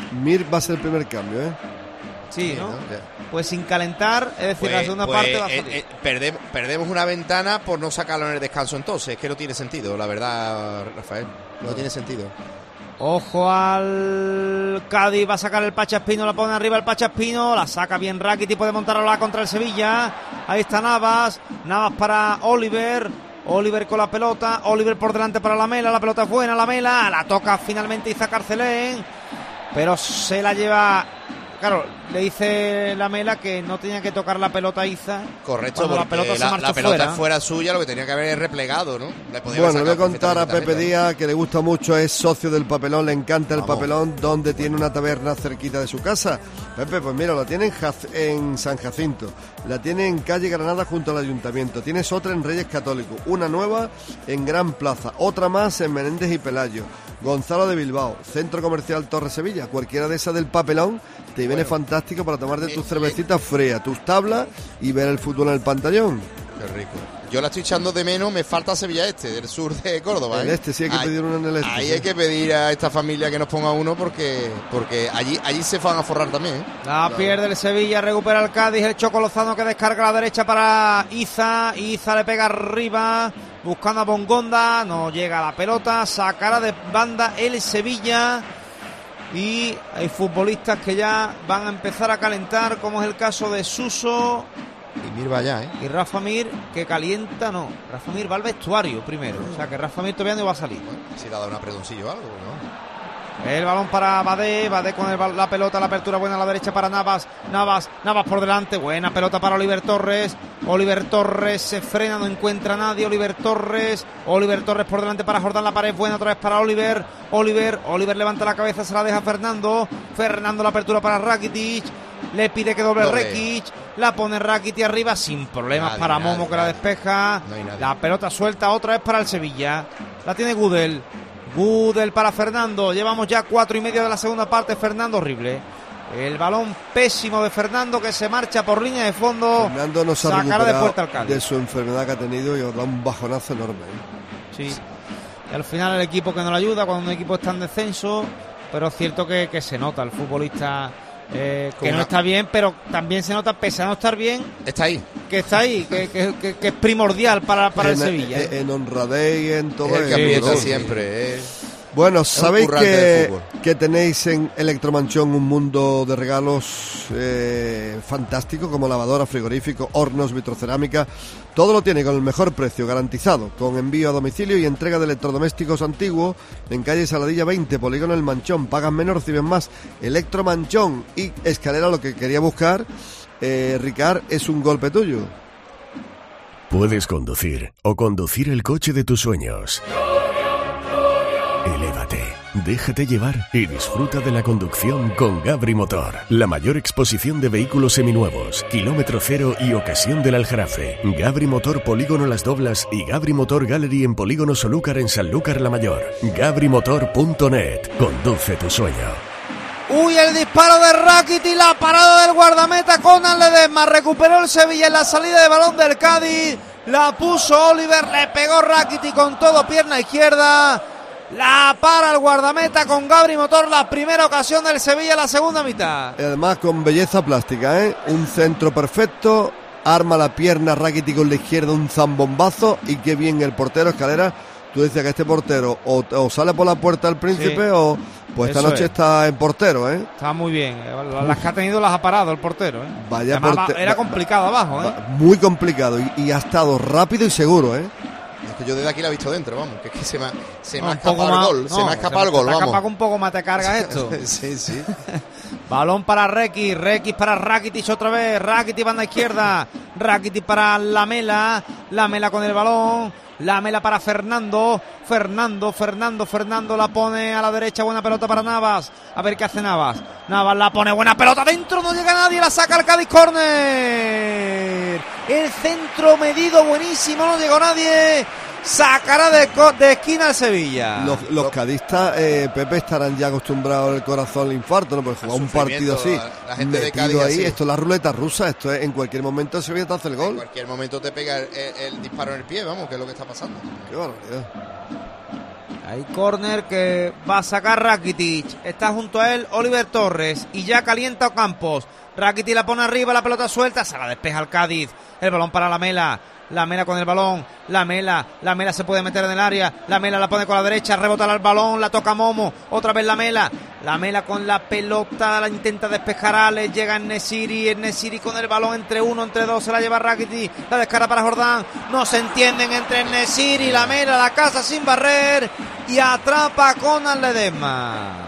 Mir va a ser el primer cambio, ¿eh? Sí, ¿no? Pues sin calentar, es decir, Pues, la segunda pues, parte va a eh, salir. eh, perdemos, perdemos una ventana por no sacarlo en el descanso entonces. Es que no tiene sentido, la verdad, Rafael. No tiene sentido. Ojo al Cádiz, va a sacar el Pachaspino, la pone arriba el Pachaspino, la saca bien Rakitic, puede montarla contra el Sevilla. Ahí está Navas, Navas para Oliver, Oliver con la pelota, Oliver por delante para Lamela, la pelota es buena, Lamela, la toca finalmente Iza Carcelén, pero se la lleva. Claro, le dice Lamela que no tenía que tocar la pelota a Iza. Correcto, porque la pelota, la, la pelota fuera. fuera suya, lo que tenía que haber es replegado, ¿no? Le Bueno, le voy a contar a Pepe Díaz, que le gusta mucho, es socio del Papelón, le encanta el Vamos. Papelón, donde tiene una taberna cerquita de su casa. Pepe, pues mira, la tiene en, Jac- en San Jacinto, la tiene en calle Granada junto al Ayuntamiento, tienes otra en Reyes Católicos, una nueva en Gran Plaza, otra más en Menéndez y Pelayo, Gonzalo de Bilbao, Centro Comercial Torre Sevilla, cualquiera de esas del Papelón te viene Bueno, fantástico para tomarte tus cervecitas frías, tus tablas y ver el fútbol en el pantallón. Qué rico. Yo la estoy echando de menos, me falta Sevilla Este, del sur de Córdoba. El ¿eh? este, sí hay que ahí, pedir uno en el este. Ahí sí. hay que pedir a esta familia que nos ponga uno porque porque allí allí se van a forrar también. ¿eh? La Claro. pierde el Sevilla, recupera el Cádiz, el Choco Lozano que descarga a la derecha para Iza, Iza le pega arriba, buscando a Bongonda, no llega a la pelota, sacará de banda el Sevilla y hay futbolistas que ya van a empezar a calentar, como es el caso de Suso Y Mir va allá, ¿eh? y Rafa Mir, que calienta, no, Rafa Mir va al vestuario primero, o sea que Rafa Mir todavía no va a salir. Si le ha dado un apredoncillo o algo, ¿no? El balón para Badé, Badé con el, bal- la pelota, la apertura buena a la derecha para Navas, Navas, Navas por delante, buena pelota para Oliver Torres, Oliver Torres se frena, no encuentra a nadie, Oliver Torres, Oliver Torres por delante para Jordán, la pared buena otra vez para Oliver, Oliver, Oliver levanta la cabeza, se la deja Fernando, Fernando la apertura para Rakitic, le pide que doble Doble. Rekic, la pone Rakitic arriba sin problemas Nadie, para nadie, Momo que la nadie. despeja, No hay nadie. la pelota suelta otra vez para el Sevilla, la tiene Gudel. Gudel para Fernando, llevamos ya cuatro y medio de la segunda parte, Fernando horrible, el balón pésimo de Fernando que se marcha por línea de fondo, Fernando no se ha sacará de puerta al recuperado Cádiz. de su enfermedad que ha tenido y os da un bajonazo enorme. ¿eh? Sí. Y al final el equipo que no le ayuda cuando un equipo está en descenso, pero es cierto que, que se nota el futbolista eh, que Con no una- está bien, pero también se nota, pese a no estar bien, Está ahí. que está ahí, que, que- que- que es primordial para, para el en, Sevilla. en- en honradez y en todo Es el que eso. aprieta Sí. siempre. ¿eh? Bueno, un sabéis currante del que, fútbol. que tenéis en Electromanchón un mundo de regalos eh, fantástico, como lavadora, frigorífico, hornos, vitrocerámica. Todo lo tiene con el mejor precio, garantizado, con envío a domicilio y entrega de electrodomésticos antiguos en calle Saladilla veinte, Polígono El Manchón. Pagan menos, reciben más. Electromanchón y escalera, lo que quería buscar, eh, Ricard, es un golpe tuyo. Puedes conducir o conducir el coche de tus sueños. Elévate, déjate llevar y disfruta de la conducción con Gabri Motor. La mayor exposición de vehículos seminuevos, kilómetro cero y ocasión del Aljarafe. Gabri Motor Polígono Las Doblas y Gabri Motor Gallery en Polígono Solúcar en Sanlúcar la Mayor. gabrimotor punto net. Conduce tu sueño. Uy, el disparo de Rakitic, la parada del guardameta Conan Ledesma, recuperó el Sevilla en la salida de balón del Cádiz, la puso Oliver, le pegó Rakitic con todo, pierna izquierda, la para el guardameta con Gabri Motor, la primera ocasión del Sevilla en la segunda mitad. Y además con belleza plástica, ¿eh? Un centro perfecto, arma la pierna Rakitic con la izquierda, un zambombazo y qué bien el portero Escalera. Tú decías que este portero o, o sale por la puerta del Príncipe Sí. o pues esta Eso noche es. está en portero, ¿eh? Está muy bien, las que ha tenido las ha parado el portero, ¿eh? Vaya Además, porte- era complicado abajo, ¿eh? Va- Muy complicado y, y ha estado rápido y seguro, ¿eh? Es que yo desde aquí la he visto dentro, vamos. Que es que se me ha, se me No, ha un poco escapado el más- gol. no, se me ha escapado el te- gol, te ha vamos. escapado que un poco más te cargas esto. sí, sí. Balón para Rekic, Rekic para Rakitic otra vez, Rakitic banda izquierda, Rakitic para Lamela, Lamela con el balón, Lamela para Fernando, Fernando, Fernando, Fernando la pone a la derecha, buena pelota para Navas, a ver qué hace Navas, Navas la pone, buena pelota dentro, no llega nadie, la saca el Cádiz, córner, el centro medido buenísimo, no llegó nadie, sacará de, co- de esquina el Sevilla. Los, los cadistas, eh, Pepe, estarán ya acostumbrados al corazón al infarto, ¿no? Pues jugar un partido así, sufrimiento, la- la gente de metido Cádiz ahí, así. esto es la ruleta rusa, esto es en cualquier momento se te hace el En gol. cualquier momento te pega el, el- el disparo en el pie, vamos, que es lo que está pasando. Qué barbaridad. Hay córner que va a sacar Rakitic. Está junto a él Oliver Torres y ya calienta Ocampos. Rakitic la pone arriba, la pelota suelta, se la despeja el Cádiz. El balón para Lamela. Lamela con el balón, Lamela, Lamela se puede meter en el área, Lamela la pone con la derecha, rebota el balón, la toca Momo, otra vez Lamela, Lamela con la pelota, la intenta despejar Alex, llega En-Nesyri, En-Nesyri con el balón entre uno, entre dos, se la lleva Rakitic, la descarga para Jordán, no se entienden entre En-Nesyri y Lamela, la casa sin barrer y atrapa con Ledesma.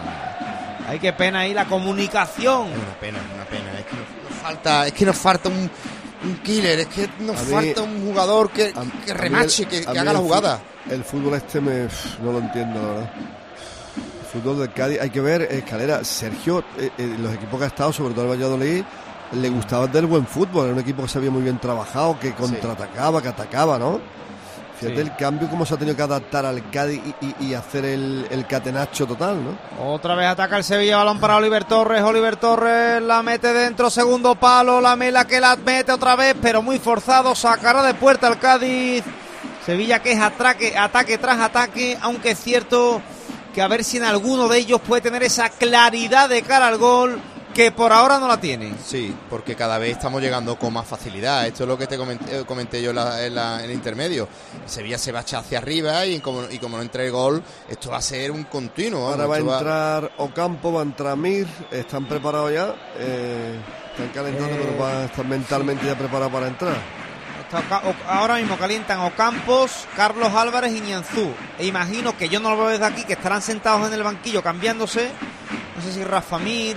Ay, qué pena ahí la comunicación. Es una pena, una pena, es que nos falta, es que nos falta un Un killer, es que nos A mí- falta un jugador que, A- que a mí remache, el- que, a que mí haga el la fu- jugada. El fútbol este me, no lo entiendo, la verdad. El fútbol del Cádiz, hay que ver, Escalera, Sergio, eh, eh, los equipos que ha estado, sobre todo el Valladolid, le gustaba del buen fútbol, era un equipo que se había muy bien trabajado, que contraatacaba, que atacaba, ¿no? Fíjate Sí. el cambio, cómo se ha tenido que adaptar al Cádiz y, y- y hacer el, el catenacho total, ¿no? Otra vez ataca el Sevilla, balón para Oliver Torres, Oliver Torres la mete dentro, segundo palo, Lamela que la mete otra vez, pero muy forzado, sacará de puerta al Cádiz. Sevilla que es ataque, ataque tras ataque, aunque es cierto que a ver si en alguno de ellos puede tener esa claridad de cara al gol, que por ahora no la tiene. Sí, porque cada vez estamos llegando con más facilidad. Esto es lo que te comenté, comenté yo en, la- en la- en el intermedio. Sevilla se va a echar hacia arriba y como, y como no entre el gol, esto va a ser un continuo. Ahora va a Esto entrar Ocampo, va a entrar Mir, están preparados ya, eh, están calentando, Eh, pero van a estar mentalmente ya preparados para entrar. Está Oca- O- ahora mismo calientan Ocampos, Carlos Álvarez y Nianzú. E imagino que yo no lo veo desde aquí, que estarán sentados en el banquillo cambiándose. No sé si Rafa Mir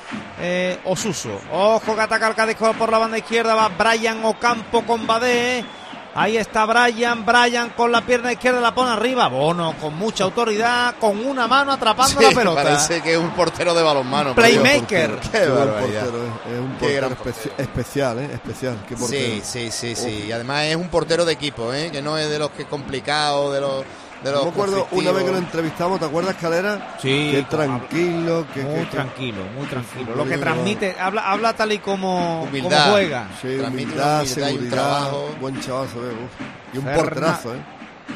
eh, o Suso. Ojo que ataca el Cádiz por la banda izquierda. Va Brian Ocampo con Badé. Ahí está Brian, Brian con la pierna izquierda la pone arriba. Bono con mucha autoridad, con una mano atrapando Sí, la pelota. parece que es un portero de balonmano. Playmaker. Qué Qué buen barbaridad. portero, eh. Es un Qué portero gran especi- especial, ¿eh? Especial. Qué portero. Sí, sí, sí, sí. Y además es un portero de equipo, ¿eh? Que no es de los que es complicado, de los de los Yo me acuerdo una vez que lo conflictivos. entrevistamos, ¿te acuerdas, Calera? Sí, Que con- tranquilo, que, Muy que- que- tranquilo, muy tranquilo. Lo Lo que digo, transmite, habla, habla tal y como, como Humildad. juega. Sí, transmite humildad, una humildad y un seguridad, trabajo. buen chaval, se ve, uf. Y un Ferna- porterazo, ¿eh?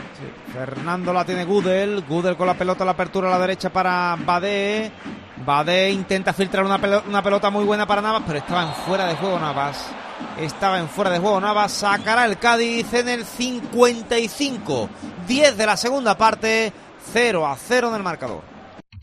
Fernando la tiene Gudel, Gudel con la pelota a la apertura a la derecha para Badé. Badé intenta filtrar una, pelo- una pelota muy buena para Navas, pero estaba en fuera de juego Navas. Estaba en fuera de juego Navas. Sacará el Cádiz en el cincuenta y cinco. diez de la segunda parte. cero a cero en el marcador.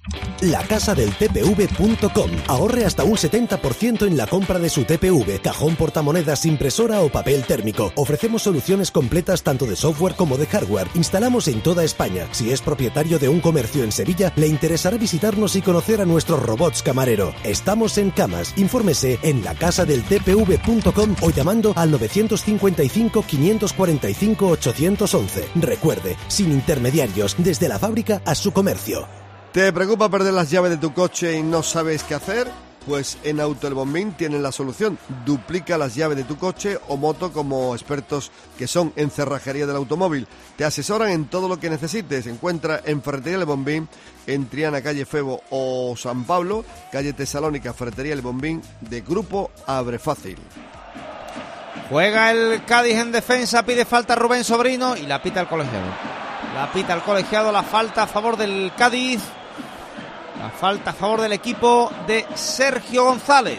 La casa del T P V punto com. Ahorre hasta un setenta por ciento en la compra de su T P V, cajón portamonedas, impresora o papel térmico. Ofrecemos soluciones completas tanto de software como de hardware. Instalamos en toda España. Si es propietario de un comercio en Sevilla, le interesará visitarnos y conocer a nuestros robots camarero. Estamos en Camas. Infórmese en la casa del T P V punto com o llamando al novecientos cincuenta y cinco, quinientos cuarenta y cinco, ochocientos once. Recuerde, sin intermediarios, desde la fábrica a su comercio. ¿Te preocupa perder las llaves de tu coche y no sabes qué hacer? Pues en Auto El Bombín tienen la solución. Duplica las llaves de tu coche o moto como expertos que son en cerrajería del automóvil. Te asesoran en todo lo que necesites. Encuentra en Ferretería El Bombín, en Triana, calle Febo o San Pablo, calle Tesalónica, Ferretería El Bombín, de Grupo Abre Fácil. Juega el Cádiz en defensa, pide falta Rubén Sobrino y la pita el colegiado. La pita el colegiado, la falta a favor del Cádiz. La falta a favor del equipo de Sergio González,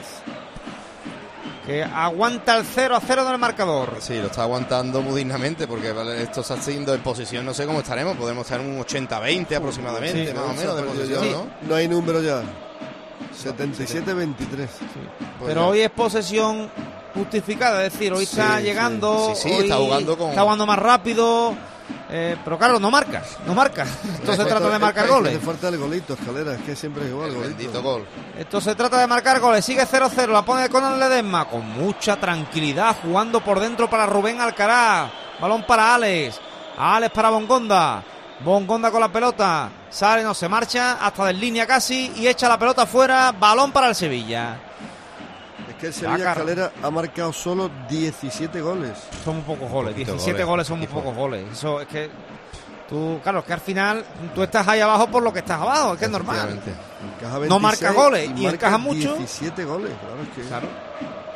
que aguanta el cero a cero del marcador. Sí, lo está aguantando muy dignamente porque vale, esto está haciendo en posición, no sé cómo estaremos, podemos estar en un ochenta veinte aproximadamente, Sí, más o no, menos de se ha perdido posición, ya. ¿no? No hay número ya. setenta y siete veintitrés. Pero hoy es posesión justificada, es decir, hoy Sí, está sí. llegando, Sí, sí, hoy está jugando con- está jugando más rápido, eh, pero claro, no marca, no marca. Esto se trata de marcar goles. Hace falta el golito, Escalera, es que siempre es igual. El golito. bendito gol. Esto se trata de marcar goles. Sigue cero cero. La pone con Ledesma. Con mucha tranquilidad. Jugando por dentro para Rubén Alcaraz. Balón para Alex. Alex para Bongonda. Bongonda con la pelota. Sale, no se marcha. Hasta de línea casi. Y echa la pelota fuera. Balón para el Sevilla. Es que el Sevilla, Sacar. Escalera, ha marcado solo diecisiete goles. Son muy pocos goles. Poquito diecisiete goles, goles son muy equipo. pocos goles. Eso es que... Tú, claro, es que al final tú estás ahí abajo por lo que estás abajo. Es que es normal. Encaja No marca veintiséis goles y marca encaja mucho. diecisiete goles, claro, es que... Claro.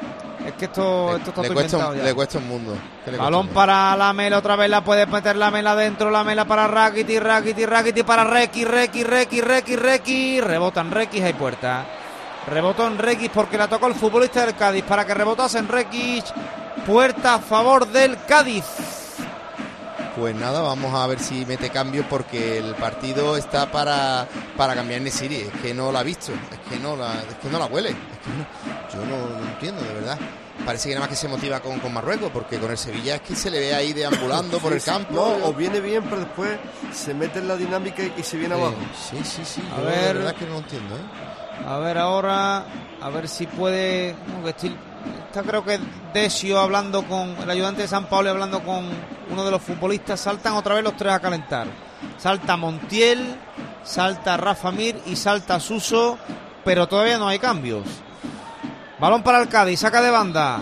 Es que esto, esto está le, todo cuesta inventado un, ya. le cuesta un mundo. Balón para Lamela, otra vez la puede meter Lamela dentro, Lamela para Rakitic, Rakitic, Rakitic para Requi, Requi, Requi, Requi, Requi, rebotan Requi, hay puerta. Rebotó en Requi porque la tocó el futbolista del Cádiz para que rebotase en Requi, puerta a favor del Cádiz. Pues nada, vamos a ver si mete cambio porque el partido está para, para cambiar Nesiri. Es que no la ha visto, es que no la, es que no la huele. Es que no, yo no, no entiendo, de verdad. Parece que nada más que se motiva con, con Marruecos, porque con el Sevilla es que se le ve ahí deambulando por el campo. No, o viene bien, pero después se mete en la dinámica y se viene sí, abajo. Sí, sí, sí. A yo ver, de verdad que no lo entiendo, ¿eh? A ver ahora, a ver si puede. No, que estoy, está creo que Decio hablando con el ayudante de San Paolo, hablando con uno de los futbolistas. Saltan otra vez los tres a calentar. Salta Montiel, salta Rafa Mir y salta Suso, pero todavía no hay cambios. Balón para el Cádiz, saca de banda.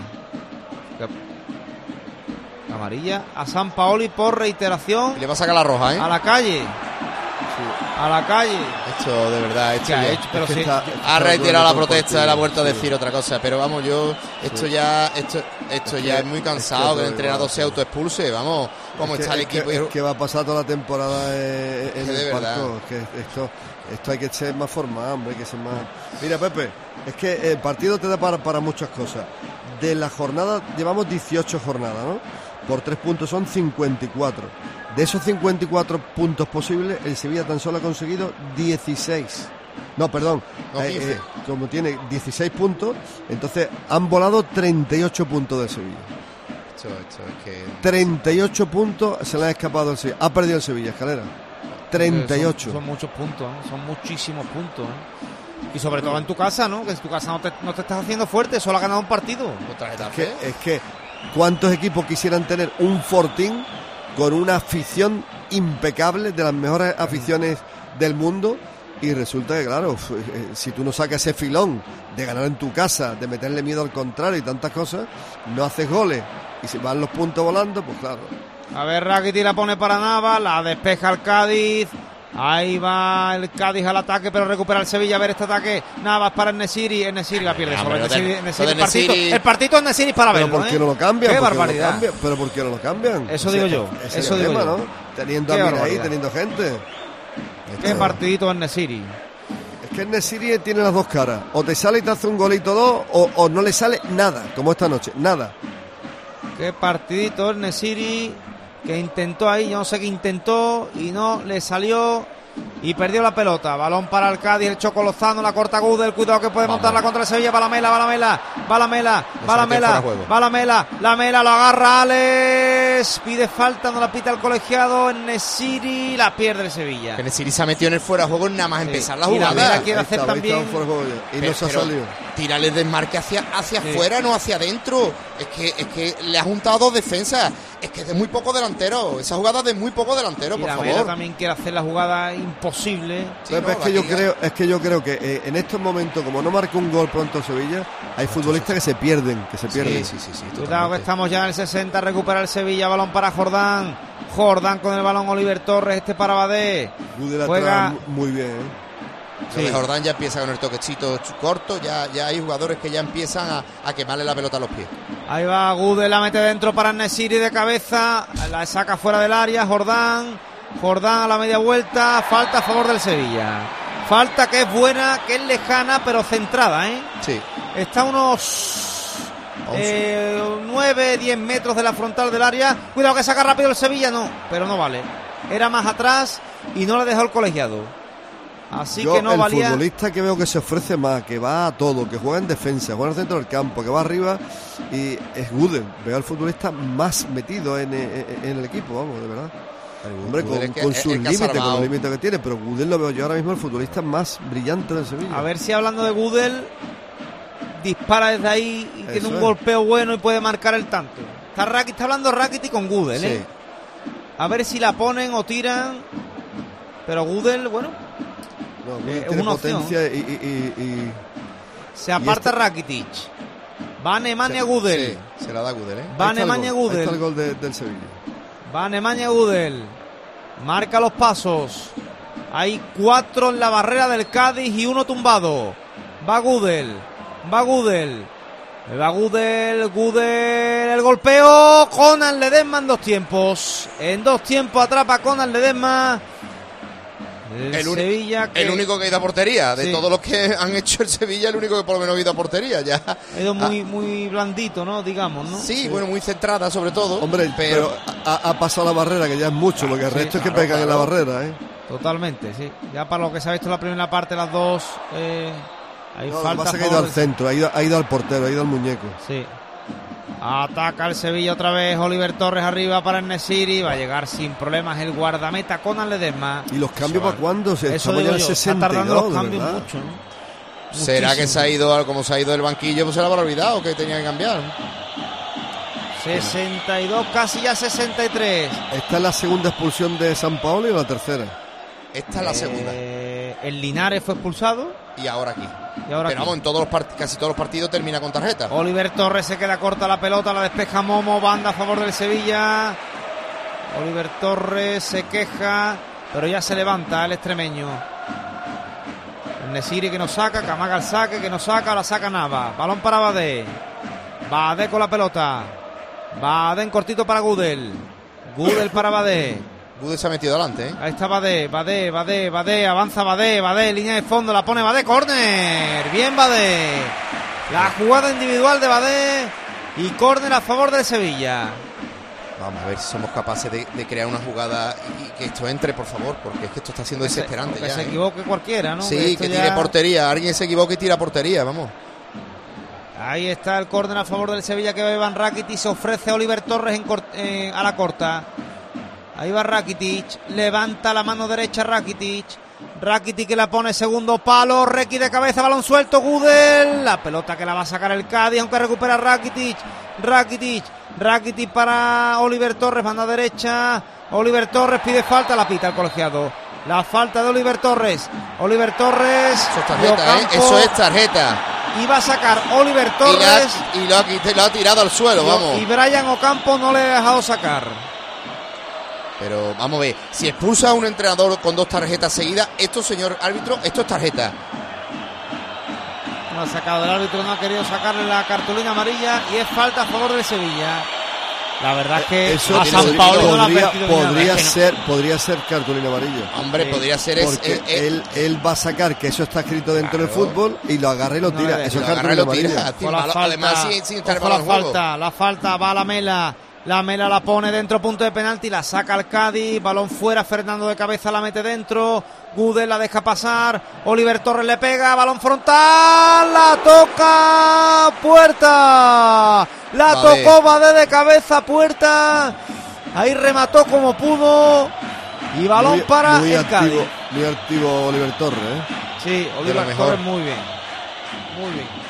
Amarilla a San Paoli por reiteración. Y le va a sacar la roja, ¿eh? A la calle. A la calle. Esto de verdad, esto ¿Qué ha ya, hecho? Pero es que sí, está, yo- ha reiterado la protesta, partido, él ha vuelto a sí. decir otra cosa, pero vamos, yo esto Sí. ya esto esto Es ya que- es muy es cansado que que el todo entrenador igual, se sí. autoexpulse, vamos, cómo Es que- está el es que- equipo. es que va a pasar toda la temporada en, en Es que de el verdad. palco. Es que esto, esto hay que ser más formal, hombre, hay que ser más. Mira, Pepe, es que el partido te da para, para muchas cosas. De la jornada, llevamos dieciocho jornadas, ¿no? Por tres puntos son cincuenta y cuatro. De esos cincuenta y cuatro puntos posibles, el Sevilla tan solo ha conseguido dieciséis. No, perdón. No, eh, quince. eh, como tiene dieciséis puntos, entonces han volado treinta y ocho puntos del Sevilla. Esto, esto es que treinta y ocho puntos se le han escapado al Sevilla. Ha perdido el Sevilla, Escalera. treinta y ocho. Son, son muchos puntos, ¿eh? Son muchísimos puntos. ¿eh? Y sobre todo en tu casa, ¿no? Que en tu casa no te, no te estás haciendo fuerte, solo has ganado un partido. otra Es que, es que, ¿cuántos equipos quisieran tener un Fortín con una afición impecable, de las mejores aficiones del mundo? Y resulta que, claro, f- eh, si tú no sacas ese filón de ganar en tu casa, de meterle miedo al contrario y tantas cosas, no haces goles y se van los puntos volando, pues claro. A ver, Rakitic la pone para Navas, la despeja el Cádiz. Ahí va el Cádiz al ataque, pero recupera el Sevilla. A ver este ataque. Navas para el Nesiri. El Nesiri la pierde. Ah, Sobre el pero Nesiri, de- el Nesiri, lo el de partito, Nesiri- el partito es Nesiri para Pero verlo. ¿por qué ¿eh? no lo cambian? Qué ¿Por qué no lo barbaridad. cambian? Pero ¿por qué no lo cambian? Eso Ese- digo yo, ese eso es el digo tema, yo. ¿no? Teniendo Qué a Mir ahí, barbaridad. teniendo gente. Qué partidito es Nesiri. Es que el Nesiri tiene las dos caras. O te sale y te hace un golito o dos, o, o no le sale nada, como esta noche. Nada. Qué partidito el Nesiri, que intentó ahí, yo no sé qué intentó y no le salió y perdió la pelota. Balón para el Cádiz, el Choco Lozano, la corta Gudel, cuidado que puede montarla contra el Sevilla. Va la Mela, va la Mela, va la Mela, va la metió fuera Mela, de juego. va la Mela, la Mela lo agarra Alex, pide falta, no la pita el colegiado, en Nesiri, la pierde el Sevilla. Que Nesiri se ha metido en el fuera de juego nada más empezar la Y la jugada. Mela quiere hacer Estaba- también. estaba fuera de juego ya. Y Pero- no se ha pero salido. Tírale el desmarque hacia, hacia Sí. afuera, no hacia adentro. Es que, es que le ha juntado dos defensas. Es que es de muy poco delantero. Esa jugada de muy poco delantero, Y por la favor. Mela también quiere hacer la jugada imposible. Sí, Pepe, no, es que yo aquí- creo, es que yo creo que eh, en estos momentos, como no marca un gol pronto Sevilla, hay futbolistas que se pierden, que se pierden. Sí, sí, sí, sí, Cuidado que totalmente. estamos ya en el sesenta, recupera el Sevilla, balón para Jordán. Jordán con el balón, Oliver Torres, este para Badé. Gudel Juega- atrás, muy bien. ¿eh? Lo de Jordán ya empieza con el toquecito corto. Ya, ya hay jugadores que ya empiezan a, a quemarle la pelota a los pies. Ahí va Gudel, la mete dentro para Nesiri de cabeza, la saca fuera del área, Jordán. Jordán a la media vuelta, falta a favor del Sevilla. Falta que es buena, que es lejana, pero centrada, ¿eh? Sí. Está a unos eh, nueve, diez metros de la frontal del área. Cuidado que saca rápido el Sevilla, no, pero no vale. Era más atrás y no le dejó el colegiado. Así Yo, que no el valía. futbolista que veo que se ofrece más, que va a todo, que juega en defensa, juega en el centro del campo, que va arriba, y es Gudel. Veo al futbolista más metido en, en- en el equipo, vamos, de verdad. Hombre, con, Gudel es que- con es- sus es que ha límites, con salvado. los límites que tiene, pero Gudel lo veo yo ahora mismo el futbolista más brillante del Sevilla. A ver si hablando de Gudel dispara desde ahí y tiene Eso un es. golpeo bueno y puede marcar el tanto. Está, Rakitic, está hablando Rakitic con Gudel, Sí. ¿eh? A ver si la ponen o tiran. Pero Gudel, bueno, No, eh, Gudel es tiene una opción. potencia y, y- y- y- se aparta este- Rakitic. Va Nemanja Gudel. Sí, se la da Gudel, ¿eh? Va Ahí está el Nemanja gol, ahí está Gudel. el gol de- del Sevilla. Va Nemanja Gudel. Marca los pasos. Hay cuatro en la barrera del Cádiz y uno tumbado. Va Gudel. Va Gudel. Va Gudel, Gudel, el golpeo. Conan Ledesma en dos tiempos. En dos tiempos atrapa Conan Ledesma. El, el, Sevilla que... el único que ha ido a portería. De sí. todos los que han hecho el Sevilla, el único que por lo menos ha ido a portería. Ya ha ido muy, ah. muy blandito, ¿no? Digamos, ¿no? Sí, sí, bueno, muy centrada sobre todo. Hombre, pero, pero ha, ha pasado la barrera, que ya es mucho, porque el sí, resto claro, es que pegan claro. en la barrera, ¿eh? Totalmente, sí. Ya para lo que se ha visto en la primera parte, las dos... Eh... Hay no, falta. Pasa que ha ido al centro, ha ido, ha ido al portero, ha ido al muñeco. Sí. Ataca el Sevilla otra vez. Oliver Torres arriba para el Nesiri. Va a llegar sin problemas el guardameta Conan Ledesma. ¿Y los cambios para cuándo? Se Eso digo yo, está tardando los cambios ¿verdad? mucho, ¿no? ¿Será Muchísimo. que se ha ido, como se ha ido del banquillo, pues se le habrá olvidado que tenía que cambiar? sesenta y dos, casi ya sesenta y tres. ¿Esta es la segunda expulsión de San Paolo o la tercera? Esta es la segunda. Eh, el Linares fue expulsado. Y ahora aquí. Y ahora Pero vamos, en todos los part- casi todos los partidos termina con tarjeta. Oliver Torres se queda corta la pelota, la despeja Momo, banda a favor del Sevilla. Oliver Torres se queja, pero ya se levanta el extremeño. El Nesiri que nos saca, Camaga el saque, que nos saca, la saca Nava. Balón para Badé. Badé con la pelota. Badé en cortito para Gudel. Gudel para Badé. Gudel se ha metido adelante, ¿eh? Ahí está Badé, Badé, Badé, Badé, avanza Badé, Badé, línea de fondo, la pone Badé, córner, bien Badé. La jugada individual de Badé y córner a favor del Sevilla. Vamos a ver si somos capaces de, de crear una jugada y que esto entre, por favor, porque es que esto está siendo desesperante. Que ya, se ¿eh? equivoque cualquiera, ¿no? Sí, que, que ya... tire portería, alguien se equivoque y tira portería, vamos. Ahí está el córner a favor del Sevilla que va Iván Rakitic, se ofrece a Oliver Torres en cort- eh, a la corta. Ahí va Rakitic, levanta la mano derecha Rakitic, Rakitic que la pone segundo palo, Requi de cabeza, balón suelto, Gudel, la pelota que la va a sacar el Cádiz, aunque recupera Rakitic, Rakitic, Rakitic para Oliver Torres, banda derecha, Oliver Torres pide falta, la pita el colegiado, la falta de Oliver Torres, Oliver Torres, eso es tarjeta, ¿eh? Eso es tarjeta. Iba a sacar Oliver Torres y, la, y lo, ha, lo ha tirado al suelo, y, vamos. Y Brian Ocampo no le ha dejado sacar. Pero vamos a ver, si expulsa a un entrenador con dos tarjetas seguidas, esto, señor árbitro, esto es tarjeta. No ha sacado el árbitro, no ha querido sacarle la cartulina amarilla y es falta a favor de Sevilla. La verdad es que eso a San Paolo no podría, la podría es que ser, no. podría ser cartulina amarilla. Hombre, sí. podría ser es, porque es, es, él, él va a sacar que eso está escrito dentro claro. del fútbol y lo agarra y lo tira. No, eso lo es cartulina amarilla. Tira, la falta, además sin, sin estar la falta, la falta va a la Mela. La Mela la pone dentro, punto de penalti, la saca al Cádiz, balón fuera, Fernando de cabeza la mete dentro, Gudel la deja pasar, Oliver Torres le pega, balón frontal, la toca Puerta, la Badé. tocó Badé de cabeza, Puerta, ahí remató como pudo y balón muy, para muy el activo, Cádiz. Muy activo Oliver Torres, ¿eh? Sí, Oliver Torres muy bien, muy bien.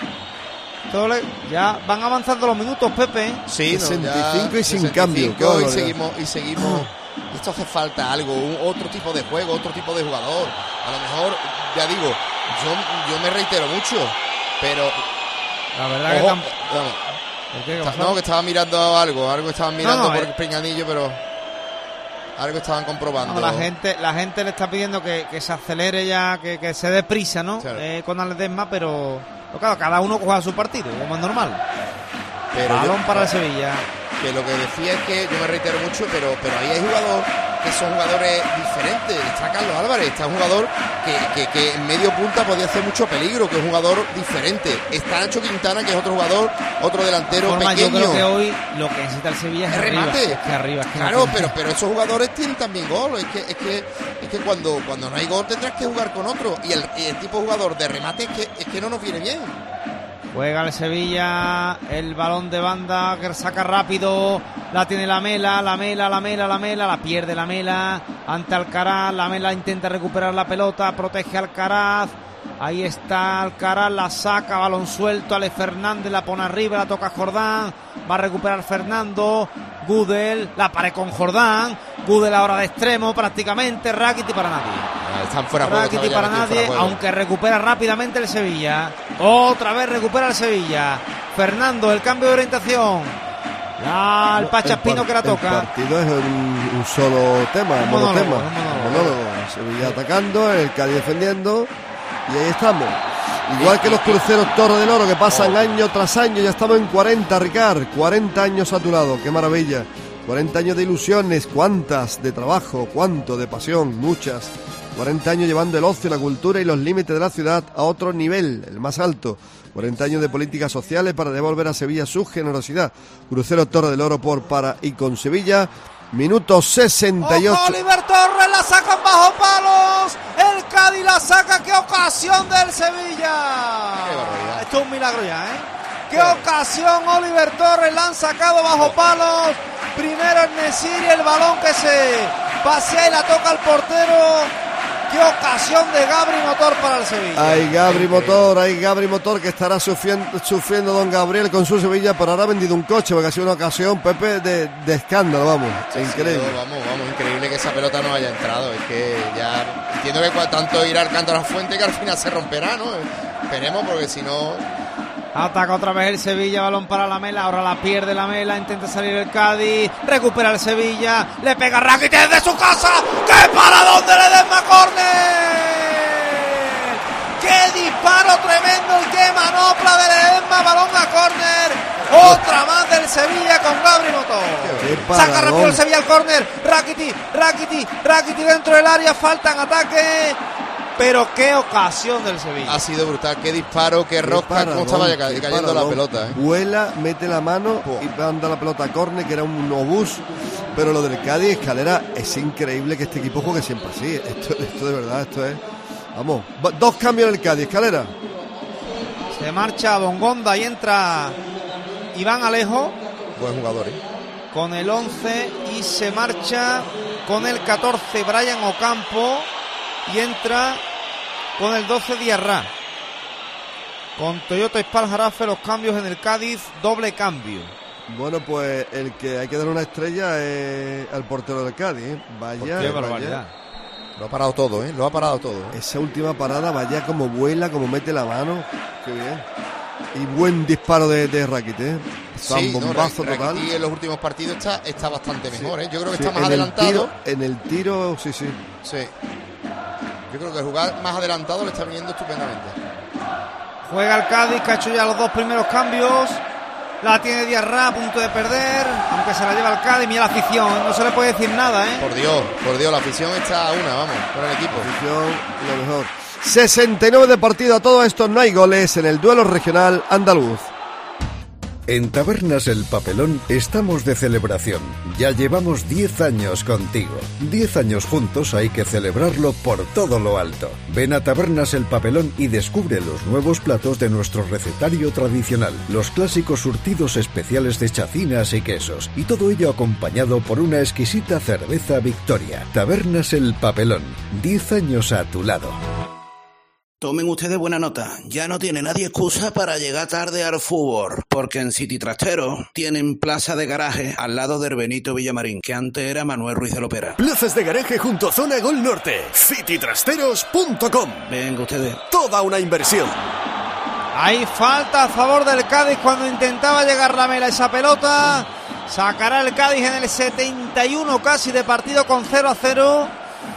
Ya van avanzando los minutos, Pepe. Sí, sesenta y cinco no, ya, y sin cambio. Y seguimos, y seguimos. Esto hace falta algo, un, otro tipo de juego, otro tipo de jugador. A lo mejor, ya digo, yo, yo me reitero mucho, pero la verdad ojo, que tam... no, ¿Qué, qué no, que estaba mirando algo, algo estaban mirando no, no, por eh. el pinganillo, pero algo estaban comprobando. No, la gente, la gente le está pidiendo que, que se acelere ya, que, que se dé prisa, ¿no? Claro. Eh, con Ledesma, pero claro, cada uno juega su partido, como es normal. Pero balón yo, para el Sevilla. Que lo que decía es que yo me reitero mucho, pero, pero ahí hay jugadores que son jugadores diferentes. Está Carlos Álvarez, está un jugador que, que, que en medio punta podía hacer mucho peligro, que es un jugador diferente. Está Nacho Quintana, que es otro jugador, otro delantero forma, pequeño. Yo creo que hoy lo que necesita el Sevilla es, es arriba, remate. Es que arriba, es que claro, pero, pero esos jugadores tienen también gol. Es que, es que, es que cuando, cuando no hay gol tendrás que jugar con otro. Y el, y el tipo de jugador de remate es que, es que no nos viene bien. Juega el Sevilla, el balón de banda que saca rápido, la tiene la Mela, la Mela, la Mela, la Mela, la pierde la Mela ante Alcaraz, la Mela intenta recuperar la pelota, protege a Alcaraz, ahí está Alcaraz, la saca, balón suelto, Ale Fernández la pone arriba, la toca Jordán, va a recuperar Fernando, Gudel, la pared con Jordán, Gudel ahora de extremo prácticamente, Rakitic para nadie. Están fuera juego, Rakitic para nadie, aunque recupera rápidamente el Sevilla. Otra vez recupera el Sevilla. Fernando, el cambio de orientación. La, el Pachaspino el que la toca. El partido es un, un solo tema, un monotema. Monólogo, un monólogo. monólogo. Sevilla atacando, el Cádiz defendiendo. Y ahí estamos. Igual que los cruceros Torre del Oro, que pasan año tras año. Ya estamos en cuarenta, Ricard. cuarenta años a tu lado, qué maravilla. cuarenta años de ilusiones, cuántas, de trabajo, cuánto, de pasión, muchas. cuarenta años llevando el ocio, la cultura y los límites de la ciudad a otro nivel, el más alto. cuarenta años de políticas sociales para devolver a Sevilla su generosidad. Crucero Torre del Oro por, para y con Sevilla. Minuto sesenta y ocho. ¡Ojo, Oliver Torres! La sacan bajo palos. El Cádiz la saca. ¡Qué ocasión del Sevilla! ¡Qué barbaridad! Esto es un milagro ya, ¿eh? ¡Qué ocasión, Oliver Torres! La han sacado bajo palos. Primero el Nesiri, el balón que se pasea y la toca al portero. ¡Qué ocasión de Gabri Motor para el Sevilla! Hay Gabri Motor, hay Gabri Motor que estará sufriendo, sufriendo don Gabriel con su Sevilla, pero ahora ha vendido un coche porque ha sido una ocasión, Pepe, de, de escándalo, vamos, Sí, increíble. sí, vamos, vamos, increíble que esa pelota no haya entrado. Es que ya entiendo que cua- tanto irá al canto a la fuente que al final se romperá, ¿no? Esperemos, porque si no... Ataca otra vez el Sevilla, balón para Lamela, ahora la pierde Lamela, intenta salir el Cádiz, recupera el Sevilla, le pega Rakitic desde su casa, ¡qué para dónde le Ledesma, córner! ¡Qué disparo tremendo y qué manopla de Ledesma, balón a córner! Otra más del Sevilla con Gabri Motor. Saca rápido el Sevilla al córner, Rakitic, Rakitic, Rakitic dentro del área, falta en ataque. Pero qué ocasión del Sevilla. Ha sido brutal, qué disparo, qué rosca, cómo estaba ya ca- qué cayendo la paradón. pelota, ¿eh? Vuela, mete la mano y manda la pelota a córner, que era un obús. Pero lo del Cádiz, Escalera, es increíble que este equipo juegue siempre así. Esto, esto de verdad, esto es... Vamos, va- dos cambios en el Cádiz, Escalera. Se marcha Bongonda y entra Iván Alejo. Buen jugador, ¿eh? Con el once y se marcha con el catorce Brian Ocampo. Y entra con el doce Diarra. Con Toyota Ispal Jarafe los cambios en el Cádiz, doble cambio. Bueno, pues el que hay que dar una estrella es al portero del Cádiz, ¿eh? Vaya, Qué vaya. barbaridad. Lo ha parado todo, ¿eh? Lo ha parado todo, ¿eh? Esa última parada, vaya como vuela, como mete la mano. Qué bien. Y buen disparo de, de Rakitic, ¿eh? Está Sí, un no, bombazo Ra- total. Rakitic en los últimos partidos está, está bastante mejor, ¿eh? Yo creo que Sí, está más en el adelantado. tiro- en el tiro, sí, sí. Sí. Yo creo que jugar más adelantado le está viniendo estupendamente. Juega el Cádiz, que ha hecho ya los dos primeros cambios. La tiene Diarra a punto de perder, aunque se la lleva el Cádiz. Mira la afición, no se le puede decir nada, ¿eh? Por Dios, por Dios, la afición está a una, vamos, con el equipo. Afición, lo mejor. sesenta y nueve de partido, a todo esto no hay goles en el duelo regional andaluz. En Tabernas El Papelón estamos de celebración. Ya llevamos diez años contigo. diez años juntos hay que celebrarlo por todo lo alto. Ven a Tabernas El Papelón y descubre los nuevos platos de nuestro recetario tradicional. Los clásicos surtidos especiales de chacinas y quesos. Y todo ello acompañado por una exquisita cerveza Victoria. Tabernas El Papelón. diez años a tu lado. Tomen ustedes buena nota, ya no tiene nadie excusa para llegar tarde al fútbol, porque en City Trastero tienen plaza de garaje al lado del Benito Villamarín, que antes era Manuel Ruiz de Lopera. Plazas de garaje junto a Zona Gol Norte. city trasteros punto com. Venga ustedes. Toda una inversión. Hay falta a favor del Cádiz cuando intentaba llegar Lamela esa pelota. Sacará el Cádiz en el setenta y uno casi de partido con cero a cero.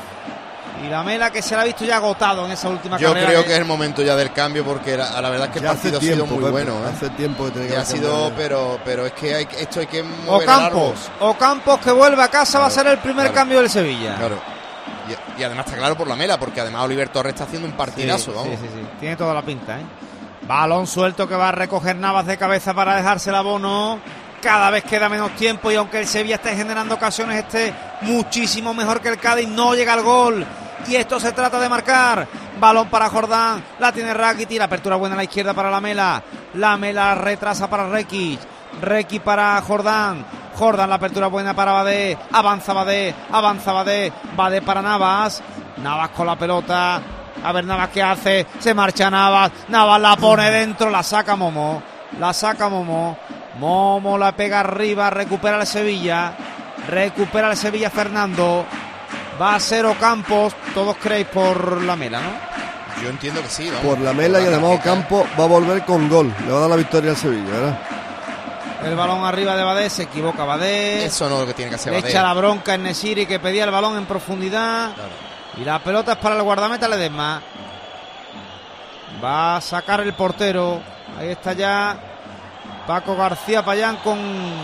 Y Lamela que se la ha visto ya agotado en esa última Yo carrera. creo que es el momento ya del cambio, porque la, la verdad es que el Ya partido hace ha sido tiempo, muy Pepe, bueno, ¿eh? hace tiempo que tiene que Ya ha haber sido, cambiado. pero pero es que hay, esto hay que mover el árbol. Ocampos, Ocampos que vuelve a casa, va a ser el primer claro. cambio del Sevilla. Claro. Y, y además está claro por la mela, porque además Oliver Torres está haciendo un partidazo, Sí, vamos. sí, sí, sí. Tiene toda la pinta, ¿eh? Balón suelto que va a recoger Navas de cabeza para dejársela a Bono. Cada vez queda menos tiempo y aunque el Sevilla esté generando ocasiones, esté muchísimo mejor que el Cádiz, no llega al gol. Y esto se trata de marcar. Balón para Jordán, la tiene Rakitic, la apertura buena a la izquierda para Lamela. Lamela retrasa para Rekic. Rekic para Jordán. Jordán, la apertura buena para Badé. Avanza Badé, avanza Badé. Badé para Navas. Navas con la pelota. A ver Navas qué hace. Se marcha Navas. Navas la pone dentro, la saca Momo. La saca Momo. Momo la pega arriba, recupera el Sevilla. Recupera el Sevilla Fernando. Va a ser Ocampos. Todos creéis por Lamela, ¿no? Yo entiendo que sí, vamos. Por Lamela y además Ocampo va a volver con gol. Le va a dar la victoria al Sevilla, ¿verdad? El balón arriba de Badé, se equivoca Badé. Eso no es lo que tiene que hacer Le Badé. echa la bronca en Nesiri, que pedía el balón en profundidad. Claro. Y la pelota es para el guardameta Ledesma. Va a sacar el portero. Ahí está ya Paco García Payán con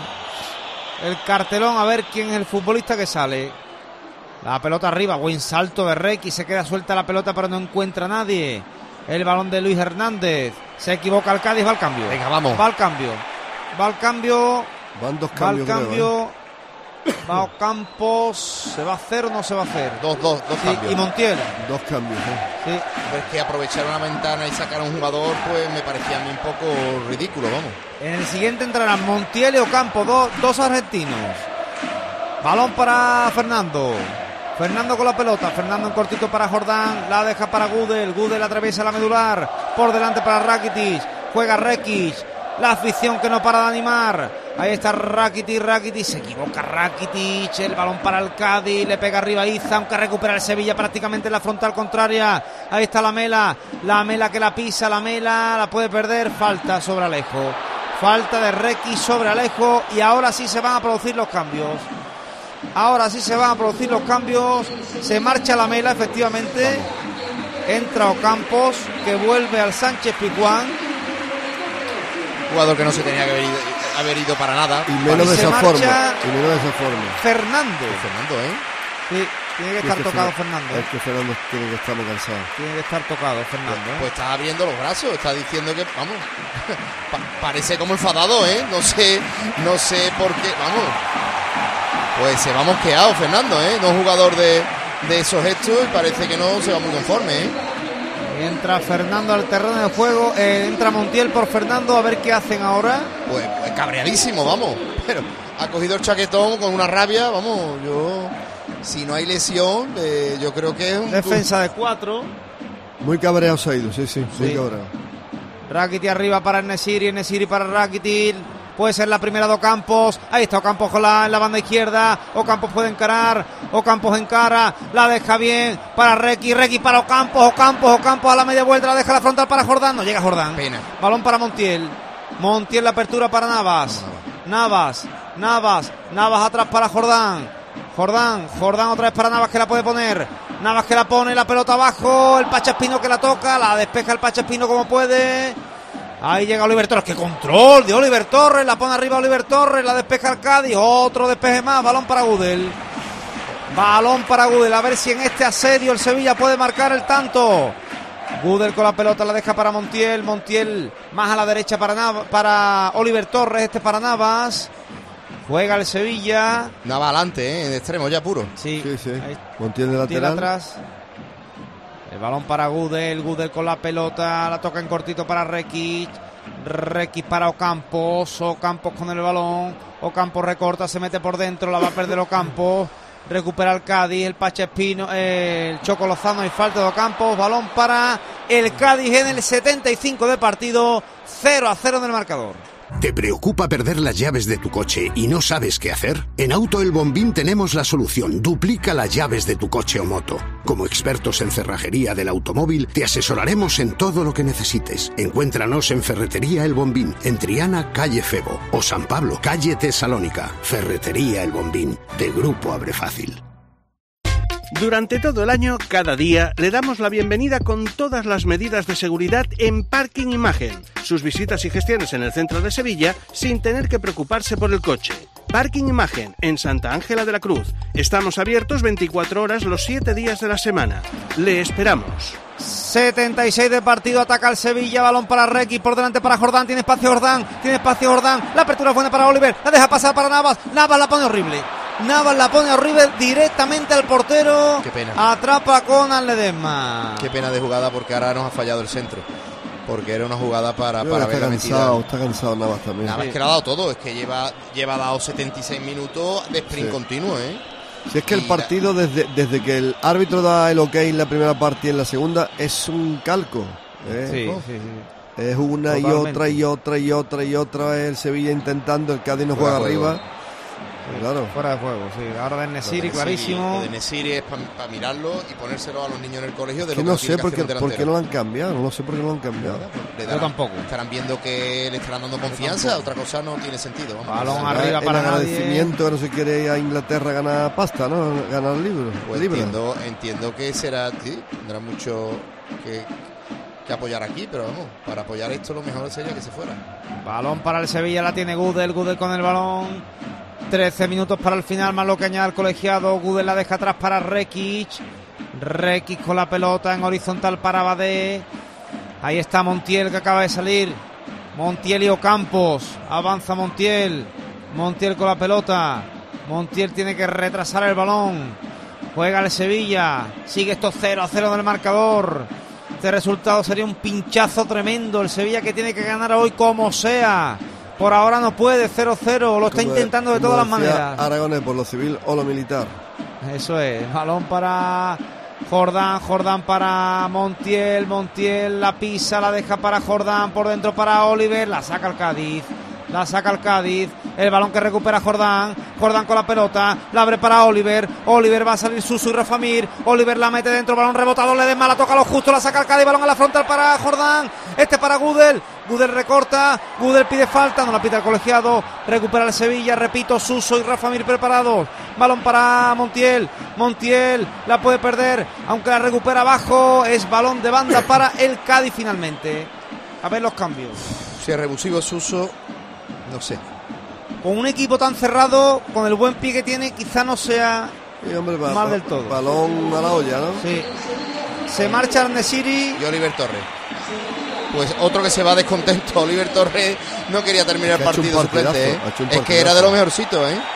el cartelón, a ver quién es el futbolista que sale. La pelota arriba, buen salto de Requi, se queda suelta la pelota pero no encuentra a nadie. El balón de Luis Hernández, se equivoca el Cádiz, va al cambio. Venga, vamos. Va al cambio, va al cambio. Van dos Va al cambios. cambio. Creo, ¿eh? Va Ocampos, ¿se va a hacer o no se va a hacer? Dos, dos, dos Sí, cambios. y Montiel. Dos cambios. ¿eh? Sí. Pero es que aprovechar una ventana y sacar a un jugador, pues me parecía a mí un poco ridículo, vamos. En el siguiente entrarán Montiel y Ocampo, dos, dos argentinos. Balón para Fernando. Fernando con la pelota, Fernando en cortito para Jordán, la deja para Gudel, Gudel atraviesa la medular, por delante para Rakitic, juega Rekic, la afición que no para de animar, ahí está Rakitic, Rakitic, se equivoca Rakitic, el balón para el Cádiz, le pega arriba Iza, aunque recupera el Sevilla prácticamente en la frontal contraria, ahí está la Mela, la Mela que la pisa, la Mela la puede perder, falta sobre Alejo, falta de Rekic sobre Alejo y ahora sí se van a producir los cambios. Ahora sí se van a producir los cambios. Se marcha la Mela, efectivamente. Entra Ocampos, que vuelve al Sánchez Pizjuán. Jugador que no se tenía que haber ido, haber ido para nada. Y menos de se esa marcha forma. Y menos de esa forma. Fernando. Fernando, ¿eh? Sí, tiene que Es estar que tocado Fer- Fernando. Es que Fernando tiene que estar muy cansado. Tiene que estar tocado Fernando. ¿eh? Pues está abriendo los brazos, está diciendo que, vamos, pa- parece como enfadado, ¿eh? No sé, no sé por qué, vamos. Pues se va mosqueado Fernando, ¿eh? No jugador de, de esos gestos y parece que no se va muy conforme, ¿eh? Entra Fernando al terreno de juego. eh, entra Montiel por Fernando. A ver qué hacen ahora. Pues, pues cabreadísimo, vamos. Pero ha cogido el chaquetón con una rabia, vamos. Yo, si no hay lesión, eh, yo creo que es un... Defensa de cuatro. Muy cabreado se ha ido, sí, sí, muy Sí. cabreado. Rakitic arriba para Nesiri, Nesiri para Rakitic. Puede ser la primera de Ocampos. Ahí está Ocampos con la, en la banda izquierda. Ocampos puede encarar. Ocampos encara. La deja bien para Requi. Requi para Ocampos. Ocampos, Ocampos a la media vuelta. La deja la frontal para Jordán. No llega Jordán. Pena. Balón para Montiel. Montiel la apertura para Navas. Navas. Navas. Navas atrás para Jordán. Jordán. Jordán otra vez para Navas que la puede poner. Navas que la pone. La pelota abajo. El Pachaspino que la toca. La despeja el Pachaspino como puede. Ahí llega Oliver Torres, que control de Oliver Torres, la pone arriba Oliver Torres, la despeja el Cádiz, otro despeje más, balón para Gudel. Balón para Gudel, a ver si en este asedio el Sevilla puede marcar el tanto. Gudel con la pelota la deja para Montiel, Montiel más a la derecha para, Nav- para Oliver Torres, este para Navas. Juega el Sevilla. Navas adelante, ¿eh? En extremo ya puro. Sí, Sí, sí. ahí Montiel de Montiel lateral. atrás. El balón para Gudel, Gudel con la pelota, la toca en cortito para Rekic, Rekic para Ocampos, Ocampos con el balón, Ocampos recorta, se mete por dentro, la va a perder Ocampos, recupera el Cádiz, el Pachaspino, eh, el Choco Lozano y falta de Ocampos, balón para el Cádiz en el setenta y cinco de partido, cero a cero en el marcador. ¿Te preocupa perder las llaves de tu coche y no sabes qué hacer? En Auto El Bombín tenemos la solución. Duplica las llaves de tu coche o moto. Como expertos en cerrajería del automóvil, te asesoraremos en todo lo que necesites. Encuéntranos en Ferretería El Bombín, en Triana, calle Febo, o San Pablo, calle Tesalónica. Ferretería El Bombín, de Grupo Abre Fácil. Durante todo el año, cada día, le damos la bienvenida con todas las medidas de seguridad en Parking Imagen. Sus visitas y gestiones en el centro de Sevilla sin tener que preocuparse por el coche. Parking Imagen, en Santa Ángela de la Cruz. Estamos abiertos veinticuatro horas los siete días de la semana. Le esperamos. setenta y seis de partido, ataca el Sevilla, balón para Requi, por delante para Jordán, tiene espacio Jordán, tiene espacio Jordán, la apertura es buena para Oliver, la deja pasar para Navas, Navas la pone horrible. Navas la pone horrible directamente al portero. Qué pena. Atrapa con Ledesma. Qué pena de jugada porque ahora nos ha fallado el centro. Porque era una jugada para, Yo para creo que ver la está cansado, metida. está cansado Navas también. Navas que le ha dado todo, es que lleva, lleva dado setenta y seis minutos de sprint Sí. continuo, ¿eh? Si es que el Y partido, desde, desde que el árbitro da el ok en la primera parte y en la segunda, es un calco. ¿eh? Sí, Oh. sí, sí. Es una Totalmente. y otra y otra y otra y otra. El Sevilla intentando, el Cádiz no Fuera juega de juego. arriba. Claro. Fuera de juego, sí. Ahora de Nesiri, Lo de Nesiri- clarísimo. Lo de Nesiri es para mirarlo y ponérselo a los niños en el colegio de Que lo que no tiene sé que por hacer qué, un por qué delantero. no lo han cambiado. No sé por qué no lo han cambiado. Le Yo darán- tampoco. Estarán viendo que le estarán dando confianza, otra cosa no tiene sentido. Vamos. Balón Será arriba el para nadie. agradecimiento que no se quiere ir a Inglaterra a ganar pasta, ¿no? Ganar libros. Pues libros. entiendo, entiendo que será, sí, tendrá mucho que, que apoyar aquí, pero vamos, para apoyar esto lo mejor sería que se fuera. Balón para el Sevilla, la tiene Gudel, Gudel con el balón. trece minutos para el final, más lo que añade el colegiado. Gudel la deja atrás para Rekic. Rekic con la pelota en horizontal para Badé. Ahí está Montiel que acaba de salir. Montiel y Ocampos. Avanza Montiel. Montiel con la pelota. Montiel tiene que retrasar el balón. Juega el Sevilla. Sigue estos cero a cero del marcador. Este resultado sería un pinchazo tremendo. El Sevilla que tiene que ganar hoy como sea. Por ahora no puede, cero cero. Lo está Como- intentando de como todas las decía maneras. Aragonés, por lo civil o lo militar. Eso es, balón para Jordán, Jordán para Montiel, Montiel la pisa, la deja para Jordán, por dentro para Oliver, la saca el Cádiz, la saca el Cádiz, el balón que recupera Jordán, Jordán con la pelota, la abre para Oliver, Oliver va a salir Suso y Rafamir, Oliver la mete dentro, balón rebotado, Ledesma la toca a lo justo, la saca el Cádiz, balón a la frontal para Jordán, este para Gudel, Gudel recorta, Gudel pide falta, no la pita el colegiado, recupera el Sevilla, repito, Suso y Rafamir preparados, balón para Montiel, Montiel la puede perder, aunque la recupera abajo, es balón de banda para el Cádiz finalmente. A ver los cambios. Si es revulsivo Suso, no sé. Con un equipo tan cerrado, con el buen pie que tiene, quizá no sea Sí, hombre, ba- mal ba- del todo. Balón a la olla, ¿no? Sí. Se marcha Arnesiri. Y Oliver Torres. Pues otro que se va descontento. Oliver Torres no quería terminar el Que ha hecho un partido suplente, partidazo, ¿eh? ha hecho un Es que partidazo. era de lo mejorcito, ¿eh?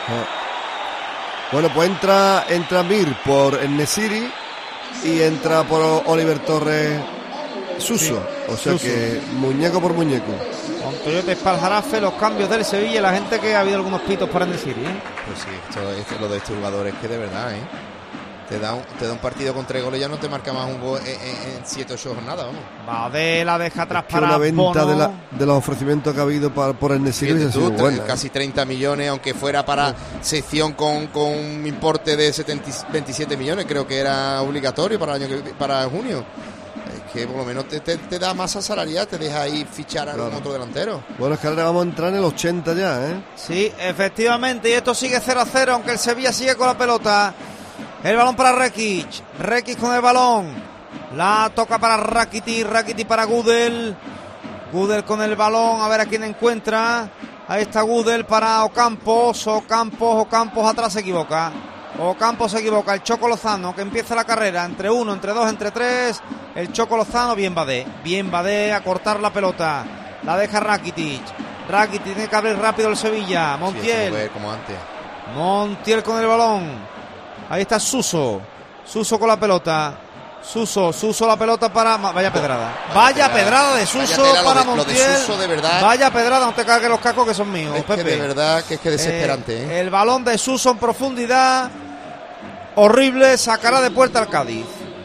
Bueno, pues entra, entra Mir por Nesiri y entra por Oliver Torres Suso. O sea Suso. que muñeco por muñeco. Con Toyota Espaljarafe, los cambios del Sevilla, la gente que ha habido algunos pitos para Arnesiri, ¿eh? Pues sí, esto, esto- lo de este jugador es que de verdad, ¿eh? Te da, un, te da un partido con tres goles, ya no te marca más un gol en, en, en siete o ocho jornadas, vamos. Badé la deja atrás Que para una venta Bono. de, la, de los ofrecimientos que ha habido para, por el Nesiri Fíjate ha sido tú, tre- buena. ¿eh? casi treinta millones, aunque fuera para sección con, con un importe de setenta, veintisiete millones, creo que era obligatorio para el año que, para junio. Es que por lo menos te, te, te da masa salarial, te deja ahí fichar a algún Claro. otro delantero. Bueno, es que ahora vamos a entrar en el ochenta ya, ¿eh? Sí, efectivamente, y esto sigue cero a cero, aunque el Sevilla sigue con la pelota. El balón para Rekic, Rekic con el balón, la toca para Rakiti, Rakiti para Gudel, Gudel con el balón, a ver a quién encuentra. Ahí está Gudel para Ocampos, Ocampos, Ocampos atrás se equivoca, Ocampos se equivoca, el Choco Lozano que empieza la carrera, entre uno, entre dos, entre tres, el Choco Lozano, bien Badé, bien Badé a cortar la pelota, la deja Rakitic, Rakitic tiene que abrir rápido el Sevilla, Sí, Montiel. eso fue como antes. Montiel con el balón. Ahí está Suso. Suso con la pelota. Suso, Suso la pelota para... Vaya pedrada. Vaya pedrada de Suso Vaya tela, para lo de- lo de Montiel. Suso, de verdad. Vaya pedrada, no te cargues los cacos que son míos, Es que Pepe. de verdad que es que desesperante, ¿eh? El balón de Suso en profundidad. Horrible, sacará de puerta al Cádiz.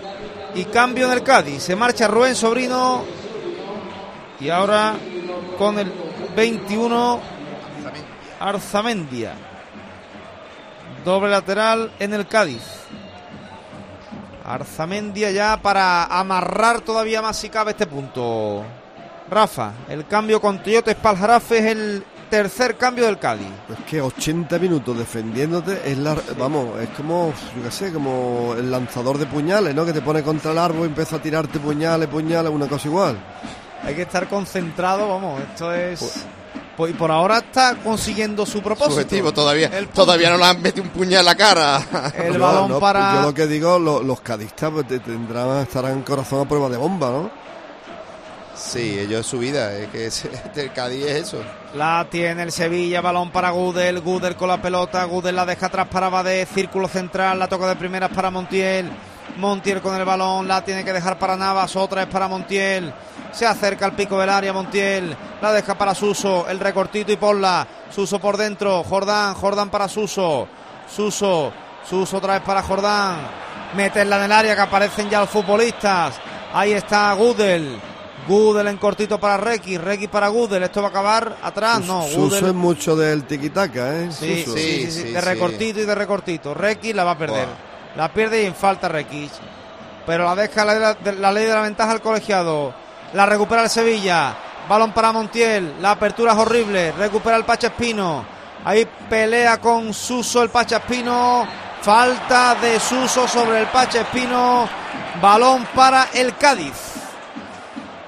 Y cambio en el Cádiz. Se marcha Rubén Sobrino. Y ahora con el veintiuno Arzamendia. Doble lateral en el Cádiz. Arzamendia ya para amarrar todavía más si cabe este punto. Rafa, el cambio con Toyota Espaljarafe es el tercer cambio del Cádiz. Es que ochenta minutos defendiéndote es la, vamos, es como, yo qué sé, como el lanzador de puñales, ¿no? Que te pone contra el árbol y empieza a tirarte puñales, puñales, una cosa igual. Hay que estar concentrado, vamos, esto es... Pues, y por ahora está consiguiendo su propósito. Subjetivo, todavía, El punto. todavía no le han metido un puñal en la cara. El No, balón no, para... Yo lo que digo, lo- los cadistas pues, te- tendrán, estarán corazón a prueba de bomba, ¿no? Sí, ellos es su vida, es que es, el Cádiz es eso. La tiene el Sevilla, balón para Gudel, Gudel con la pelota, Gudel la deja atrás para Badé, círculo central, la toca de primeras para Montiel, Montiel con el balón, la tiene que dejar para Navas, otra es para Montiel, se acerca al pico del área Montiel, la deja para Suso, el recortito y ponla, Suso por dentro, Jordán, Jordán para Suso, Suso, Suso otra vez para Jordán, meterla en el área que aparecen ya los futbolistas, ahí está Gudel, Gudel en cortito para Rekic, Rekic para Gudel, esto va a acabar atrás, no, Suso Gudel... es mucho del tiquitaca, ¿eh? Sí, Suso. sí, sí, sí, sí, de sí. recortito y de recortito. Rekic la va a perder. Buah. La pierde y en falta Rekic. Pero la deja la, la, la ley de la ventaja al colegiado. La recupera el Sevilla. Balón para Montiel. La apertura es horrible. Recupera el Pacha Espino. Ahí pelea con Suso el Pacha Espino. Falta de Suso sobre el Pacha Espino. Balón para el Cádiz.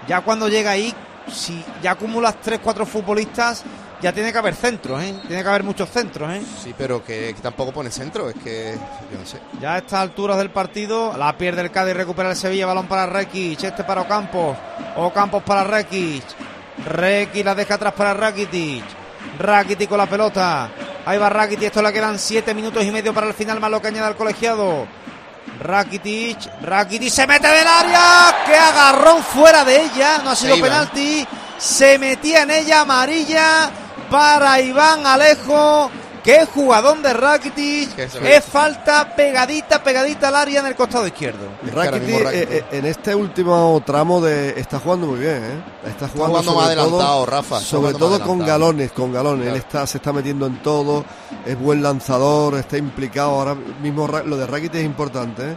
ya cuando llega ahí, si ya acumulas tres, cuatro futbolistas, ya tiene que haber centros, ¿eh? Tiene que haber muchos centros, ¿eh? Sí, pero que, que tampoco pone centro, es que yo no sé. Ya a estas alturas del partido, la pierde el Cádiz, recupera el Sevilla, balón para Rekic, este para Ocampos, Ocampos para Rekic, Rekic la deja atrás para Rakitic, Rakitic con la pelota, ahí va Rakitic, esto le quedan siete minutos y medio para el final, más lo que añade el colegiado. Rakitic, Rakitic se mete del área, que agarrón fuera de ella, no ha sido penalti, se metía en ella, amarilla para Iván Alejo. Qué jugadón de Rakitic, es falta pegadita, pegadita al área en el costado izquierdo. Rakitic eh, en este último tramo de está jugando muy bien, ¿eh? Está jugando, está jugando más adelantado, Rafa. Sobre todo con galones, con galones. Claro. Él está, se está metiendo en todo, es buen lanzador, está implicado. Ahora mismo lo de Rakitic es importante, ¿eh?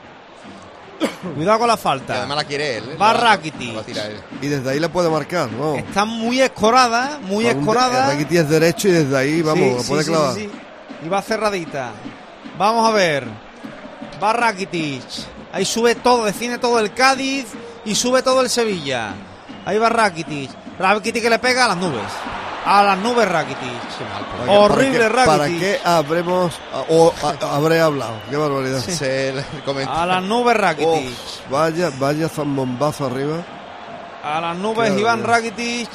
Cuidado con la falta. Y además la quiere él, ¿eh? Va Rakitic. Y desde ahí le puede marcar, ¿no? Está muy escorada, muy Con escorada. De, Rakitic es derecho y desde ahí, vamos, sí, lo sí, puede sí, clavar. Sí, sí. Y va cerradita. Vamos a ver. Va Rakitic. Ahí sube todo, define todo el Cádiz y sube todo el Sevilla. Ahí va Rakitic. Rakitic que le pega a las nubes. A las nubes Rakitic. Horrible ¿Para qué, Rakitic. ¿Para qué habremos o a, habré hablado? Qué barbaridad. Sí. Se le a las nubes Rakitic. Uf, vaya, vaya zambombazo arriba. A las nubes Iván Rakitic.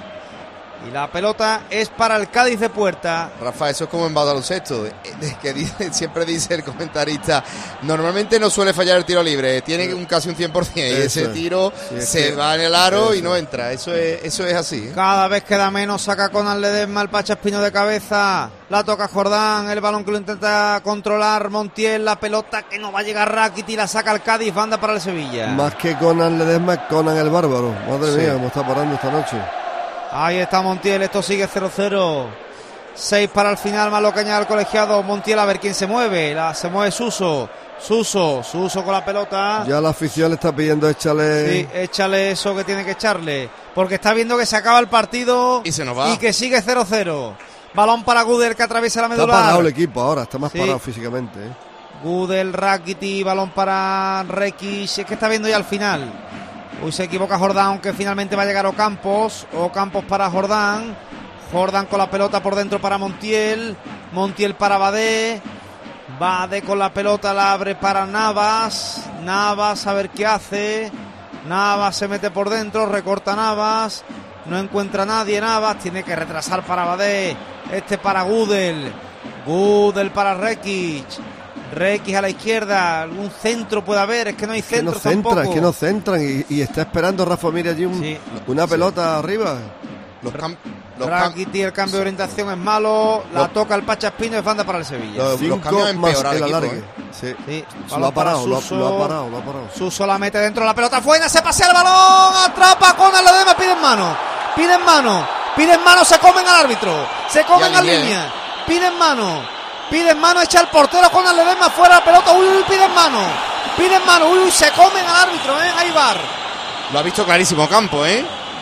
Y la pelota es para el Cádiz de puerta. Rafa, eso es como en baloncesto, que dice, siempre dice el comentarista, normalmente no suele fallar el tiro libre, tiene un casi un cien por ciento y ese tiro sí, se va en el aro eso. Y no entra, eso es eso es así, ¿eh? Cada vez queda menos, saca Conan Ledesma, el Pacha Espino de cabeza, la toca Jordán, el balón que lo intenta controlar Montiel, la pelota que no va a llegar Rakitic, la saca el Cádiz, banda para el Sevilla. Más que Conan Ledesma, es Conan el Bárbaro, madre sí. mía, cómo está parando esta noche. Ahí está Montiel, esto sigue cero cero. seis para el final, más lo que añade el colegiado. Montiel a ver quién se mueve. La, se mueve Suso. Suso, Suso con la pelota. Ya la afición le está pidiendo échale. Sí, échale eso que tiene que echarle. Porque está viendo que se acaba el partido. Y se nos va. Y que sigue cero cero. Balón para Gudel que atraviesa la medular. Está parado el equipo ahora, está más sí. parado físicamente. ¿eh? Gudel, Rakitic, balón para Rekic. Es que está viendo ya el final. Uy, se equivoca Jordán, aunque finalmente va a llegar Ocampos. Ocampos para Jordán. Jordán con la pelota por dentro para Montiel. Montiel para Badé. Badé con la pelota, la abre para Navas. Navas a ver qué hace. Navas se mete por dentro, recorta Navas. No encuentra a nadie Navas. Tiene que retrasar para Badé. Este para Gudel. Gudel para Rekic. Rekic a la izquierda, algún centro puede haber, es que no hay centro es que no centran, tampoco. Es que no centran y, y está esperando Rafa Mira allí un, sí. una pelota sí. arriba. Los cam- los Rakitic, el cambio de orientación es malo, la los, toca el Pacha Espino y banda para el Sevilla. Los, los cambios más el alargue. ¿eh? Sí. sí. Lo ha parado, lo, lo ha parado, lo ha parado. Suso la mete dentro, la pelota buena, se pasea el balón, atrapa con el Ledesma, piden mano, piden mano, piden mano, se comen al árbitro, se comen a línea, piden mano. Piden mano, echa el portero con el Ledesma fuera la pelota. Uy, uy, piden mano. Piden mano. Uy, uy, se comen al árbitro, ¿eh? Ahí va. Lo ha visto clarísimo Ocampo, ¿eh?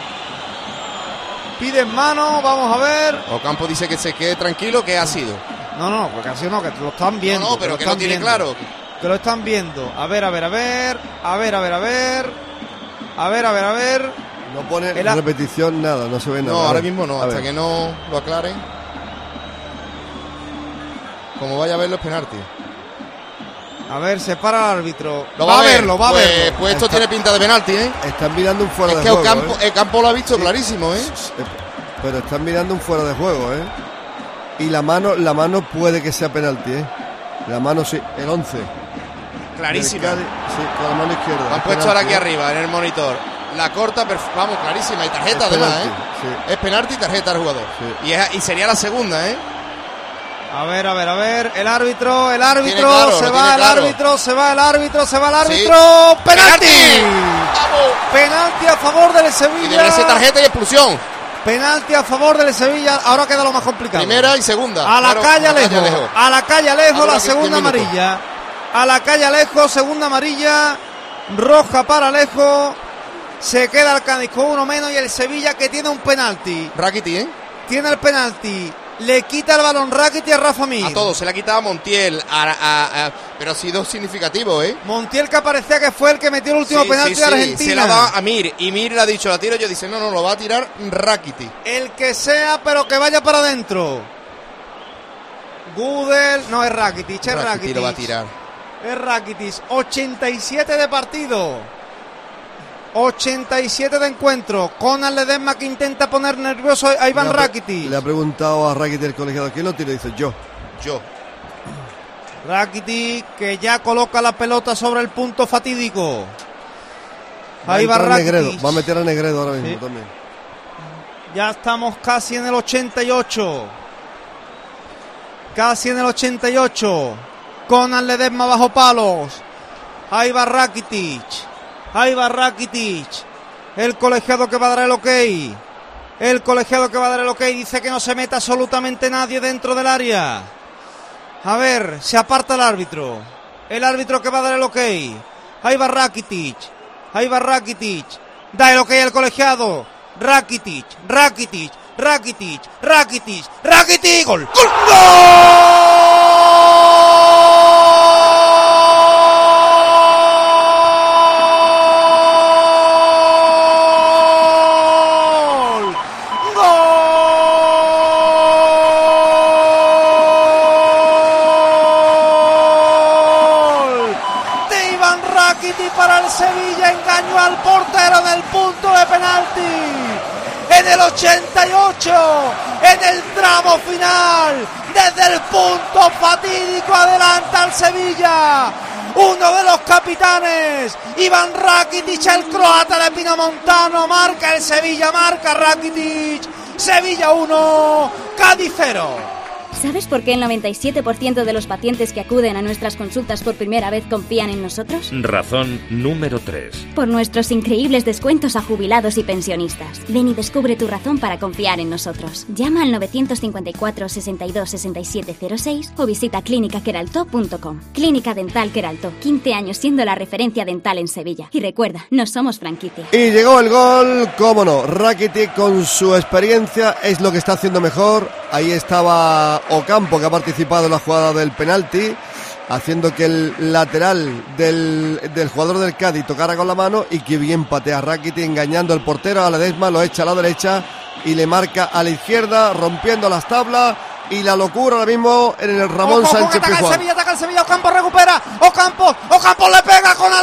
Piden mano, vamos a ver. Ocampo dice que se quede tranquilo, que ha sido. No, no, porque ha sido no, que lo están viendo. No, no, pero que, que no tiene viendo, claro. Que lo están viendo. A ver, a ver, a ver. A ver, a ver, a ver. A ver, a ver, a ver. No pone en repetición nada, no se ve nada. No, ahora mismo no, a hasta ver. que no lo aclaren. Como vaya a verlo es penalti. A ver, se para el árbitro. Lo va, va a verlo, va pues, a verlo. Pues esto Está, tiene pinta de penalti, ¿eh? Están mirando un fuera es de que juego. El campo, ¿eh? el campo lo ha visto sí. clarísimo, ¿eh? Pero están mirando un fuera de juego, ¿eh? Y la mano, la mano puede que sea penalti, ¿eh? La mano sí, el once. Clarísima. Sí, con la mano izquierda. Han puesto ahora aquí ¿eh? arriba en el monitor. La corta, vamos, clarísima. Y tarjeta es además, penalti, ¿eh? Sí. Es penalti y tarjeta al jugador. Sí. Y, es, y sería la segunda, ¿eh? A ver, a ver, a ver, el árbitro, el árbitro, claro, se va el claro. árbitro, se va el árbitro, se va el árbitro, sí. ¡penalti! ¡Vamos! Penalti a favor del Sevilla. Y debe ser tarjeta y expulsión. Penalti a favor del Sevilla, ahora queda lo más complicado. Primera y segunda. A la claro, calle Alejo, calle Alejo, a la calle Alejo, ahora la segunda minutos. amarilla. A la calle Alejo, segunda amarilla, roja para Alejo. Se queda el Cádiz con uno menos y el Sevilla que tiene un penalti. Rakitic, ¿eh? Tiene el penalti Le quita el balón Rakitic a Rafa Mir. A todos, se le ha quitado a Montiel, a, a, a, pero ha sido significativo, ¿eh? Montiel, que parecía que fue el que metió el último sí, penalti sí, de sí, Argentina. Se la da a Mir, y Mir le ha dicho, la tiro yo, dice, no, no, lo va a tirar Rakitic. El que sea, pero que vaya para adentro. Gudel, no es Rakitic, es Rakitic. Rakitic lo va a tirar. Es Rakitic, ochenta y siete de partido. ochenta y siete de encuentro. Conal Ledesma, que intenta poner nervioso a Iván Rakitic. Le ha preguntado a Rakitic el colegiado, ¿quién lo tira? Dice, yo. Yo. Rakitic, que ya coloca la pelota sobre el punto fatídico. Va Ahí va Rakitic. Negredo. Va a meter a Negredo ahora mismo, sí, también. Ya estamos casi en el ochenta y ocho. Casi en el ochenta y ocho. Conal Ledesma bajo palos. Ahí va Rakitic. Ahí va Rakitic. El colegiado que va a dar el ok. El colegiado que va a dar el ok. Dice que no se meta absolutamente nadie dentro del área. A ver, se aparta el árbitro. El árbitro que va a dar el ok. Ahí va Rakitic. Ahí va Rakitic. Da el ok al colegiado. Rakitic. Rakitic. Rakitic. Rakitic. Rakitic. ¡Gol! ¡Gol! Para el Sevilla, engañó al portero en el punto de penalti. En el ochenta y ocho, en el tramo final, desde el punto fatídico adelanta al Sevilla. Uno de los capitanes, Iván Rakitic, el croata de Pinomontano, marca el Sevilla, marca Rakitic. Sevilla uno, Cádiz cero. ¿Sabes por qué el noventa y siete por ciento de los pacientes que acuden a nuestras consultas por primera vez confían en nosotros? Razón número tres. Por nuestros increíbles descuentos a jubilados y pensionistas. Ven y descubre tu razón para confiar en nosotros. Llama al novecientos cincuenta y cuatro, sesenta y dos, sesenta y siete cero seis o visita clínica queralto punto com. Clínica Dental Queralto, quince años siendo la referencia dental en Sevilla. Y recuerda, no somos franquicia. Y llegó el gol, cómo no. Rakitic, con su experiencia, es lo que está haciendo mejor. Ahí estaba Ocampo, que ha participado en la jugada del penalti, haciendo que el lateral del, del jugador del Cádiz tocara con la mano, y que bien patea Rakitic, engañando al portero. A Ledesma lo echa a la derecha y le marca a la izquierda, rompiendo las tablas. Y la locura ahora mismo en el Ramón ojo, Sánchez ataca Pizjuán. el Sevilla, ataca el Sevilla, Ocampo recupera, Ocampo, Ocampo le pega con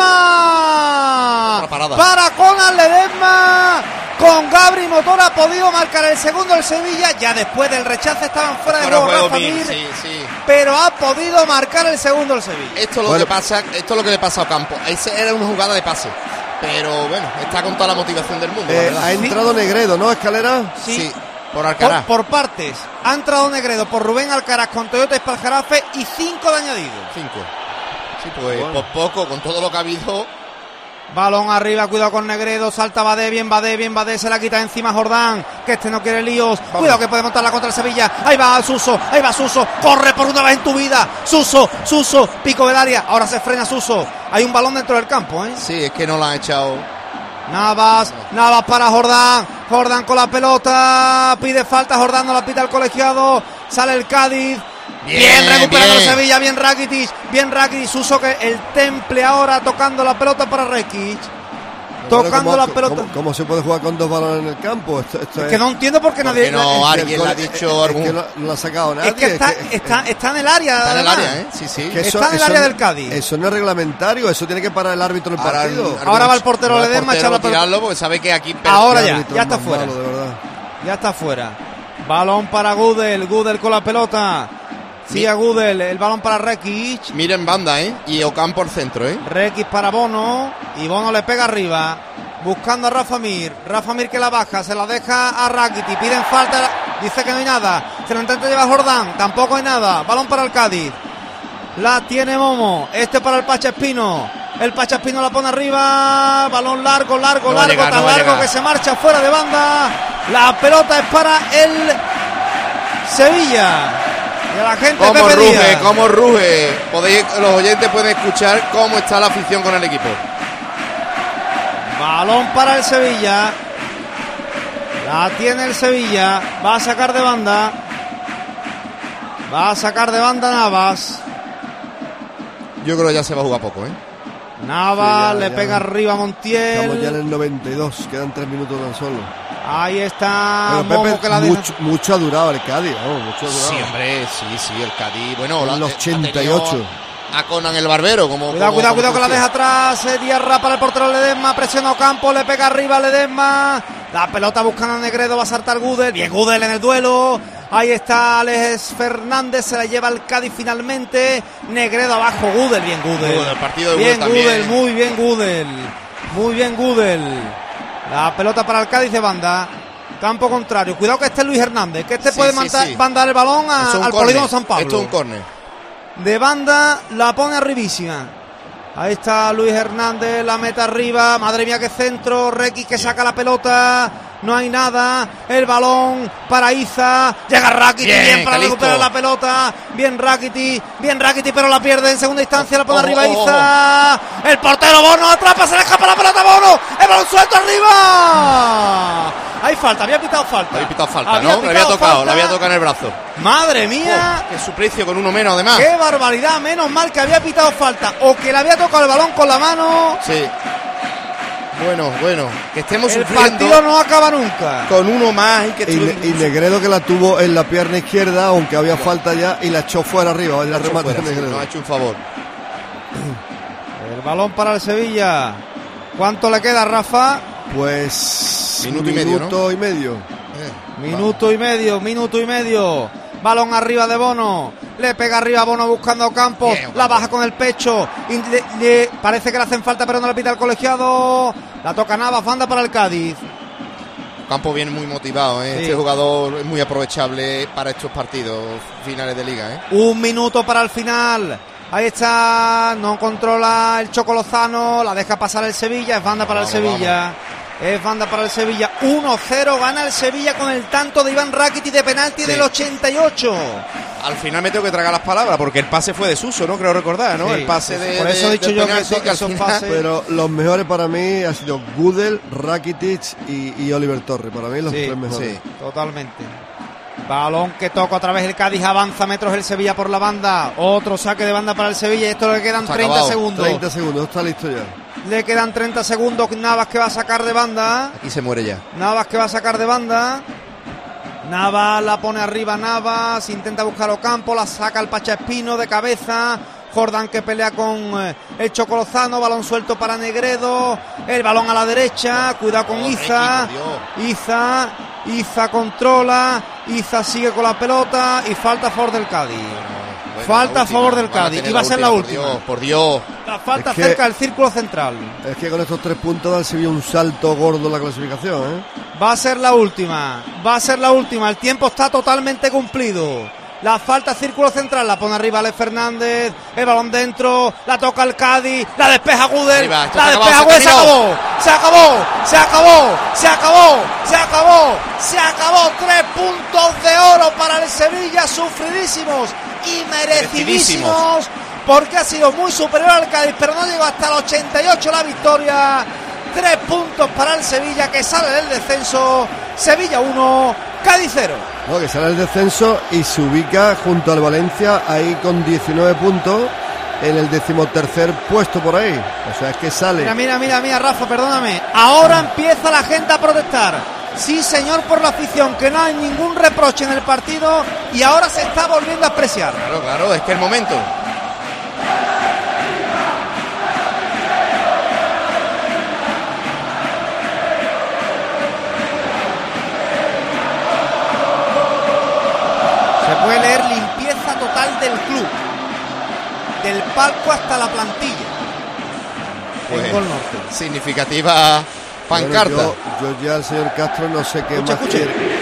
Ledesma. Para Conal Ledesma. Con Gabri Motor ha podido marcar el segundo el Sevilla. Ya después del rechace estaban fuera de juego Rafa Mir, sí, sí. pero ha podido marcar el segundo el Sevilla. Esto es lo bueno. que pasa, esto es lo que le pasa a Ocampo. Esa era una jugada de pase, pero bueno, está con toda la motivación del mundo. Eh, ha entrado sí. Negredo, ¿no, Escalera? Sí. sí. Por Alcaraz. Por, por partes. Ha entrado Negredo por Rubén Alcaraz con Toyota Espaljarafe y cinco de añadido. Cinco. Sí, pues bueno. Por poco, con todo lo que ha habido. Balón arriba, cuidado con Negredo, salta Badé, bien Badé, bien Badé, se la quita encima Jordán, que este no quiere líos. Vamos. Cuidado que puede montarla contra el Sevilla. Ahí va Suso, ahí va Suso, corre por una vez en tu vida. Suso, Suso, pico del área, ahora se frena Suso. Hay un balón dentro del campo, ¿eh? Sí, es que no la ha echado. Navas, Navas para Jordán, Jordán con la pelota, pide falta, Jordán no la pita el colegiado, sale el Cádiz, bien, bien recuperando bien. Sevilla, bien Rakitic, bien Rakitic, Suso, que el temple ahora tocando la pelota para Rakitic. Tocando ¿cómo, la pelota. ¿cómo, ¿Cómo se puede jugar con dos balones en el campo? Esto, esto es es que no entiendo por qué nadie. No, alguien le ha dicho algún. Es que no, no lo ha sacado nadie. Es que está, es que, está, está en el área. Está en el área, ¿eh? Sí, sí. Que eso, está en el eso área no, del Cádiz. Eso no es reglamentario, eso tiene que parar el árbitro del partido. Ahora, ahora va el portero Ledesma a echar la pelota. Tirarlo porque sabe que aquí. Ahora ya, ya está fuera. Malo, de verdad. Ya está fuera. Balón para Gudel, Gudel con la pelota. Sí, a Gudel, el balón para Rekic. Miren banda, ¿eh? Y Ocampo por centro, ¿eh? Rekic para Bono. Y Bono le pega arriba. Buscando a Rafa Mir. Rafa Mir que la baja. Se la deja a Rakitic. Piden falta. Dice que no hay nada. Se lo intenta llevar Jordán. Tampoco hay nada. Balón para el Cádiz. La tiene Momo. Este para el Pacha Espino. El Pacha Espino la pone arriba. Balón largo, largo, no largo. Llegar, tan no largo que se marcha fuera de banda. La pelota es para el Sevilla. Y a la gente cómo Pepe ruge, Díaz. cómo ruge. Podéis, los oyentes pueden escuchar cómo está la afición con el equipo. Balón para el Sevilla. La tiene el Sevilla. Va a sacar de banda. Va a sacar de banda Navas. Yo creo que ya se va a jugar poco, ¿eh? Navas sí, ya, le ya. pega arriba a Montiel. Estamos ya en el noventa y dos, quedan tres minutos tan solo. Ahí está Pero Momo, Pepe, que la deja. mucho, mucho ha durado el Cádiz, oh, mucho ha durado. Sí, hombre, sí, sí, el Cádiz. Bueno, en la, los ha ochenta y ocho. tenido A Conan el Barbero, como. Cuidado, como, cuidado, como cuidado que la deja atrás. Eh, Diarra para el portero Ledesma. Presiona Ocampo, le pega arriba a Ledesma. La pelota buscando a Negredo, va a saltar Gudel. Bien Gudel en el duelo. Ahí está Alex Fernández, se la lleva al Cádiz finalmente. Negredo abajo, Gudel, bien Gudel. Gudel, partido de bien Gudel Gudel, también. muy bien Gudel. Muy bien Gudel. La pelota para el Cádiz de banda. Campo contrario. Cuidado que este es Luis Hernández, que este Sí, puede sí, mandar, sí. mandar el balón a- Esto es un al córner. polígono San Pablo. Esto es un córner. De banda la pone arribísima. Ahí está Luis Hernández, la meta arriba. Madre mía, qué centro. Requi que saca la pelota. No hay nada. El balón para Iza. Llega Rakiti bien, Bien, para Calisto. recuperar la pelota. Bien Rakiti. Bien Rakiti, pero la pierde en segunda instancia. La pone Ojo, arriba ojo, Iza. El portero Bono atrapa, se le escapa la pelota Bono. El balón suelto arriba. Hay falta, había pitado falta. Había pitado falta, Había ¿no? Le había pitado tocado, falta. le había tocado en el brazo. Madre mía. Oh, que suplicio con uno menos, además. ¡Qué barbaridad! Menos mal que había pitado falta o que le había tocado el balón con la mano. Sí. Bueno, bueno, que estemos El sufriendo partido no acaba nunca. con uno más y que Y, Ne- y Negredo que la tuvo en la pierna izquierda, aunque había falta ya, y la echó fuera arriba. El remate de fuera, sí, Negredo. nos ha hecho un favor. El balón para el Sevilla. ¿Cuánto le queda, Rafa? Pues Minuto y medio, minuto y medio. Minuto y medio, minuto y medio. Balón arriba de Bono. Le pega arriba a Bono buscando Campos. Bien, la baja con el pecho. Y le- le- parece que le hacen falta, pero no le pita el colegiado. La toca Navas, banda para el Cádiz. Campo viene muy motivado, ¿eh? Sí. Este jugador es muy aprovechable para estos partidos finales de liga, ¿eh? Un minuto para el final. Ahí está, no controla el Choco Lozano, la deja pasar el Sevilla, es banda para Vamos, el Sevilla. Es banda para el Sevilla. uno cero gana el Sevilla con el tanto de Iván Rakiti de penalti Sí. del ochenta y ocho. Al final me tengo que tragar las palabras porque el pase fue de Suso, ¿no? Creo recordar, ¿no? Sí, el pase sí, de. por eso he de- dicho del yo que penalti, eso- al esos final- pases- Pero los mejores para mí han sido Gudel, Rakitic y, y Oliver Torres. Para mí los Sí, tres mejores. sí. Totalmente. Balón que toca otra vez el Cádiz, avanza metros el Sevilla por la banda. Otro saque de banda para el Sevilla y esto le quedan Está treinta acabado. segundos. treinta segundos, está listo ya. Le quedan treinta segundos. Navas que va a sacar de banda. Aquí se muere ya. Navas que va a sacar de banda. Navas la pone arriba, Navas intenta buscar Ocampo, la saca el Pacha Espino de cabeza. Jordan que pelea con eh, el Chocolozano, balón suelto para Negredo, el balón a la derecha, cuidado con Oh, Iza, Ricky, por Dios. Iza, Iza controla, Iza sigue con la pelota y falta a favor del Cádiz. Bueno, Falta la a favor del van a Cádiz, tener y va a ser la última, última. Por Dios, por Dios. La falta Es que- cerca del círculo central. Es que con estos tres puntos da el Sevilla un salto gordo en la clasificación, ¿eh? Va a ser la última, va a ser la última, el tiempo está totalmente cumplido. La falta círculo central, la pone arriba Alex Fernández, el balón dentro, la toca el Cádiz, la despeja Gudel, Arriba, esto la se acabó, despeja se Gudel, se terminó. acabó, se acabó, se acabó, se acabó, se acabó, se acabó, tres puntos de oro para el Sevilla, sufridísimos y merecidísimos, porque ha sido muy superior al Cádiz, pero no llegó hasta el ochenta y ocho la victoria. Tres puntos para el Sevilla que sale del descenso. Sevilla uno, Cádiz cero. No, que sale el descenso y se ubica junto al Valencia ahí con diecinueve puntos en el decimotercer puesto por ahí. O sea, es que sale. Mira, mira, mira, mira, Rafa, perdóname. Ahora empieza la gente a protestar. Sí, señor, por la afición, que no hay ningún reproche en el partido y ahora se está volviendo a apreciar. Claro, claro, es que es el momento. Se puede leer limpieza total del club, del palco hasta la plantilla. Pues, en Gol Norte. significativa pancarta. Bueno, yo, yo ya el señor Castro no sé qué Escucha, más escucha. quiere.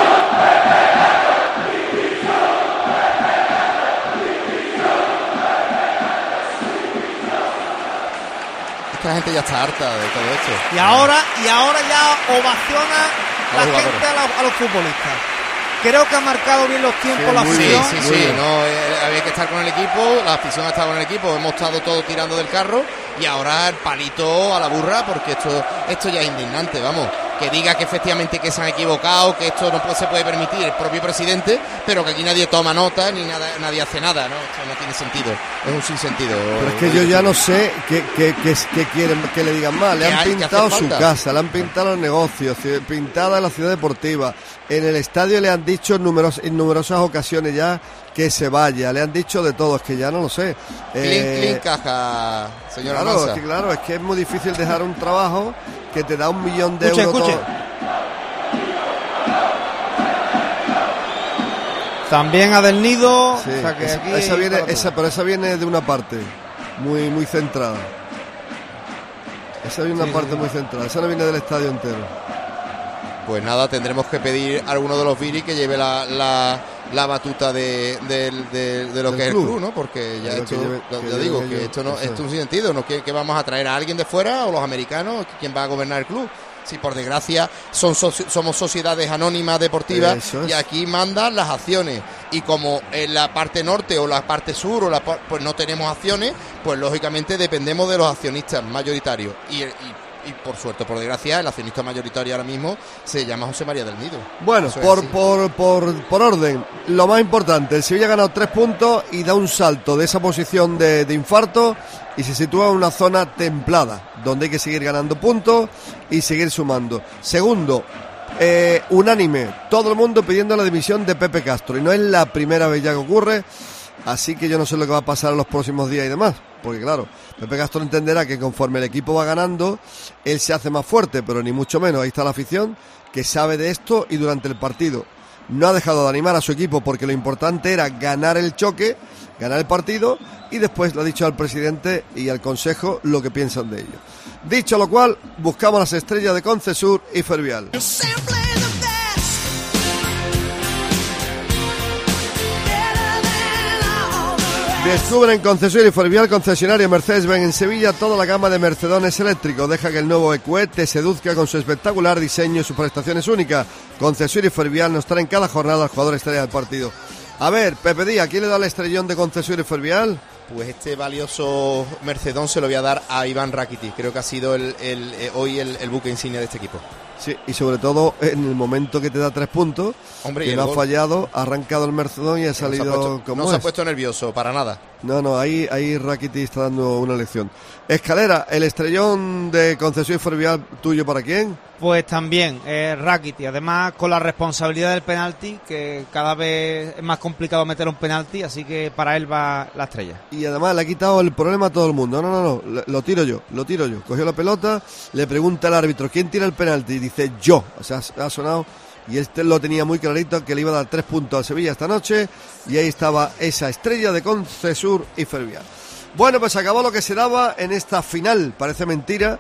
Es que la gente ya está harta de todo esto. Y ahora, y ahora ya ovaciona A la los gente jugadores. a, la- a los futbolistas. Creo que ha marcado bien los tiempos Sí, la muy Sí, afición. sí, Muy sí, bien. no, eh, había que estar con el equipo, la afición ha estado con el equipo, hemos estado todos tirando del carro y ahora el palito a la burra porque esto, esto ya es indignante, vamos. que diga que efectivamente que se han equivocado, que esto no puede, se puede permitir el propio presidente, pero que aquí nadie toma nota ni nada, nadie hace nada, ¿no? Esto no tiene sentido, es un sinsentido. Pero es que yo ya no sé qué, qué, qué, qué quieren que le digan más. Le han hay, pintado su casa, le han pintado los negocios, pintada la ciudad deportiva. En el estadio le han dicho en, numeros, en numerosas ocasiones ya que se vaya, le han dicho de todo, es que ya no lo sé. Clean, eh, clean caja, señora claro, Mansa. Es que, claro, es que es muy difícil dejar un trabajo que te da un millón de escuche, euros. Escuche. Todo. También a Del Nido. Sí, o sea que esa, aquí esa viene, esa, pero esa viene de una parte muy, muy centrada. Esa viene de una sí, parte sí, muy centrada, esa no viene del estadio entero. Pues nada, tendremos que pedir a alguno de los Viri que lleve la, la, la batuta de, de, de, de lo Del que club. es el club, ¿no? Porque ya Pero esto, que lleve- ya que digo, lleve que yo, esto no eso esto es. es un sentido, ¿no? ¿Que, que vamos a traer a alguien de fuera o los americanos? ¿Quién va a gobernar el club? Si por desgracia son soci- somos sociedades anónimas deportivas Eso es. y aquí mandan las acciones, y como en la parte norte o la parte sur o la par- pues no tenemos acciones, pues lógicamente dependemos de los accionistas mayoritarios y, y, y por suerte, por desgracia, el accionista mayoritario ahora mismo se llama José María del Nido. Bueno, Eso es por, así. por, por, por orden, lo más importante, el Sevilla ha ganado tres puntos y da un salto de esa posición de, de infarto y se sitúa en una zona templada, donde hay que seguir ganando puntos y seguir sumando. Segundo, eh, unánime, todo el mundo pidiendo la dimisión de Pepe Castro, y no es la primera vez ya que ocurre, así que yo no sé lo que va a pasar en los próximos días y demás, porque claro, Pepe Castro entenderá que conforme el equipo va ganando, él se hace más fuerte, pero ni mucho menos, ahí está la afición, que sabe de esto, y durante el partido no ha dejado de animar a su equipo, porque lo importante era ganar el choque, ganar el partido, y después le ha dicho al presidente y al consejo lo que piensan de ello. Dicho lo cual, buscamos las estrellas de Concesur y Fervial. Descubre en Concesur y Fervial, concesionario Mercedes-Benz en Sevilla, toda la gama de Mercedones eléctricos. Deja que el nuevo E Q E te seduzca con su espectacular diseño y sus prestaciones únicas. Concesur y Fervial nos traen cada jornada al jugador estrella del partido. A ver, Pepe Díaz, ¿quién le da el estrellón de Concesur y Fervial? Pues este valioso Mercedón se lo voy a dar a Iván Rakitic. Creo que ha sido el, el, eh, hoy el, el buque insignia de este equipo. Sí, y sobre todo en el momento que te da tres puntos, Hombre, y que el no ha gol. fallado, ha arrancado el Mercedón y ha No se ha salido puesto, como no se ha es. puesto nervioso, para nada. No, no, ahí, ahí Rakitic está dando una lección. Escalera, el estrellón de Concesur y Fervial, ¿tuyo para quién? Pues también, eh, Rakitic, además con la responsabilidad del penalti, que cada vez es más complicado meter un penalti, así que para él va la estrella. Y además le ha quitado el problema a todo el mundo. No, no, no, lo, lo tiro yo, lo tiro yo. Cogió la pelota, le pregunta al árbitro, ¿quién tira el penalti? Y dice, yo. O sea, ha sonado, y este lo tenía muy clarito, que le iba a dar tres puntos al Sevilla esta noche, y ahí estaba esa estrella de Concesur y Fervial. Bueno, pues acabó lo que se daba en esta final, parece mentira,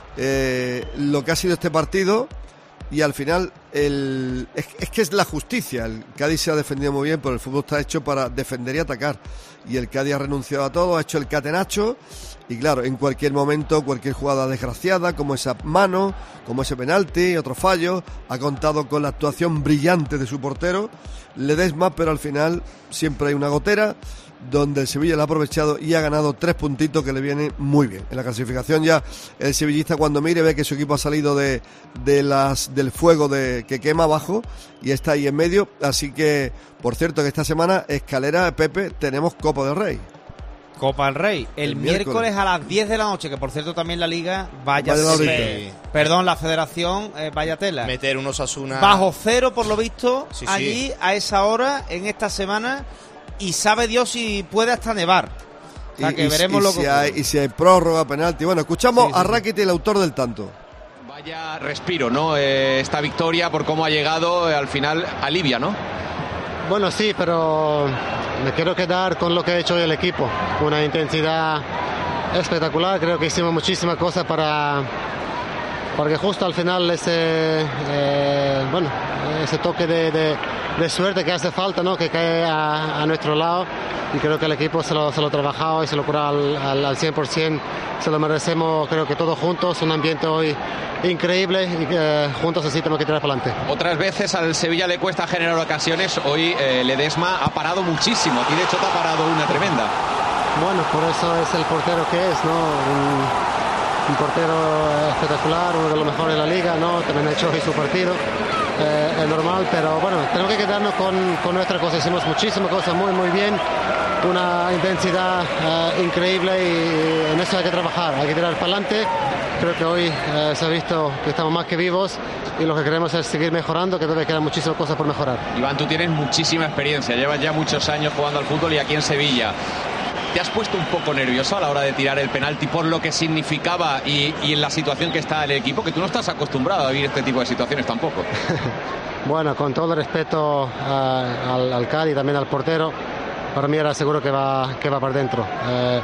eh, lo que ha sido este partido, y al final el, es, es que es la justicia. El Cádiz se ha defendido muy bien, pero el fútbol está hecho para defender y atacar, y el Cádiz ha renunciado a todo, ha hecho el catenacho, y claro, en cualquier momento, cualquier jugada desgraciada, como esa mano, como ese penalti, otro fallo, ha contado con la actuación brillante de su portero Ledesma, pero al final siempre hay una gotera donde el Sevilla lo ha aprovechado y ha ganado tres puntitos que le vienen muy bien. En la clasificación ya el sevillista, cuando mire, ve que su equipo ha salido de, de las del fuego de que quema abajo y está ahí en medio. Así que, por cierto, que esta semana, Escalera, Pepe, tenemos Copa del Rey. Copa del Rey, el, El miércoles. miércoles a las diez de la noche, que por cierto también la Liga, vaya, Vaya la se- horita. perdón, la Federación, eh, vaya tela. Meter unos Osasuna Bajo cero, por lo visto, Sí, sí. allí a esa hora, en esta semana, y sabe Dios si puede hasta nevar. O sea, Y- que y- veremos y lo si que hay, ocurre. y si hay prórroga, penalti. Bueno, escuchamos Sí, sí, a sí. Rakitic, el autor del tanto. Vaya respiro, ¿no? Eh, esta victoria, por cómo ha llegado, eh, al final alivia, ¿no? Bueno, sí, pero me quiero quedar con lo que ha hecho hoy el equipo. Una intensidad espectacular. Creo que hicimos muchísimas cosas para, porque justo al final ese, eh, bueno, ese toque de, de- de suerte que hace falta, ¿no? Que cae a, a nuestro lado. Y creo que el equipo se lo, se lo ha trabajado y se lo cura al, al, al cien por ciento. Se lo merecemos, creo que todos juntos. Un ambiente hoy increíble y que juntos así tenemos que tirar para adelante. Otras veces al Sevilla le cuesta generar ocasiones. Hoy eh, Ledesma ha parado muchísimo. Aquí de hecho te ha parado una tremenda. Bueno, por eso es el portero que es, ¿no? Un, un portero espectacular, uno de los mejores de la liga, ¿no? También ha hecho hoy su partido, eh, es normal, pero bueno, tenemos que quedarnos con, con nuestra cosa. Hicimos muchísimas cosas muy, muy bien, una intensidad eh, increíble y en eso hay que trabajar, hay que tirar para adelante. Creo que hoy eh, se ha visto que estamos más que vivos y lo que queremos es seguir mejorando, que todavía quedan muchísimas cosas por mejorar. Iván, tú tienes muchísima experiencia, llevas ya muchos años jugando al fútbol y aquí en Sevilla. ¿Te has puesto un poco nervioso a la hora de tirar el penalti por lo que significaba y, y en la situación que está el equipo? Que tú no estás acostumbrado a vivir este tipo de situaciones tampoco. Bueno, con todo el respeto uh, al, al Cádiz, también al portero, para mí era seguro que va, que va para dentro. Eh,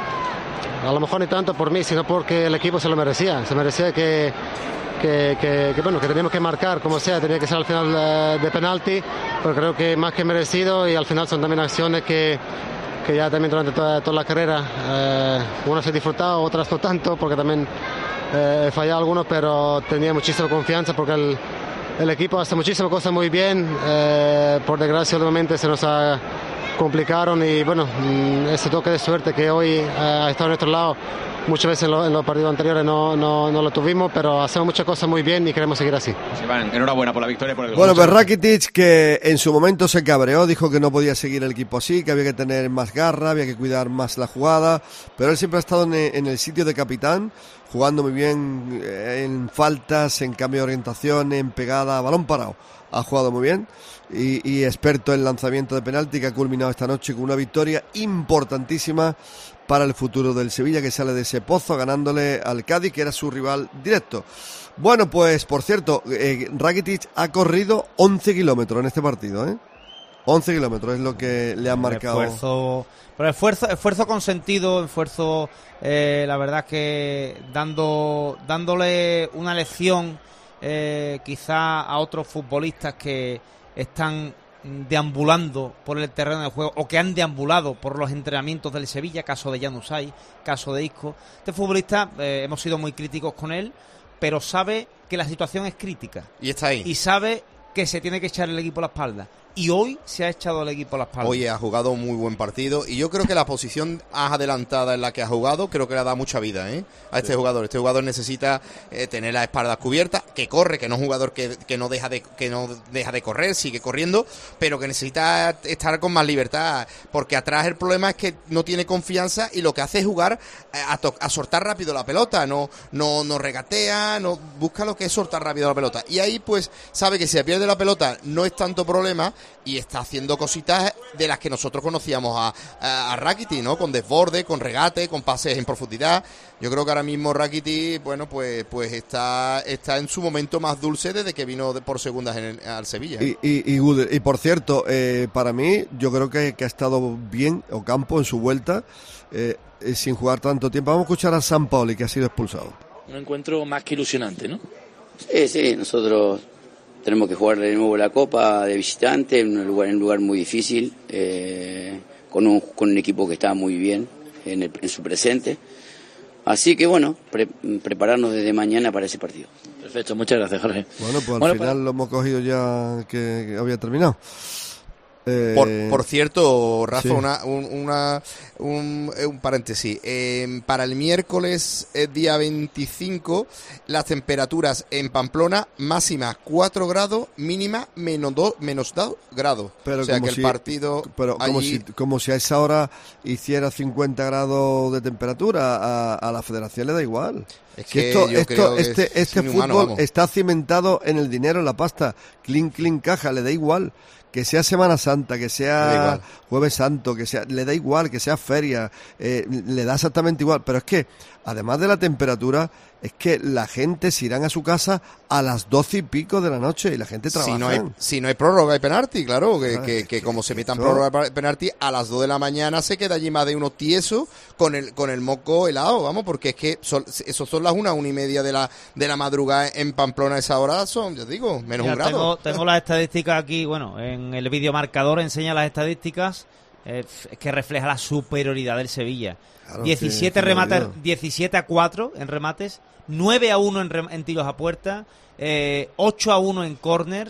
a lo mejor ni tanto por mí, sino porque el equipo se lo merecía. Se merecía que, que, que, que bueno, que teníamos que marcar, como sea, tenía que ser al final uh, de penalti, pero creo que más que merecido, y al final son también acciones que que ya también durante toda, toda la carrera eh, unos he disfrutado, otras no tanto, porque también eh, he fallado algunos, pero tenía muchísima confianza porque el, el equipo hace muchísimas cosas muy bien, eh, por desgracia últimamente se nos ha complicaron y bueno, ese toque de suerte que hoy eh, ha estado a nuestro lado, muchas veces en, lo, en los partidos anteriores no, no, no lo tuvimos, pero hacemos muchas cosas muy bien y queremos seguir así. Pues Iván, enhorabuena por la victoria. Por el bueno, pues Rakitic, que en su momento se cabreó, dijo que no podía seguir el equipo así, que había que tener más garra, había que cuidar más la jugada, pero él siempre ha estado en, en el sitio de capitán, jugando muy bien en faltas, en cambio de orientación, en pegada, balón parado. Ha jugado muy bien y, y experto en lanzamiento de penalti, que ha culminado esta noche con una victoria importantísima para el futuro del Sevilla, que sale de ese pozo ganándole al Cádiz, que era su rival directo. Bueno, pues por cierto, eh, Rakitic ha corrido once kilómetros en este partido, ¿eh? once kilómetros es lo que le han marcado. Esfuerzo, pero esfuerzo, esfuerzo con sentido, esfuerzo, eh, la verdad que dando, dándole una lección eh, quizá a otros futbolistas que están deambulando por el terreno de juego o que han deambulado por los entrenamientos del Sevilla, caso de Januzaj, caso de Isco. Este futbolista eh, hemos sido muy críticos con él, pero sabe que la situación es crítica. Y está ahí. Y sabe que se tiene que echar el equipo a la espalda. Y hoy se ha echado el equipo a la espalda. Hoy ha jugado un muy buen partido y yo creo que la posición más adelantada en la que ha jugado creo que le ha dado mucha vida, ¿eh? a este sí. jugador. Este jugador necesita eh, tener la espalda cubierta, que corre, que no es un jugador que, que no deja de que no deja de correr, sigue corriendo, pero que necesita estar con más libertad, porque atrás el problema es que no tiene confianza y lo que hace es jugar a, to- a soltar rápido la pelota, no no no regatea, no busca lo que es soltar rápido la pelota. Y ahí pues sabe que si se pierde la pelota no es tanto problema, y está haciendo cositas de las que nosotros conocíamos a, a, a Rakitic, ¿no? Con desborde, con regate, con pases en profundidad. Yo creo que ahora mismo Rakitic, bueno, pues pues está está en su momento más dulce desde que vino de, por segundas en el, al Sevilla. Y, y, y, Guder, y por cierto, eh, para mí, yo creo que, que ha estado bien Ocampo en su vuelta, eh, eh, sin jugar tanto tiempo. Vamos a escuchar a Sampaoli, que ha sido expulsado. Un encuentro más que ilusionante, ¿no? Sí, sí, nosotros tenemos que jugar de nuevo la Copa de visitante en un lugar, en un lugar muy difícil, eh, con, un, con un equipo que está muy bien en, el, en su presente. Así que bueno, pre, prepararnos desde mañana para ese partido. Perfecto, muchas gracias, Jorge. Bueno, pues al bueno, final para... lo hemos cogido ya que, que había terminado. Eh, por, por cierto, Rafa, sí. una, un, una, un, un paréntesis. Eh, para el miércoles, eh, día veinticinco, las temperaturas en Pamplona máximas cuatro grados, mínima menos dos menos dos grados. Pero o sea que si, el partido. Pero allí... como, si, como si a esa hora hiciera cincuenta grados de temperatura, a, a la federación le da igual. Es que esto, yo esto, creo que este, este inhumano, fútbol vamos. está cimentado en el dinero, en la pasta. Clean, clean, caja, le da igual. Que sea Semana Santa, que sea Jueves Santo, que sea, le da igual, que sea feria, eh, le da exactamente igual. Pero es que, además de la temperatura, es que la gente se irán a su casa a las doce y pico de la noche y la gente trabaja. Si no hay, si no hay prórroga y penalti, claro, que, Ah, que, es que que como se metan eso- prórroga y penalti, a las dos de la mañana se queda allí más de uno tieso con el con el moco helado, vamos, porque es que son, eso son las una, una y media de la de la madrugada en Pamplona a esa hora, son, ya digo, menos Ya un grado. Tengo, tengo las estadísticas aquí, bueno, en el videomarcador enseña las estadísticas, eh, es que refleja la superioridad del Sevilla. Claro, diecisiete sí, remates, superioridad. diecisiete a cuatro en remates, nueve a uno en, rem- en tiros a puerta, eh, ocho a uno en corners. O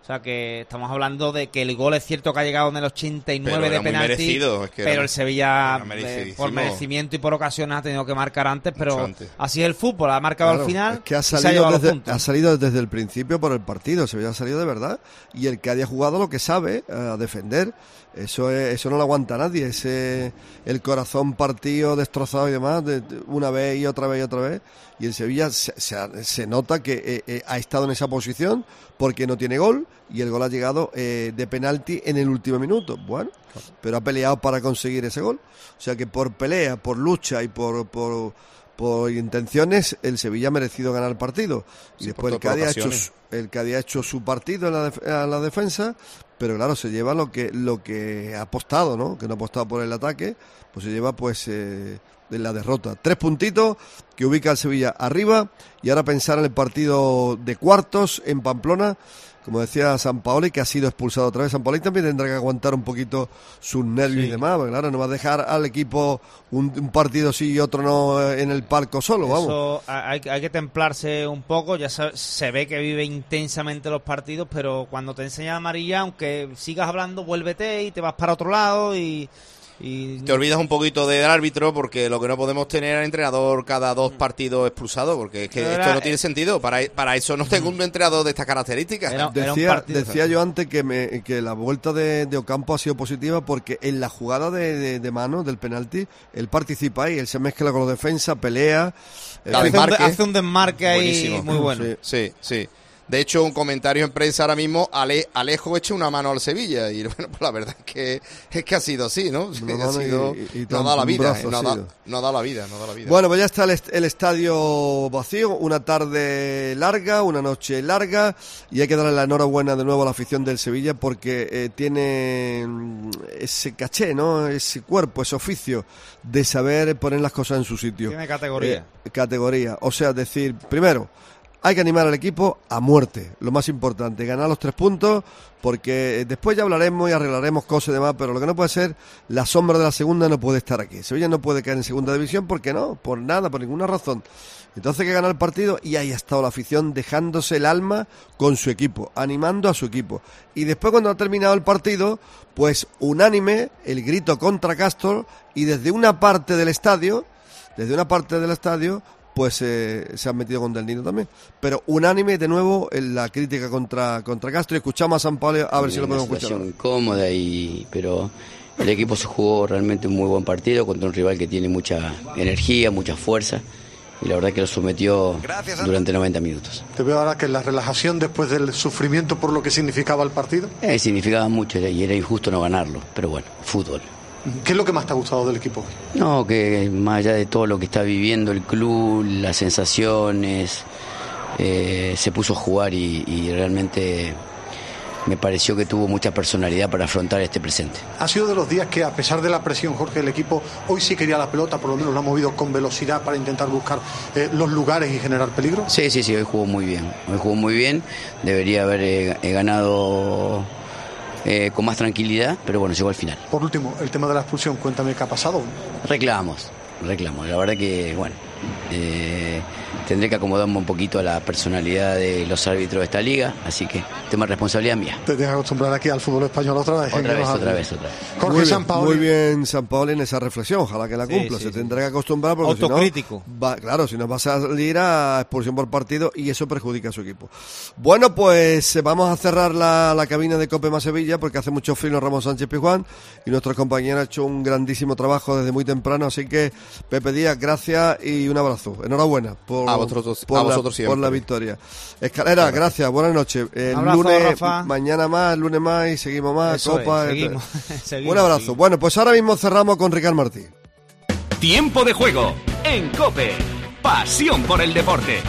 sea que estamos hablando de que el gol es cierto que ha llegado en el ochenta y nueve Pero de era muy penalti, merecido, es que pero era- el Sevilla era eh, merecidísimo. por merecimiento y por ocasiones ha tenido que marcar antes, pero antes. así es el fútbol, ha marcado Claro, al final es que ha y se ha salido, llevado los desde, puntos. ha salido desde el principio por el partido, se había salido de verdad, y el que haya jugado lo que sabe, eh, a defender, eso es, eso no lo aguanta nadie, ese el corazón partido, destrozado y demás, de, de una vez y otra vez y otra vez, y el Sevilla se, se, se nota que eh, eh, ha estado en esa posición porque no tiene gol, y el gol ha llegado eh, de penalti en el último minuto, bueno, pero ha peleado para conseguir ese gol, o sea que por pelea, por lucha y por... por por intenciones, el Sevilla ha merecido ganar el partido. Y Sí, después el por todo, Cádiz, por ha hecho, ocasiones. su- el Cádiz ha hecho su partido en la, def- a la defensa, pero claro, se lleva lo que lo que ha apostado, ¿no? Que no ha apostado por el ataque, pues se lleva pues eh, de la derrota. Tres puntitos que ubica al Sevilla arriba, y ahora pensar en el partido de cuartos en Pamplona. Como decía Sampaoli, que ha sido expulsado otra vez. Sampaoli también tendrá que aguantar un poquito sus nervios Sí. y demás, porque claro, no va a dejar al equipo un, un partido sí y otro no eh, en el palco solo, vamos. Eso hay, hay que templarse un poco, ya se, se ve que vive intensamente los partidos, pero cuando te enseña amarilla, aunque sigas hablando, vuélvete y te vas para otro lado y... y Te olvidas un poquito del árbitro, porque lo que no podemos tener es entrenador cada dos partidos expulsado, porque es que Pero esto era- no tiene sentido. Para, para eso no tengo un entrenador de estas características. Decía, decía yo antes que, me, que la vuelta de, de Ocampo ha sido positiva porque en la jugada de, de, de mano del penalti, él participa ahí, él se mezcla con los defensas, pelea. eh, hace, un, hace un desmarque ahí Buenísimo. muy bueno. Sí, sí, sí. De hecho, un comentario en prensa ahora mismo, Ale, Alejo echa una mano al Sevilla, y bueno, pues la verdad es que es que ha sido así, ¿no? Una Ha mano sido, y- y- y no da la un vida, brazo eh, no, ha da, sido. no da la vida, no da la vida. Bueno, pues ya está el, est- el estadio vacío, una tarde larga, una noche larga, y hay que darle la enhorabuena de nuevo a la afición del Sevilla porque eh, tiene mm, ese caché, ¿no? Ese cuerpo, ese oficio de saber poner las cosas en su sitio. Tiene categoría. Eh, categoría, o sea, decir, primero, hay que animar al equipo a muerte, lo más importante, ganar los tres puntos, porque después ya hablaremos y arreglaremos cosas y demás, pero lo que no puede ser, la sombra de la segunda no puede estar aquí. Sevilla no puede caer en segunda división, porque no, por nada, por ninguna razón. Entonces hay que ganar el partido, y ahí ha estado la afición dejándose el alma con su equipo, animando a su equipo. Y después, cuando ha terminado el partido, pues unánime el grito contra Castro, y desde una parte del estadio, desde una parte del estadio, pues eh, se han metido con Del Nino también. Pero unánime de nuevo en la crítica contra, contra Castro. Y escuchamos a San Pablo a ver si lo una podemos escuchar. situación incómoda, y, pero el equipo se jugó realmente un muy buen partido contra un rival que tiene mucha energía, mucha fuerza, y la verdad que lo sometió durante noventa minutos. Te veo ahora que la relajación después del sufrimiento por lo que significaba el partido. Eh, significaba mucho y era injusto no ganarlo, pero bueno, fútbol. ¿Qué es lo que más te ha gustado del equipo? No, que más allá de todo lo que está viviendo el club, las sensaciones, eh, se puso a jugar y, y realmente me pareció que tuvo mucha personalidad para afrontar este presente. Ha sido de los días que, a pesar de la presión, Jorge, el equipo hoy sí quería la pelota, por lo menos lo ha movido con velocidad para intentar buscar eh, los lugares y generar peligro. Sí, sí, sí, hoy jugó muy bien, hoy jugó muy bien, debería haber eh, eh, ganado eh, con más tranquilidad, pero bueno, llegó al final. Por último, el tema de la expulsión, cuéntame qué ha pasado. Reclamos, reclamos, la verdad que, bueno, eh, tendré que acomodarme un poquito a la personalidad de los árbitros de esta liga, así que tema de responsabilidad mía. Te tienes que acostumbrar aquí al fútbol español otra vez. Otra ¿eh? vez, Que otra nos- vez, otra vez. Jorge muy bien, Sampaoli. muy bien Sampaoli en esa reflexión, ojalá que la Sí, cumpla, sí, se sí. tendrá que acostumbrar porque Autocrítico. si no, va, claro, si no vas a salir a expulsión por partido y eso perjudica a su equipo. Bueno, pues eh, vamos a cerrar la, la cabina de Cope más Sevilla porque hace mucho frío Ramón Sánchez Pizjuán y nuestro compañero ha hecho un grandísimo trabajo desde muy temprano, así que Pepe Díaz, gracias y un abrazo. Enhorabuena por, A vosotros- por, a la, vosotros siempre. por la victoria. Escalera, gracias, buenas noches. El Un abrazo, lunes, Rafa. mañana más, el lunes más y seguimos más, Eso Copa. es, eh, seguimos, seguimos, un abrazo. seguimos. Bueno, pues ahora mismo cerramos con Ricard Martí. Tiempo de juego en COPE. Pasión por el deporte.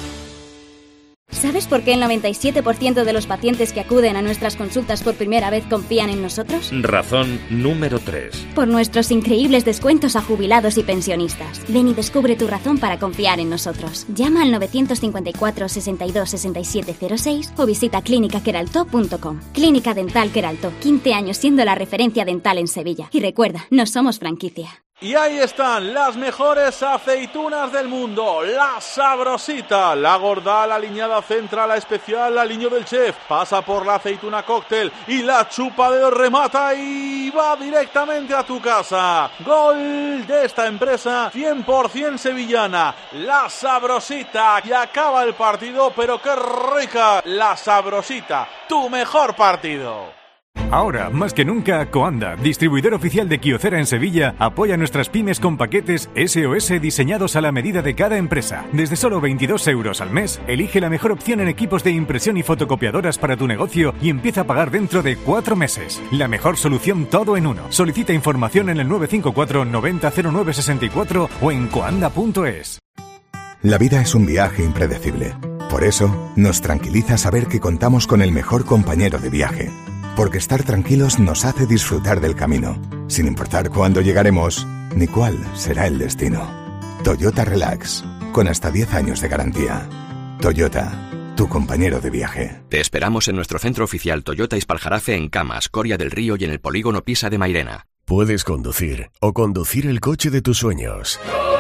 ¿Sabes por qué el noventa y siete por ciento de los pacientes que acuden a nuestras consultas por primera vez confían en nosotros? Razón número tres. Por nuestros increíbles descuentos a jubilados y pensionistas. Ven y descubre tu razón para confiar en nosotros. Llama al novecientos cincuenta y cuatro, sesenta y dos, sesenta y siete cero seis o visita clínica queralto punto com. Clínica Dental Queralto, quince años siendo la referencia dental en Sevilla. Y recuerda, no somos franquicia. Y ahí están las mejores aceitunas del mundo, la Sabrosita, la gorda, la aliñada central, la especial, la aliño del chef, pasa por la aceituna cóctel y la chupa de remata y va directamente a tu casa. Gol de esta empresa cien por ciento sevillana, la Sabrosita, y acaba el partido, pero qué rica, la Sabrosita, tu mejor partido. Ahora, más que nunca, Coanda, distribuidor oficial de Kyocera en Sevilla, apoya a nuestras pymes con paquetes S O S diseñados a la medida de cada empresa. Desde solo veintidós euros al mes, elige la mejor opción en equipos de impresión y fotocopiadoras para tu negocio y empieza a pagar dentro de cuatro meses. La mejor solución todo en uno. Solicita información en el nueve cinco cuatro noventa cero nueve sesenta y cuatro o en coanda punto es. La vida es un viaje impredecible. Por eso, nos tranquiliza saber que contamos con el mejor compañero de viaje. Porque estar tranquilos nos hace disfrutar del camino, sin importar cuándo llegaremos ni cuál será el destino. Toyota Relax, con hasta diez años de garantía. Toyota, tu compañero de viaje. Te esperamos en nuestro centro oficial Toyota Ispaljarafe en Camas, Coria del Río y en el polígono Pisa de Mairena. Puedes conducir o conducir el coche de tus sueños.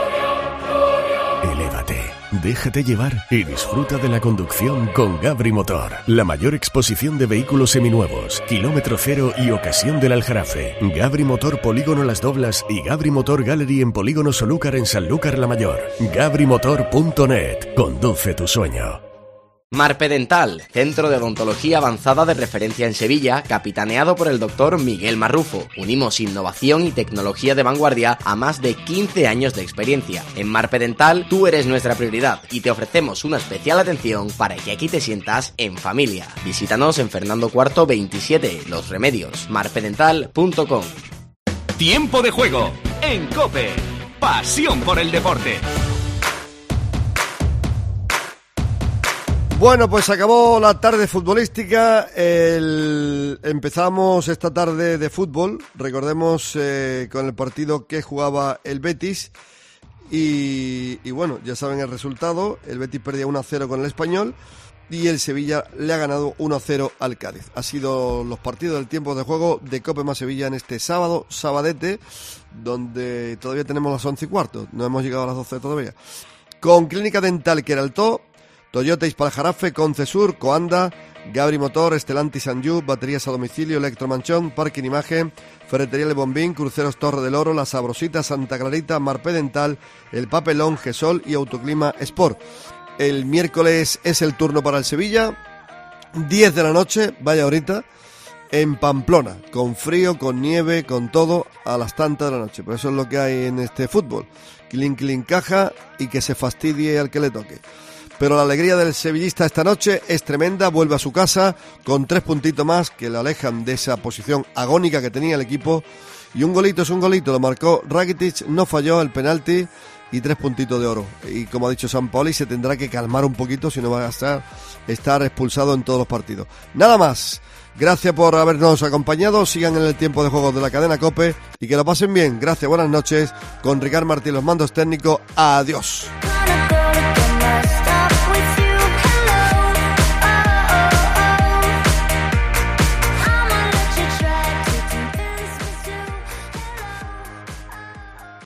Elévate, déjate llevar y disfruta de la conducción con Gabri Motor. La mayor exposición de vehículos seminuevos, kilómetro cero y ocasión del Aljarafe. Gabri Motor Polígono Las Doblas y Gabri Motor Gallery en Polígono Solúcar en Sanlúcar la Mayor. gabri motor punto net. Conduce tu sueño. Marpe Dental, centro de odontología avanzada de referencia en Sevilla, capitaneado por el doctor Miguel Marrufo. Unimos innovación y tecnología de vanguardia a más de quince años de experiencia. En Marpe Dental, tú eres nuestra prioridad y te ofrecemos una especial atención para que aquí te sientas en familia. Visítanos en Fernando cuarto veintisiete, Los Remedios, marpe dental punto com. Tiempo de juego en COPE. Pasión por el deporte. Bueno, pues acabó la tarde futbolística. El... Empezamos esta tarde de fútbol. Recordemos eh, con el partido que jugaba el Betis. Y, y bueno, ya saben el resultado. El Betis perdía uno a cero con el Español. Y el Sevilla le ha ganado uno a cero al Cádiz. Ha sido los partidos del tiempo de juego de Cope más Sevilla en este sábado, sabadete, donde todavía tenemos las once y cuarto. No hemos llegado a las doce todavía. Con Clínica Dental Queraltó, Toyota Ispaljarafe, Concesur, Coanda, Gabri Motor, Stellantis Sanyu, baterías a domicilio, Electromanchón, Parking Imagen, Ferretería Le Bombín, Cruceros Torre del Oro, La Sabrosita, Santa Clarita, Marpe Dental, El Papelón, Gesol y Autoclima Sport. El miércoles es el turno para el Sevilla, diez de la noche, vaya ahorita, en Pamplona, con frío, con nieve, con todo, a las tantas de la noche. Pero eso es lo que hay en este fútbol. Clink, clink, caja y que se fastidie al que le toque. Pero la alegría del sevillista esta noche es tremenda, vuelve a su casa con tres puntitos más que le alejan de esa posición agónica que tenía el equipo. Y un golito es un golito, lo marcó Rakitic, no falló el penalti y tres puntitos de oro. Y como ha dicho Sampaoli, se tendrá que calmar un poquito si no va a estar, estar expulsado en todos los partidos. Nada más, gracias por habernos acompañado, sigan en el tiempo de juego de la cadena COPE y que lo pasen bien. Gracias, buenas noches, con Ricard Martín los mandos técnicos, adiós.